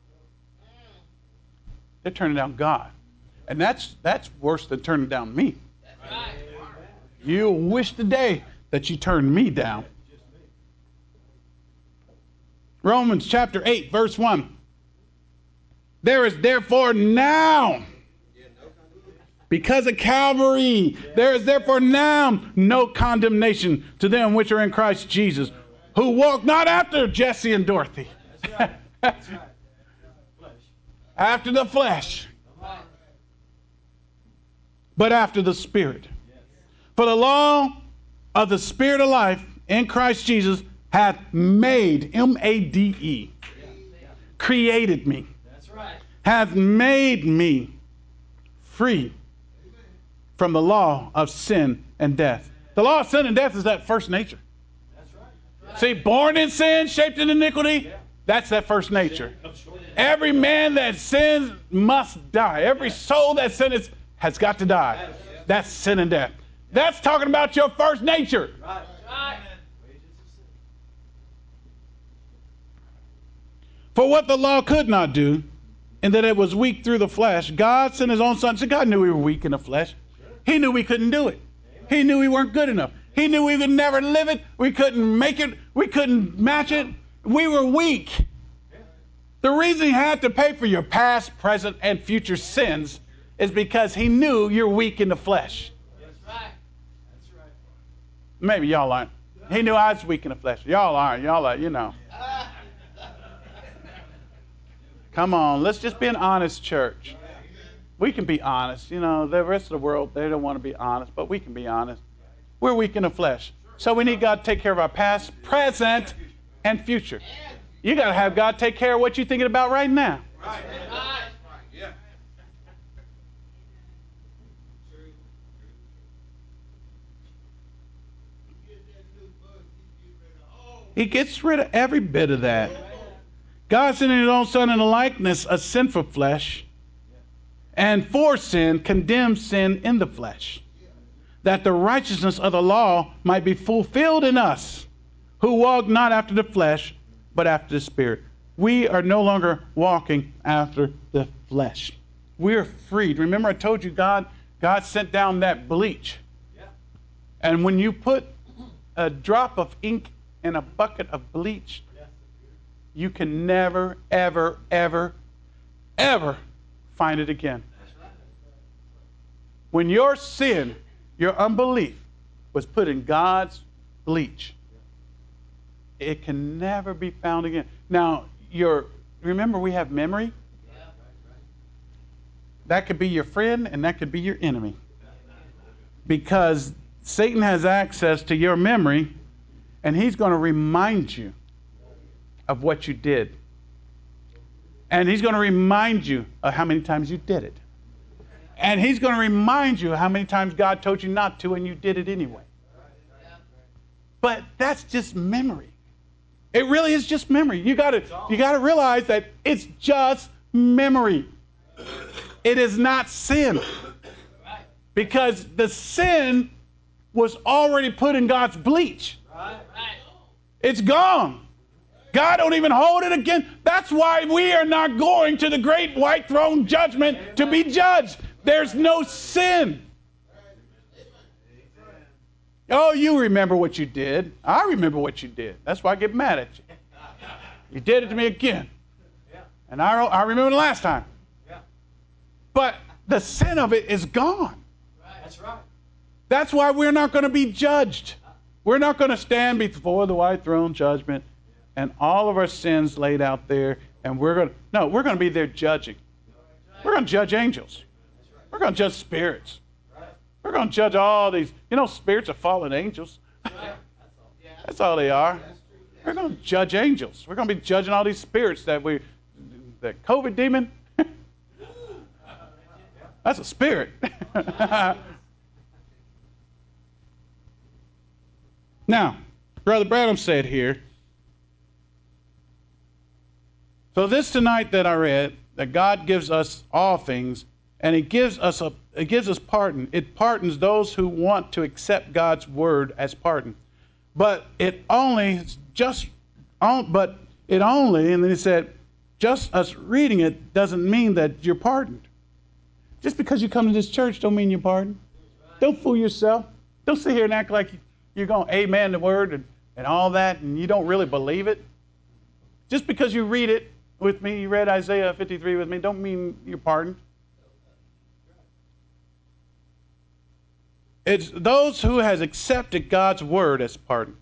They're turning down God. And that's that's worse than turning down me. You'll wish the day that you turned me down. Romans chapter eight, verse one. There is therefore now, because of Calvary, there is therefore now no condemnation to them which are in Christ Jesus, who walk not after Jesse and Dorothy. That's right. That's right. After the flesh, but after the Spirit. For the law of the Spirit of life in Christ Jesus hath made, M A D E, created me. Hath made me free from the law of sin and death. The law of sin and death is that first nature. That's right. See, born in sin, shaped in iniquity, yeah. That's that first nature. Every man that sins must die. Every soul that sins has got to die. That's sin and death. That's talking about your first nature. Right. Right. For what the law could not do, and that it was weak through the flesh, God sent his own son. So God knew we were weak in the flesh. He knew we couldn't do it. He knew we weren't good enough. He knew we would never live it. We couldn't make it. We couldn't match it. We were weak. The reason he had to pay for your past, present, and future sins is because he knew you're weak in the flesh. That's right. That's right. Maybe y'all aren't. He knew I was weak in the flesh. Y'all aren't. Y'all are, you know. Come on, let's just be an honest church. We can be honest. You know, the rest of the world, they don't want to be honest, but we can be honest. We're weak in the flesh. So we need God to take care of our past, present, and future. You got to have God take care of what you're thinking about right now. Right. Yeah. He gets rid of every bit of that. God sending his own son in the likeness of sinful flesh, and for sin condemned sin in the flesh, that the righteousness of the law might be fulfilled in us, who walk not after the flesh, but after the Spirit. We are no longer walking after the flesh. We're freed. Remember I told you God, God sent down that bleach. And when you put a drop of ink in a bucket of bleach, you can never, ever, ever, ever find it again. When your sin, your unbelief, was put in God's bleach, it can never be found again. Now, your remember we have memory? That could be your friend and that could be your enemy. Because Satan has access to your memory and he's going to remind you of what you did. And he's going to remind you of how many times you did it. And he's going to remind you how many times God told you not to and you did it anyway. But that's just memory. It really is just memory. You got to you got to realize that it's just memory. It is not sin. Because the sin was already put in God's bleach. It's gone. God don't even hold it again. That's why we are not going to the great white throne judgment to be judged. There's no sin. Oh, you remember what you did. I remember what you did. That's why I get mad at you. You did it to me again. And I, I remember the last time. But the sin of it is gone. That's right. That's why we're not going to be judged. We're not going to stand before the white throne judgment and all of our sins laid out there. And we're going to, no, we're going to be there judging. We're going to judge angels. We're going to judge spirits. We're going to judge all these. You know, spirits are fallen angels. That's all they are. We're going to judge angels. We're going to be judging all these spirits that we, that COVID demon. That's a spirit. Now, Brother Branham said here, so this tonight that I read, that God gives us all things, and He gives us a, it gives us pardon. It pardons those who want to accept God's word as pardon. But it only just, but it only, and then he said, just us reading it doesn't mean that you're pardoned. Just because you come to this church don't mean you're pardoned. Don't fool yourself. Don't sit here and act like you're going to amen the word and, and all that, and you don't really believe it. Just because you read it with me, you read Isaiah fifty-three with me, don't mean you're pardoned. It's those who has accepted God's word as pardon.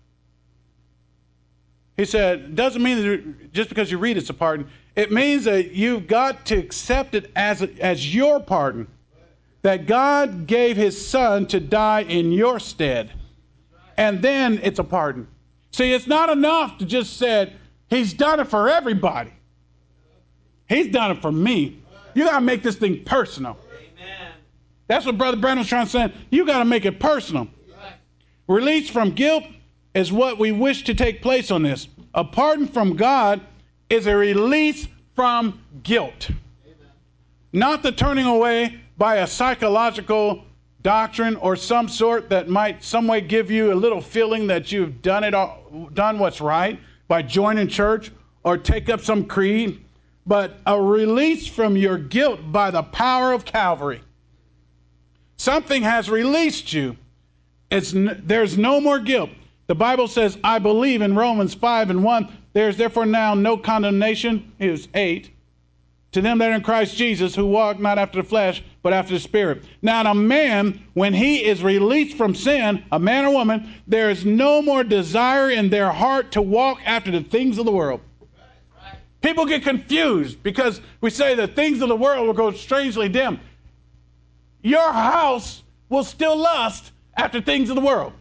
He said, doesn't mean that just because you read it's a pardon. It means that you've got to accept it as, as your pardon. That God gave His Son to die in your stead. And then it's a pardon. See, it's not enough to just say, He's done it for everybody. He's done it for me. You got to make this thing personal. Amen. That's what Brother Branham's trying to say. You got to make it personal. Right. Release from guilt is what we wish to take place on this. A pardon from God is a release from guilt. Amen. Not the turning away by a psychological doctrine or some sort that might some way give you a little feeling that you've done it all, done what's right by joining church or take up some creed, but a release from your guilt by the power of Calvary. Something has released you. It's, there's no more guilt. The Bible says, I believe in Romans five and one, there's therefore now no condemnation, it was eight, to them that are in Christ Jesus, who walk not after the flesh, but after the Spirit. Now, a man, when he is released from sin, a man or woman, there is no more desire in their heart to walk after the things of the world. People get confused because we say the things of the world will go strangely dim. Your house will still lust after things of the world.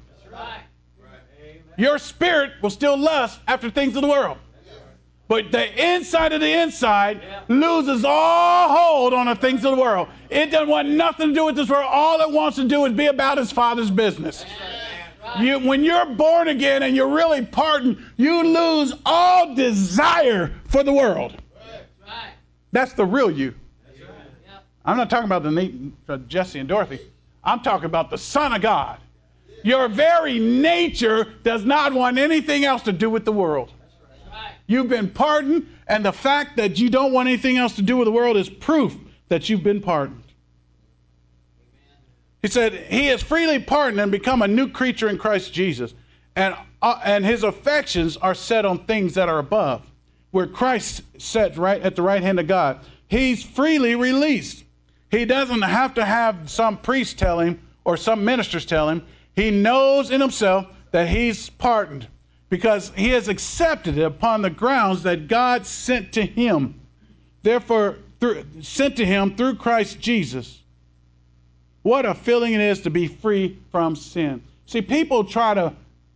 Your spirit will still lust after things of the world. But the inside of the inside loses all hold on the things of the world. It doesn't want nothing to do with this world. All it wants to do is be about its Father's business. You, when you're born again and you're really pardoned, you lose all desire for the world. That's the real you. I'm not talking about the neat uh, Jesse and Dorothy. I'm talking about the Son of God. Your very nature does not want anything else to do with the world. You've been pardoned, and the fact that you don't want anything else to do with the world is proof that you've been pardoned. He said, He has freely pardoned and become a new creature in Christ Jesus. and uh, and his affections are set on things that are above, where Christ sat right at the right hand of God. He's freely released. He doesn't have to have some priest tell him or some ministers tell him. He knows in himself that he's pardoned because he has accepted it upon the grounds that God sent to him. Therefore, through, sent to him through Christ Jesus. What a feeling it is to be free from sin. See, people try to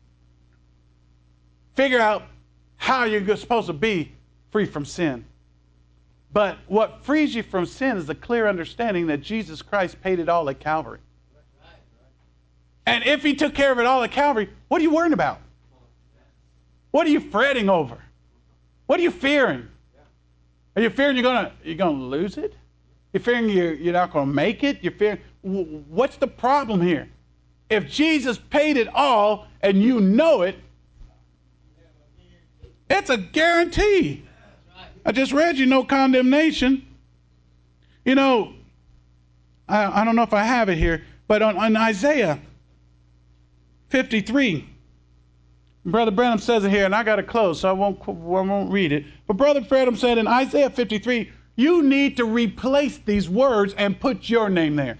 figure out how you're supposed to be free from sin. But what frees you from sin is the clear understanding that Jesus Christ paid it all at Calvary. And if he took care of it all at Calvary, what are you worrying about? What are you fretting over? What are you fearing? Are you fearing you're gonna you're gonna lose it? You're fearing you're, you're not gonna make it? You're fearing what's the problem here? If Jesus paid it all and you know it, it's a guarantee. I just read you no condemnation. You know, I, I don't know if I have it here, but on, on Isaiah fifty-three, Brother Branham says it here, and I got to close, so I won't, I won't read it. But Brother Branham said in Isaiah fifty-three, you need to replace these words and put your name there.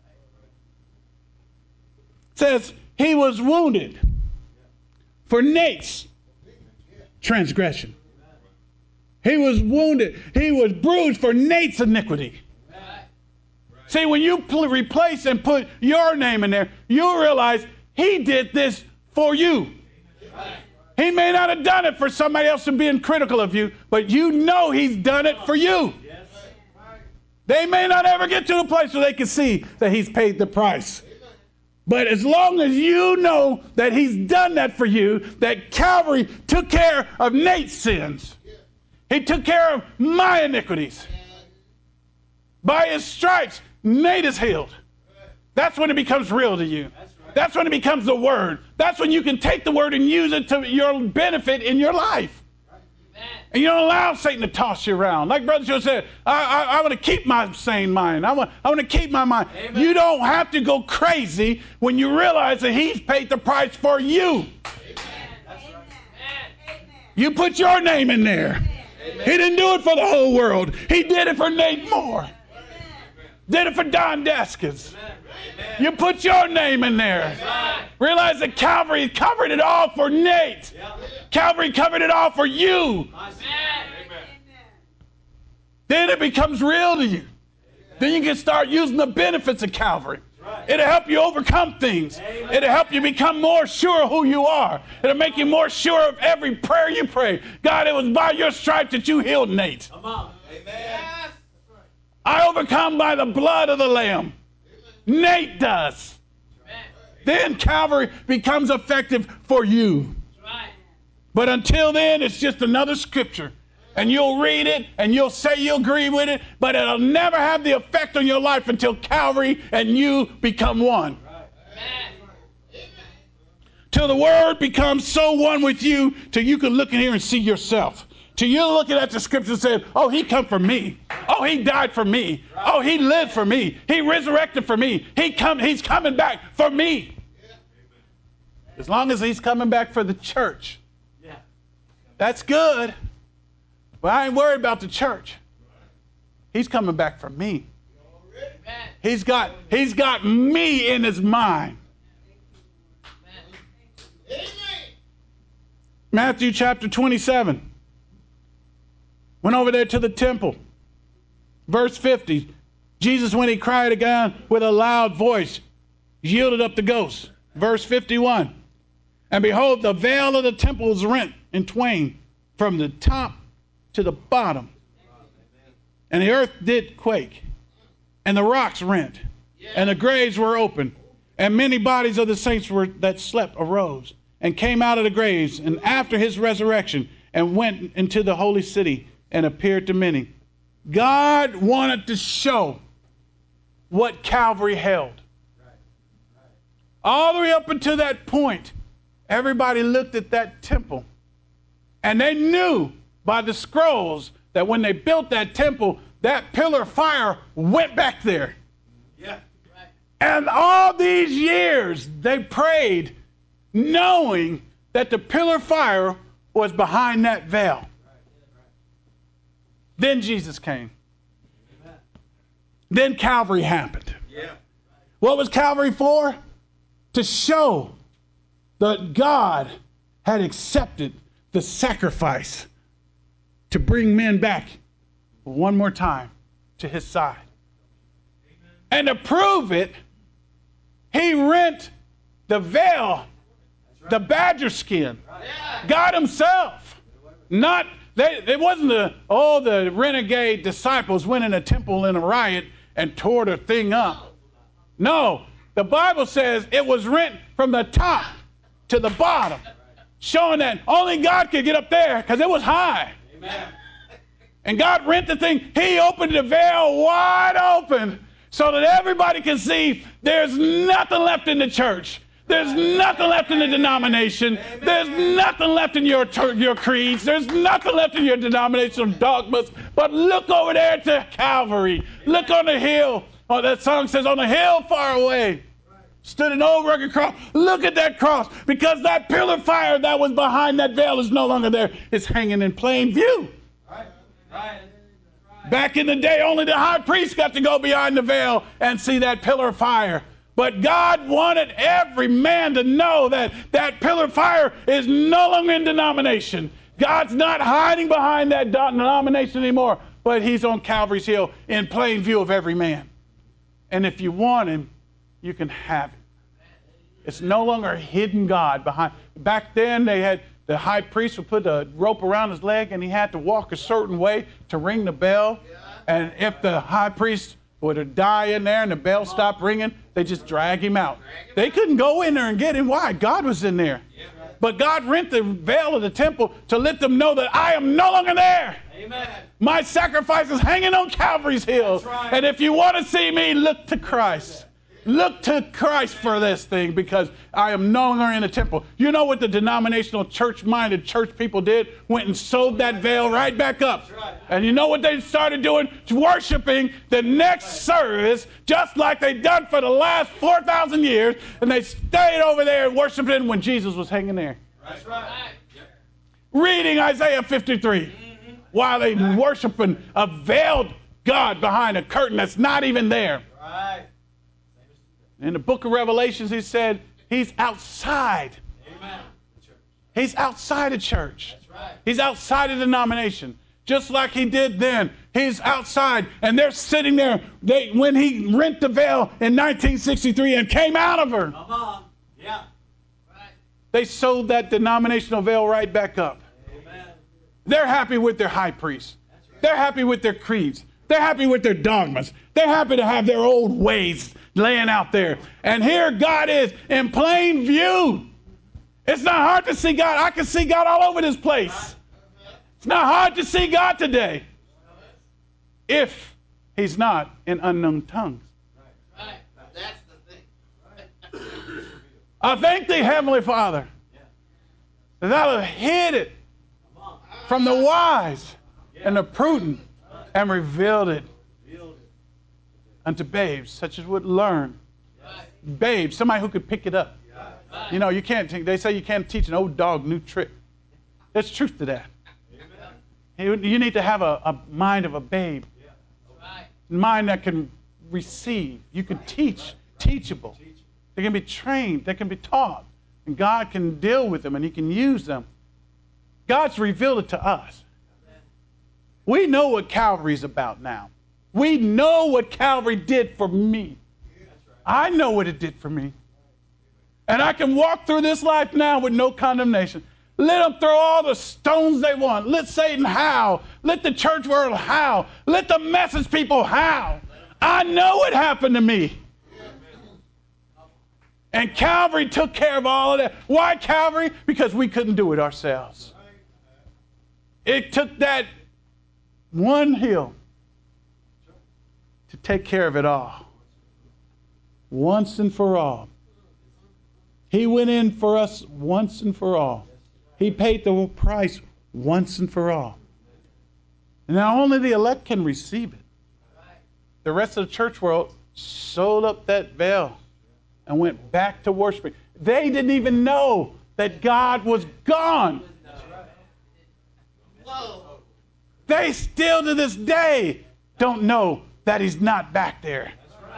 It says, he was wounded for Nate's transgression. He was wounded. He was bruised for Nate's iniquity. See, when you pl- replace and put your name in there, you realize he did this for you. He may not have done it for somebody else and being critical of you, but you know he's done it for you. They may not ever get to the place where they can see that he's paid the price. But as long as you know that he's done that for you, that Calvary took care of Nate's sins. He took care of my iniquities. By his stripes, Nate is healed. That's when it becomes real to you. That's when it becomes the word. That's when you can take the word and use it to your benefit in your life. And you don't allow Satan to toss you around. Like Brother Joe said, I, I, I want to keep my sane mind. I want, I want to keep my mind. Amen. You don't have to go crazy when you realize that he's paid the price for you. Amen. You put your name in there. Amen. He didn't do it for the whole world. He did it for Nate Moore. Amen. Did it for Don Deskins. Amen. You put your name in there. Amen. Realize that Calvary covered it all for Nate. Yep. Calvary covered it all for you. Amen. Then it becomes real to you. Amen. Then you can start using the benefits of Calvary. Right. It'll help you overcome things. Amen. It'll help you become more sure of who you are. It'll make you more sure of every prayer you pray. God, it was by your stripes that you healed Nate. Come on. Amen. I overcome by the blood of the Lamb. Amen. Nate does. Amen. Then Calvary becomes effective for you. Right. But until then, it's just another scripture. And you'll read it, and you'll say you agree with it, but it'll never have the effect on your life until Calvary and you become one. Right. Till the word becomes so one with you, till you can look in here and see yourself. Till you're looking at the scripture and saying, oh, he come for me. Oh, he died for me. Oh, he lived for me. He resurrected for me. He come, he's coming back for me. As long as he's coming back for the church. That's good. But I ain't worried about the church. He's coming back for me. He's got, he's got me in his mind. Matthew chapter twenty-seven. Went over there to the temple. Verse fifty. Jesus, when he cried again with a loud voice, yielded up the ghost. Verse fifty-one. And behold, the veil of the temple was rent in twain from the top to the bottom. And the earth did quake. And the rocks rent. And the graves were opened. And many bodies of the saints were that slept arose and came out of the graves, and after his resurrection, and went into the holy city and appeared to many. God wanted to show what Calvary held. All the way up until that point, everybody looked at that temple, and they knew by the scrolls that when they built that temple, that pillar of fire went back there. Yeah. And all these years they prayed, knowing that the pillar of fire was behind that veil. Then Jesus came. Then Calvary happened. What was Calvary for? To show that God had accepted the sacrifice to bring men back one more time to his side. And to prove it, he rent the veil, the badger skin. God himself. Not, they, it wasn't the, oh, the renegade disciples went in a temple in a riot and tore the thing up. No, the Bible says it was rent from the top to the bottom, showing that only God could get up there because it was high. Amen. And God rent the thing. He opened the veil wide open so that everybody can see there's nothing left in the church. There's nothing left in the denomination. There's nothing left in your your creeds. There's nothing left in your denominational dogmas. But look over there to Calvary. Look on the hill. Oh, that song says, on the hill far away stood an old rugged cross. Look at that cross, because that pillar of fire that was behind that veil is no longer there. It's hanging in plain view. Right. Right. Back in the day, only the high priest got to go behind the veil and see that pillar of fire. But God wanted every man to know that that pillar of fire is no longer in denomination. God's not hiding behind that denomination anymore, but he's on Calvary's hill in plain view of every man. And if you want him, you can have it. It's no longer a hidden God behind. Back then, they had the high priest would put a rope around his leg, and he had to walk a certain way to ring the bell. And if the high priest were to die in there and the bell stopped ringing, they just drag him out. They couldn't go in there and get him. Why? God was in there. But God rent the veil of the temple to let them know that I am no longer there. Amen. My sacrifice is hanging on Calvary's hill. Right. And if you want to see me, look to Christ. Look to Christ for this thing, because I am no longer in the temple. You know what the denominational church-minded church people did? Went and sewed that veil right back up. Right. And you know what they started doing? Worshiping the next service, just like they'd done for the last four thousand years. And they stayed over there and worshiped him when Jesus was hanging there. That's right. Reading Isaiah fifty-three. Mm-hmm. While they right. worshiping a veiled God behind a curtain that's not even there. Right. In the book of Revelations, he said he's outside. Amen. He's outside of church. That's right. He's outside of denomination. Just like he did then. He's outside, and they're sitting there. They, when he rent the veil in nineteen sixty-three and came out of her, come on. Yeah. Right. They sewed that denominational veil right back up. Amen. They're happy with their high priest. Right. They're happy with their creeds. They're happy with their dogmas. They're happy to have their old ways laying out there. And here God is in plain view. It's not hard to see God. I can see God all over this place. It's not hard to see God today if he's not in unknown tongues. That's the thing. I thank thee, Heavenly Father, that thou hast hid it from the wise and the prudent and revealed it unto babes, such as would learn. Babes, somebody who could pick it up. You know, you can't. They say you can't teach an old dog new trick. There's truth to that. You need to have a, a mind of a babe, a mind that can receive. You can teach, teachable. They can be trained. They can be taught, and God can deal with them, and He can use them. God's revealed it to us. We know what Calvary's about now. We know what Calvary did for me. I know what it did for me. And I can walk through this life now with no condemnation. Let them throw all the stones they want. Let Satan howl. Let the church world howl. Let the message people howl. I know what happened to me. And Calvary took care of all of that. Why Calvary? Because we couldn't do it ourselves. It took that one hill to take care of it all. Once and for all. He went in for us once and for all. He paid the price once and for all. And now only the elect can receive it. The rest of the church world sewed up that veil and went back to worshiping. They didn't even know that God was gone. They still to this day don't know that he's not back there.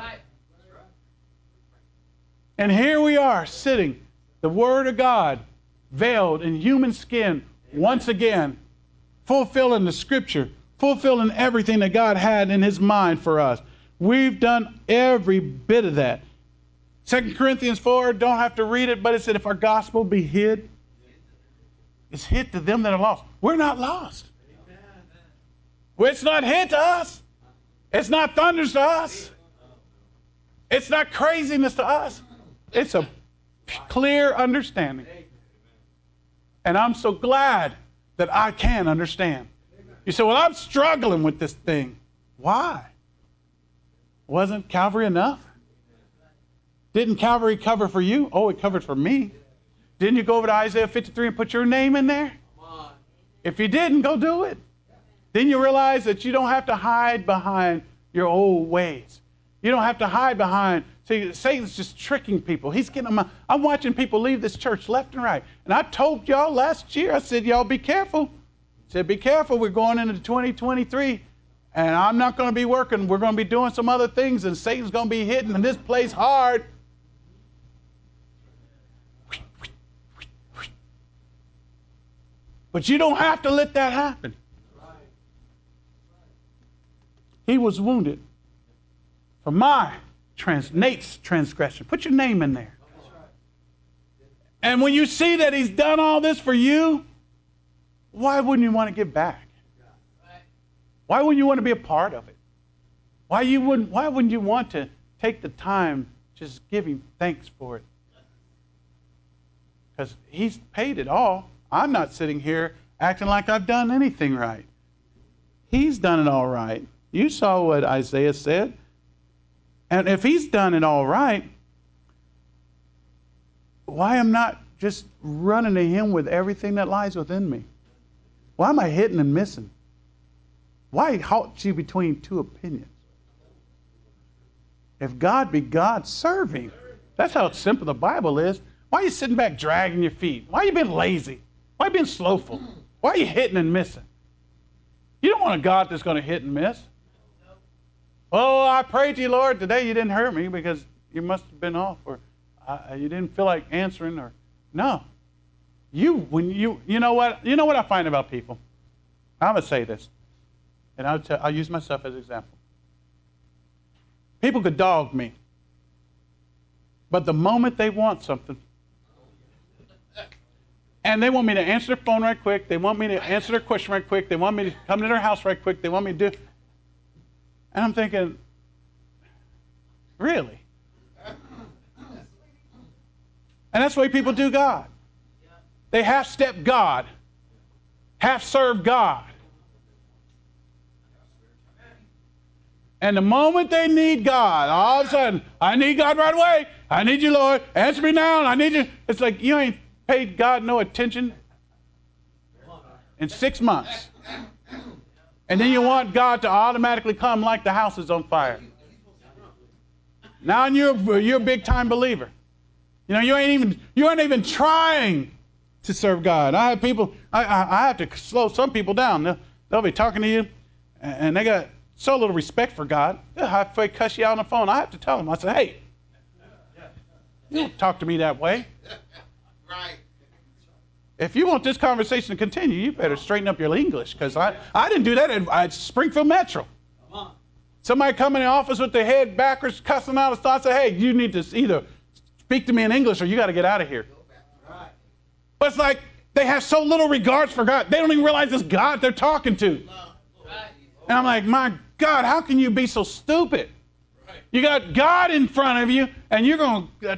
And here we are sitting, the Word of God, veiled in human skin once again, fulfilling the Scripture, fulfilling everything that God had in his mind for us. We've done every bit of that. Second Corinthians four, don't have to read it, but it said if our gospel be hid, it's hid to them that are lost. We're not lost. It's not hid to us. It's not thunders to us. It's not craziness to us. It's a clear understanding. And I'm so glad that I can understand. You say, well, I'm struggling with this thing. Why? Wasn't Calvary enough? Didn't Calvary cover for you? Oh, it covered for me. Didn't you go over to Isaiah fifty-three and put your name in there? If you didn't, go do it. Then you realize that you don't have to hide behind your old ways. You don't have to hide behind. See, Satan's just tricking people. He's getting them. I'm watching people leave this church left and right. And I told y'all last year, I said, y'all be careful. I said, be careful. We're going into twenty twenty-three. And I'm not going to be working. We're going to be doing some other things. And Satan's going to be hitting in this place hard. But you don't have to let that happen. He was wounded for my trans, Nate's transgression. Put your name in there. And when you see that he's done all this for you, why wouldn't you want to give back? Why wouldn't you want to be a part of it? Why you wouldn't? Why wouldn't you want to take the time just giving thanks for it? Because he's paid it all. I'm not sitting here acting like I've done anything right. He's done it all right. You saw what Isaiah said. And if he's done it all right, why am I not just running to him with everything that lies within me? Why am I hitting and missing? Why halt you between two opinions? If God be God, serve him. That's how simple the Bible is. Why are you sitting back dragging your feet? Why are you being lazy? Why are you being slowful? Why are you hitting and missing? You don't want a God that's going to hit and miss. Oh, I prayed to you, Lord, today you didn't hurt me because you must have been off, or uh, you didn't feel like answering, or no. You, when you, you know what, you know what I find about people? I'm going to say this, and I'll, tell, I'll use myself as an example. People could dog me, but the moment they want something, and they want me to answer their phone right quick, they want me to answer their question right quick, they want me to come to their house right quick, they want me to do, and I'm thinking, really? And that's the way people do God. They half-step God, half-serve God. And the moment they need God, all of a sudden, I need God right away. I need you, Lord. Answer me now. I need you. It's like you ain't paid God no attention in six months. And then you want God to automatically come like the house is on fire. Now you're, you're a big-time believer. You know, you ain't even you aren't even trying to serve God. I have people, I, I, I have to slow some people down. They'll, they'll be talking to you, and they got so little respect for God. They'll halfway cuss you out on the phone. I have to tell them. I say, hey, you don't talk to me that way. Right. If you want this conversation to continue, you better straighten up your English, because I, I didn't do that at, at Springfield Metro. Somebody come in the office with their head backwards, cussing out, and I say, hey, you need to either speak to me in English or you got to get out of here. But it's like they have so little regards for God. They don't even realize it's God they're talking to. And I'm like, my God, how can you be so stupid? You got God in front of you, and you're going to... Uh,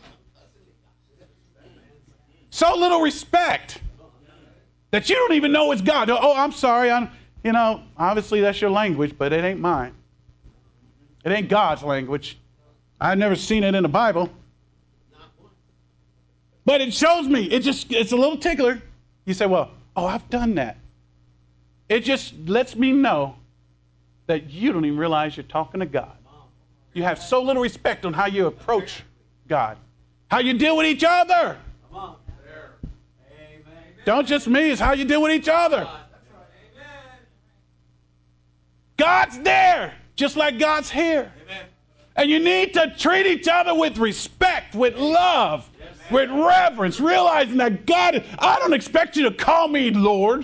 so little respect that you don't even know it's God. Oh, I'm sorry. I'm, you know, obviously that's your language, but it ain't mine. It ain't God's language. I've never seen it in the Bible. But it shows me. It just, it's a little tickler. You say, well, oh, I've done that. It just lets me know that you don't even realize you're talking to God. You have so little respect on how you approach God. How you deal with each other. Don't just me, it's how you deal with each other. God's there, just like God's here. And you need to treat each other with respect, with love, with reverence, realizing that God, I don't expect you to call me Lord.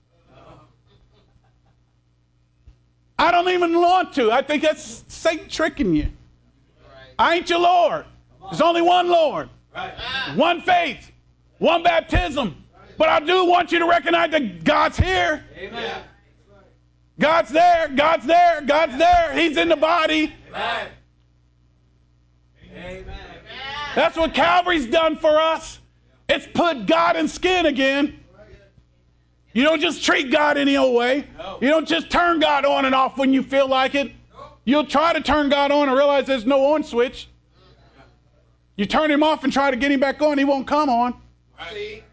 I don't even want to. I think that's Satan tricking you. I ain't your Lord. There's only one Lord, one faith, one baptism. But I do want you to recognize that God's here. Amen. God's there. God's there. God's there. He's in the body. Amen. Amen. That's what Calvary's done for us. It's put God in skin again. You don't just treat God any old way. You don't just turn God on and off when you feel like it. You'll try to turn God on and realize there's no on switch. You turn him off and try to get him back on, he won't come on. See?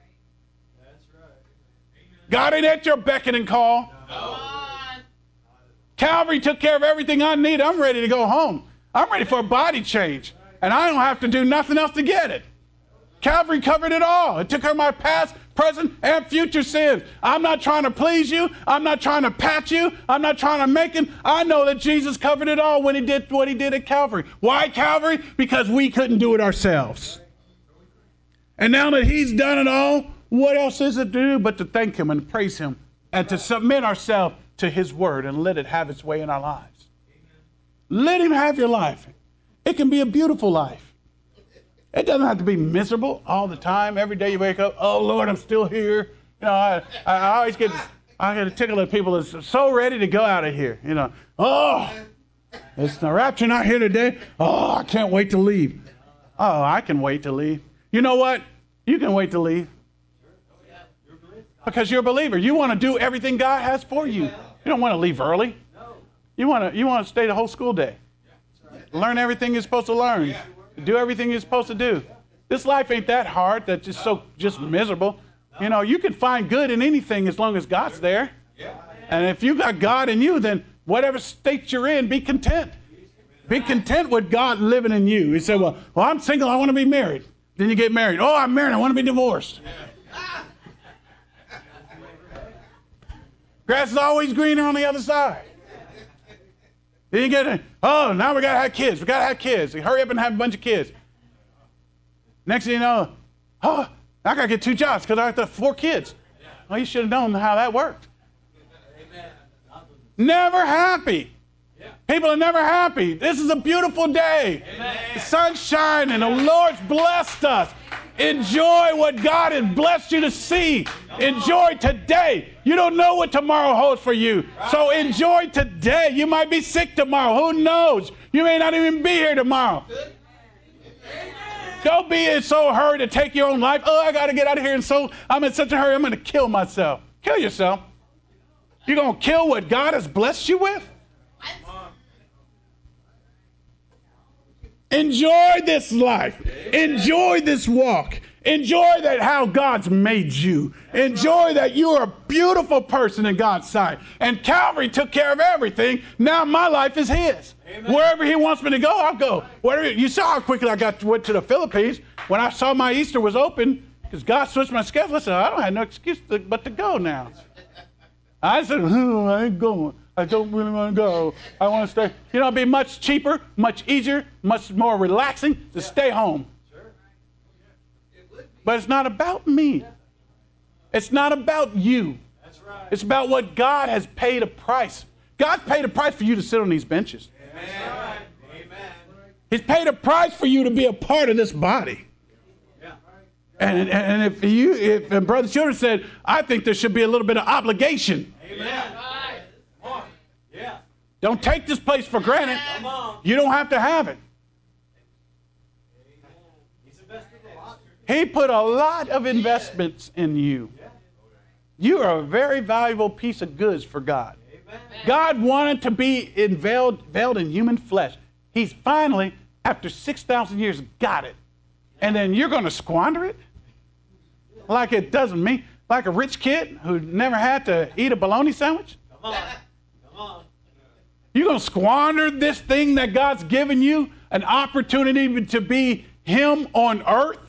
God ain't at your beckon and call. No. Calvary took care of everything I need. I'm ready to go home. I'm ready for a body change. And I don't have to do nothing else to get it. Calvary covered it all. It took care of my past, present, and future sins. I'm not trying to please you. I'm not trying to pat you. I'm not trying to make him. I know that Jesus covered it all when he did what he did at Calvary. Why Calvary? Because we couldn't do it ourselves. And now that he's done it all, what else is it to do but to thank him and praise him and to submit ourselves to his word and let it have its way in our lives. Let him have your life. It can be a beautiful life. It doesn't have to be miserable all the time. Every day you wake up, oh, Lord, I'm still here. You know, I, I always get, I get a tickle at people that's so ready to go out of here. You know, oh, it's the rapture not here today. Oh, I can't wait to leave. Oh, I can wait to leave. You know what? You can wait to leave. Because you're a believer. You want to do everything God has for you. You don't want to leave early. You want to, you want to stay the whole school day. Learn everything you're supposed to learn. Do everything you're supposed to do. This life ain't that hard, that's just so just miserable. You know, you can find good in anything as long as God's there. And if you got God in you, then whatever state you're in, be content. Be content with God living in you. You say, well, well, I'm single, I want to be married. Then you get married. Oh, I'm married, I want to be divorced. Grass is always greener on the other side. Then you get, a, oh, now we got to have kids. We got to have kids. Hurry up and have a bunch of kids. Next thing you know, oh, I got to get two jobs because I got four kids. Well, you should have known how that worked. Never happy. People are never happy. This is a beautiful day. The sun's shining. The Lord's blessed us. Enjoy what God has blessed you to see. Enjoy today. You don't know what tomorrow holds for you. So enjoy today. You might be sick tomorrow. Who knows? You may not even be here tomorrow. Don't be in so hurry to take your own life. Oh, I got to get out of here. And so I'm in such a hurry, I'm going to kill myself. Kill yourself. You're going to kill what God has blessed you with? Enjoy this life. Enjoy this walk. Enjoy that how God's made you. Enjoy that you're a beautiful person in God's sight. And Calvary took care of everything. Now my life is his. Amen. Wherever he wants me to go, I'll go. Whatever, you saw how quickly I got to, went to the Philippines. When I saw my Easter was open, because God switched my schedule, I said, I don't have no excuse to, but to go now. I said, oh, I ain't going. I don't really want to go. I want to stay. You know, it'd be much cheaper, much easier, much more relaxing to stay home. But it's not about me. It's not about you. It's about what God has paid a price. God's paid a price for you to sit on these benches. Amen. He's paid a price for you to be a part of this body. And, and if you, if and Brother Children said, I think there should be a little bit of obligation. Amen. Don't take this place for granted. You don't have to have it. He put a lot of investments in you. You are a very valuable piece of goods for God. God wanted to be veiled, veiled in human flesh. He's finally, after six thousand years, got it. And then you're going to squander it? Like it doesn't mean, like a rich kid who never had to eat a bologna sandwich? Come on. Come on. You're going to squander this thing that God's given you, an opportunity to be him on earth?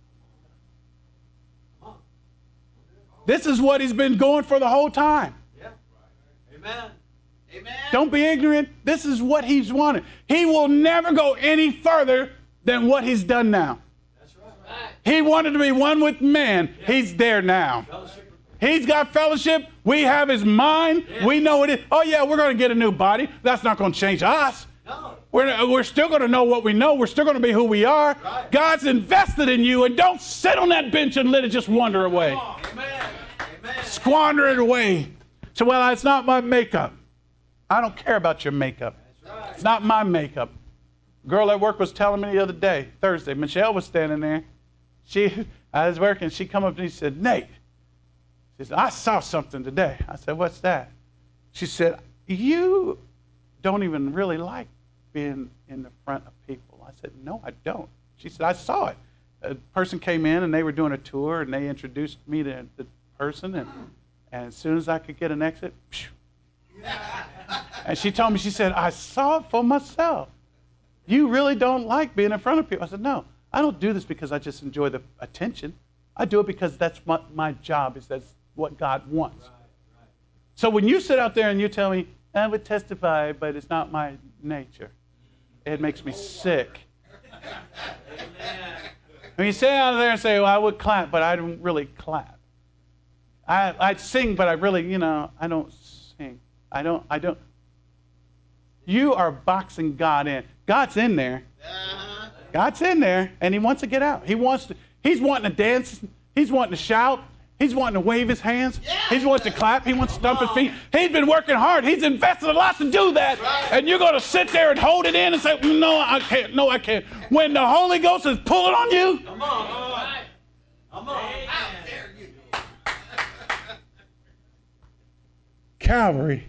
This is what he's been going for the whole time. Yeah. Amen. Amen. Don't be ignorant. This is what he's wanted. He will never go any further than what he's done now. That's right. He wanted to be one with man. Yeah. He's there now. Fellowship. He's got fellowship. We have his mind. Yeah. We know it is. Oh, yeah, we're going to get a new body. That's not going to change us. No. We're, we're still going to know what we know. We're still going to be who we are. Right. God's invested in you, and don't sit on that bench and let it just wander away. Amen. Amen. Squander it away. So, well, it's not my makeup. I don't care about your makeup. Right. It's not my makeup. A girl at work was telling me the other day, Thursday, Michelle was standing there. She, I was working. She come up to me and said, Nate, she said, I saw something today. I said, what's that? She said, you don't even really like being in the front of people. I said, no, I don't. She said, I saw it. A person came in and they were doing a tour and they introduced me to the person, and, and as soon as I could get an exit, phew. And she told me, she said, I saw it for myself. You really don't like being in front of people. I said, no, I don't do this because I just enjoy the attention. I do it because that's what my job is. That's what God wants. Right, right. So when you sit out there and you tell me, I would testify, but it's not my nature, it makes me sick. When you sit out there and say, well, I would clap, but I don't really clap. I, I'd sing, but I really, you know, I don't sing. I don't, I don't. You are boxing God in. God's in there. God's in there, and he wants to get out. He wants to, he's wanting to dance. He's wanting to shout. He's wanting to wave his hands. He wants to clap. He wants to stomp his feet. He's been working hard. He's invested a lot to do that. And you're going to sit there and hold it in and say, no, I can't. No, I can't. When the Holy Ghost is pulling on you. Come on. Come on. Come on. How dare you? Calvary.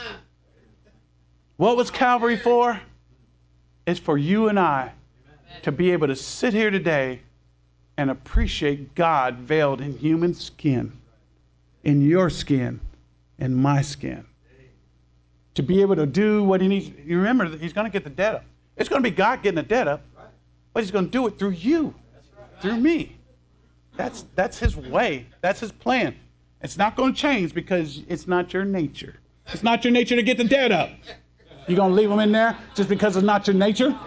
What was Calvary for? It's for you and I to be able to sit here today and appreciate God veiled in human skin, in your skin, in my skin. To be able to do what he needs. You remember that he's going to get the debt up. It's going to be God getting the debt up, but he's going to do it through you, through me. That's, that's his way. That's his plan. It's not going to change because it's not your nature. It's not your nature to get the debt up. You're going to leave them in there just because it's not your nature?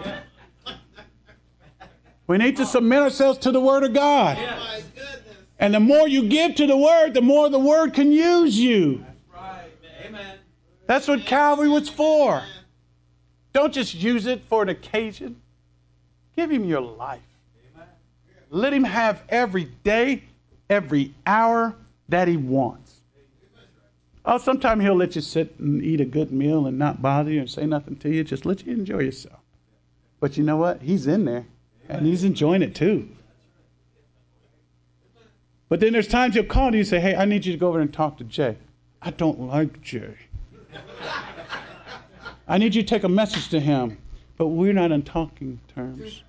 We need to submit ourselves to the Word of God. And the more you give to the Word, the more the Word can use you. That's what Calvary was for. Don't just use it for an occasion. Give him your life. Let him have every day, every hour that he wants. Oh, sometimes he'll let you sit and eat a good meal and not bother you and say nothing to you. Just let you enjoy yourself. But you know what? He's in there, and he's enjoying it too. But then there's times he'll call you and say, hey, I need you to go over and talk to Jay. I don't like Jay. I need you to take a message to him, but we're not on talking terms.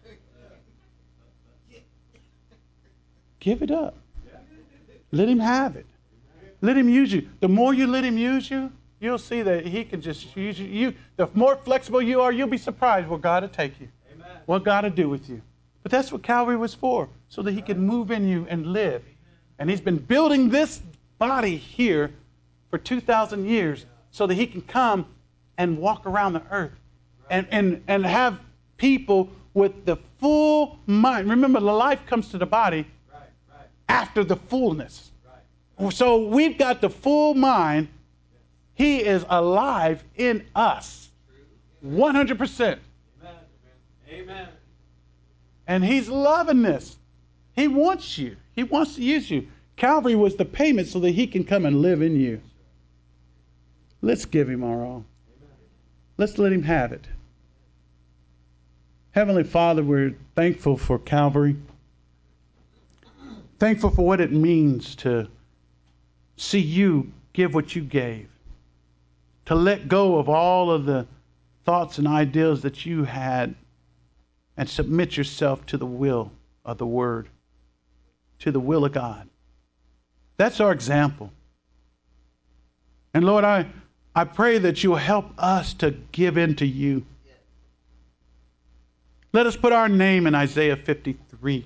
Give it up. Let him have it. Let him use you. The more you let him use you, you'll see that he can just use you. you the more flexible you are, you'll be surprised where God will take you. Amen. What God will do with you. But that's what Calvary was for, so that he could move in you and live. And he's been building this body here for two thousand years so that he can come and walk around the earth and, and, and have people with the full mind. Remember, the life comes to the body right, right. after the fullness. Right. So we've got the full mind. He is alive in us. one hundred percent. Amen. Amen. And he's loving this. He wants you. He wants to use you. Calvary was the payment so that he can come and live in you. Let's give him our all. Let's let him have it. Heavenly Father, we're thankful for Calvary. Thankful for what it means to see you give what you gave. To let go of all of the thoughts and ideals that you had and submit yourself to the will of the Word, to the will of God. That's our example. And Lord, I, I pray that you'll help us to give in to you. Let us put our name in Isaiah fifty-three.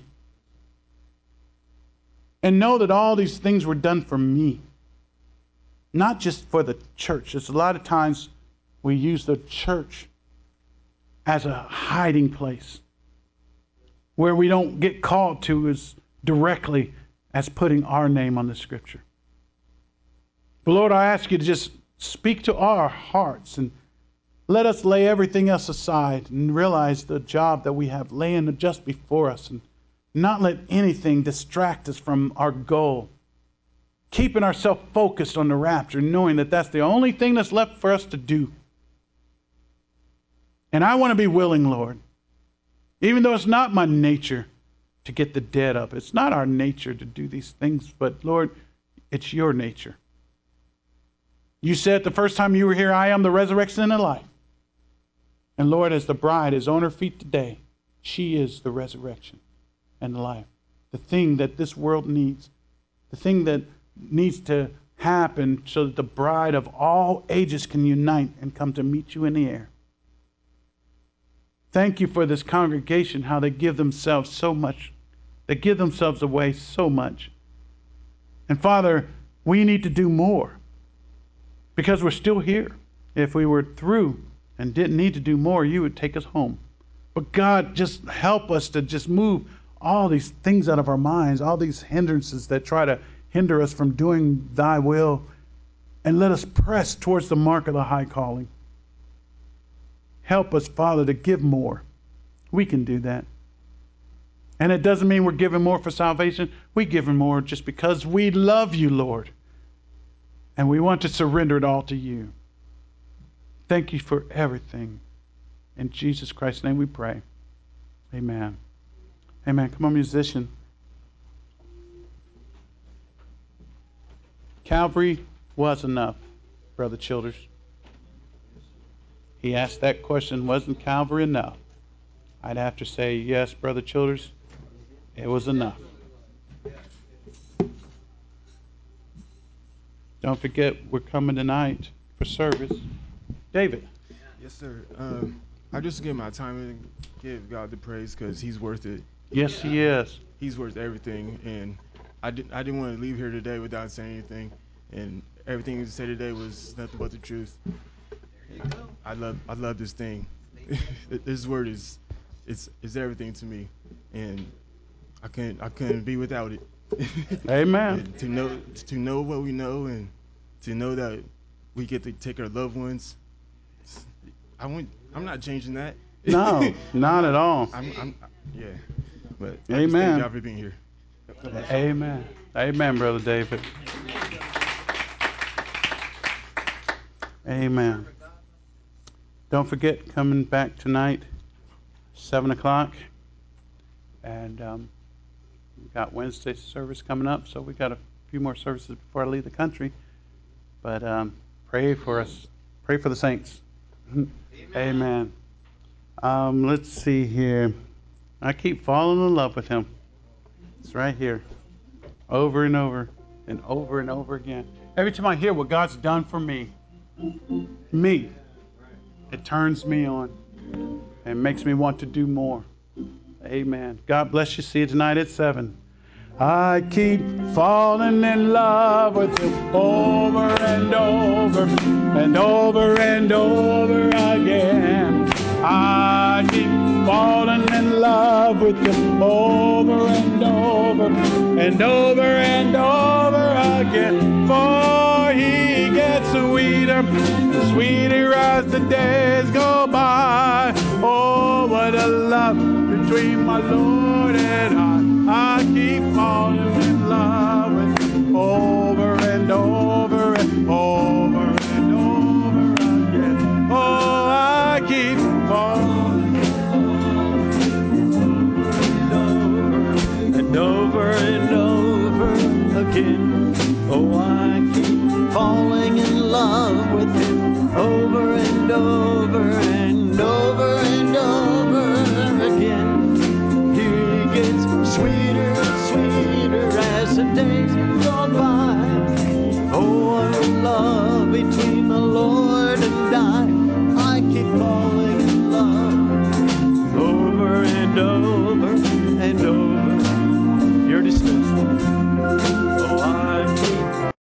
And know that all these things were done for me. Not just for the church. There's a lot of times we use the church as a hiding place where we don't get called to as directly as putting our name on the scripture. But Lord, I ask you to just speak to our hearts and let us lay everything else aside and realize the job that we have laying just before us and not let anything distract us from our goal. Keeping ourselves focused on the rapture, knowing that that's the only thing that's left for us to do. And I want to be willing, Lord, even though it's not my nature to get the dead up. It's not our nature to do these things, but Lord, it's your nature. You said the first time you were here, I am the resurrection and the life. And Lord, as the bride is on her feet today, she is the resurrection and the life. The thing that this world needs. The thing that needs to happen so that the bride of all ages can unite and come to meet you in the air. Thank you for this congregation, how they give themselves so much. They give themselves away so much. And Father, we need to do more because we're still here. If we were through and didn't need to do more, you would take us home. But God, just help us to just move all these things out of our minds, all these hindrances that try to hinder us from doing thy will, and let us press towards the mark of the high calling. Help us, Father, to give more. We can do that. And it doesn't mean we're giving more for salvation. We give more just because we love you, Lord. And we want to surrender it all to you. Thank you for everything. In Jesus Christ's name we pray. Amen. Amen. Come on, musician. Calvary was enough, Brother Childers. He asked that question, wasn't Calvary enough? I'd have to say, yes, Brother Childers, it was enough. Don't forget, we're coming tonight for service. David. Yes, sir. Um, I just give my time and give God the praise because he's worth it. Yes, he is. He's worth everything. And I, did, I didn't want to leave here today without saying anything. And everything you said today was nothing but the truth. I love I love this thing. This word is it's it's everything to me. And I couldn't I couldn't be without it. Amen. to know to know what we know and to know that we get to take our loved ones. I want I'm not changing that. No, not at all. I'm, I'm yeah. But Amen. I just thank God for being here. Amen. Amen, Brother David. Amen. Don't forget, coming back tonight, seven o'clock. And um, we've got Wednesday service coming up, so we've got a few more services before I leave the country. But um, pray for us. Pray for the saints. Amen. Amen. Um, let's see here. I keep falling in love with him. It's right here. Over and over and over and over again. Every time I hear what God's done for me, me, it turns me on and makes me want to do more. Amen. God bless you. See you tonight at seven. I keep falling in love with him over and over and over and over again. I keep falling in love with him over and over and over and over again. For he gets sweeter and sweeter as the days go by. Oh, what a love between my Lord and I. I keep falling in love with him over and over and over and over again. Oh, I keep falling and over and over again. Oh, I keep falling in love with him over and over and over and over again. He gets Thank you.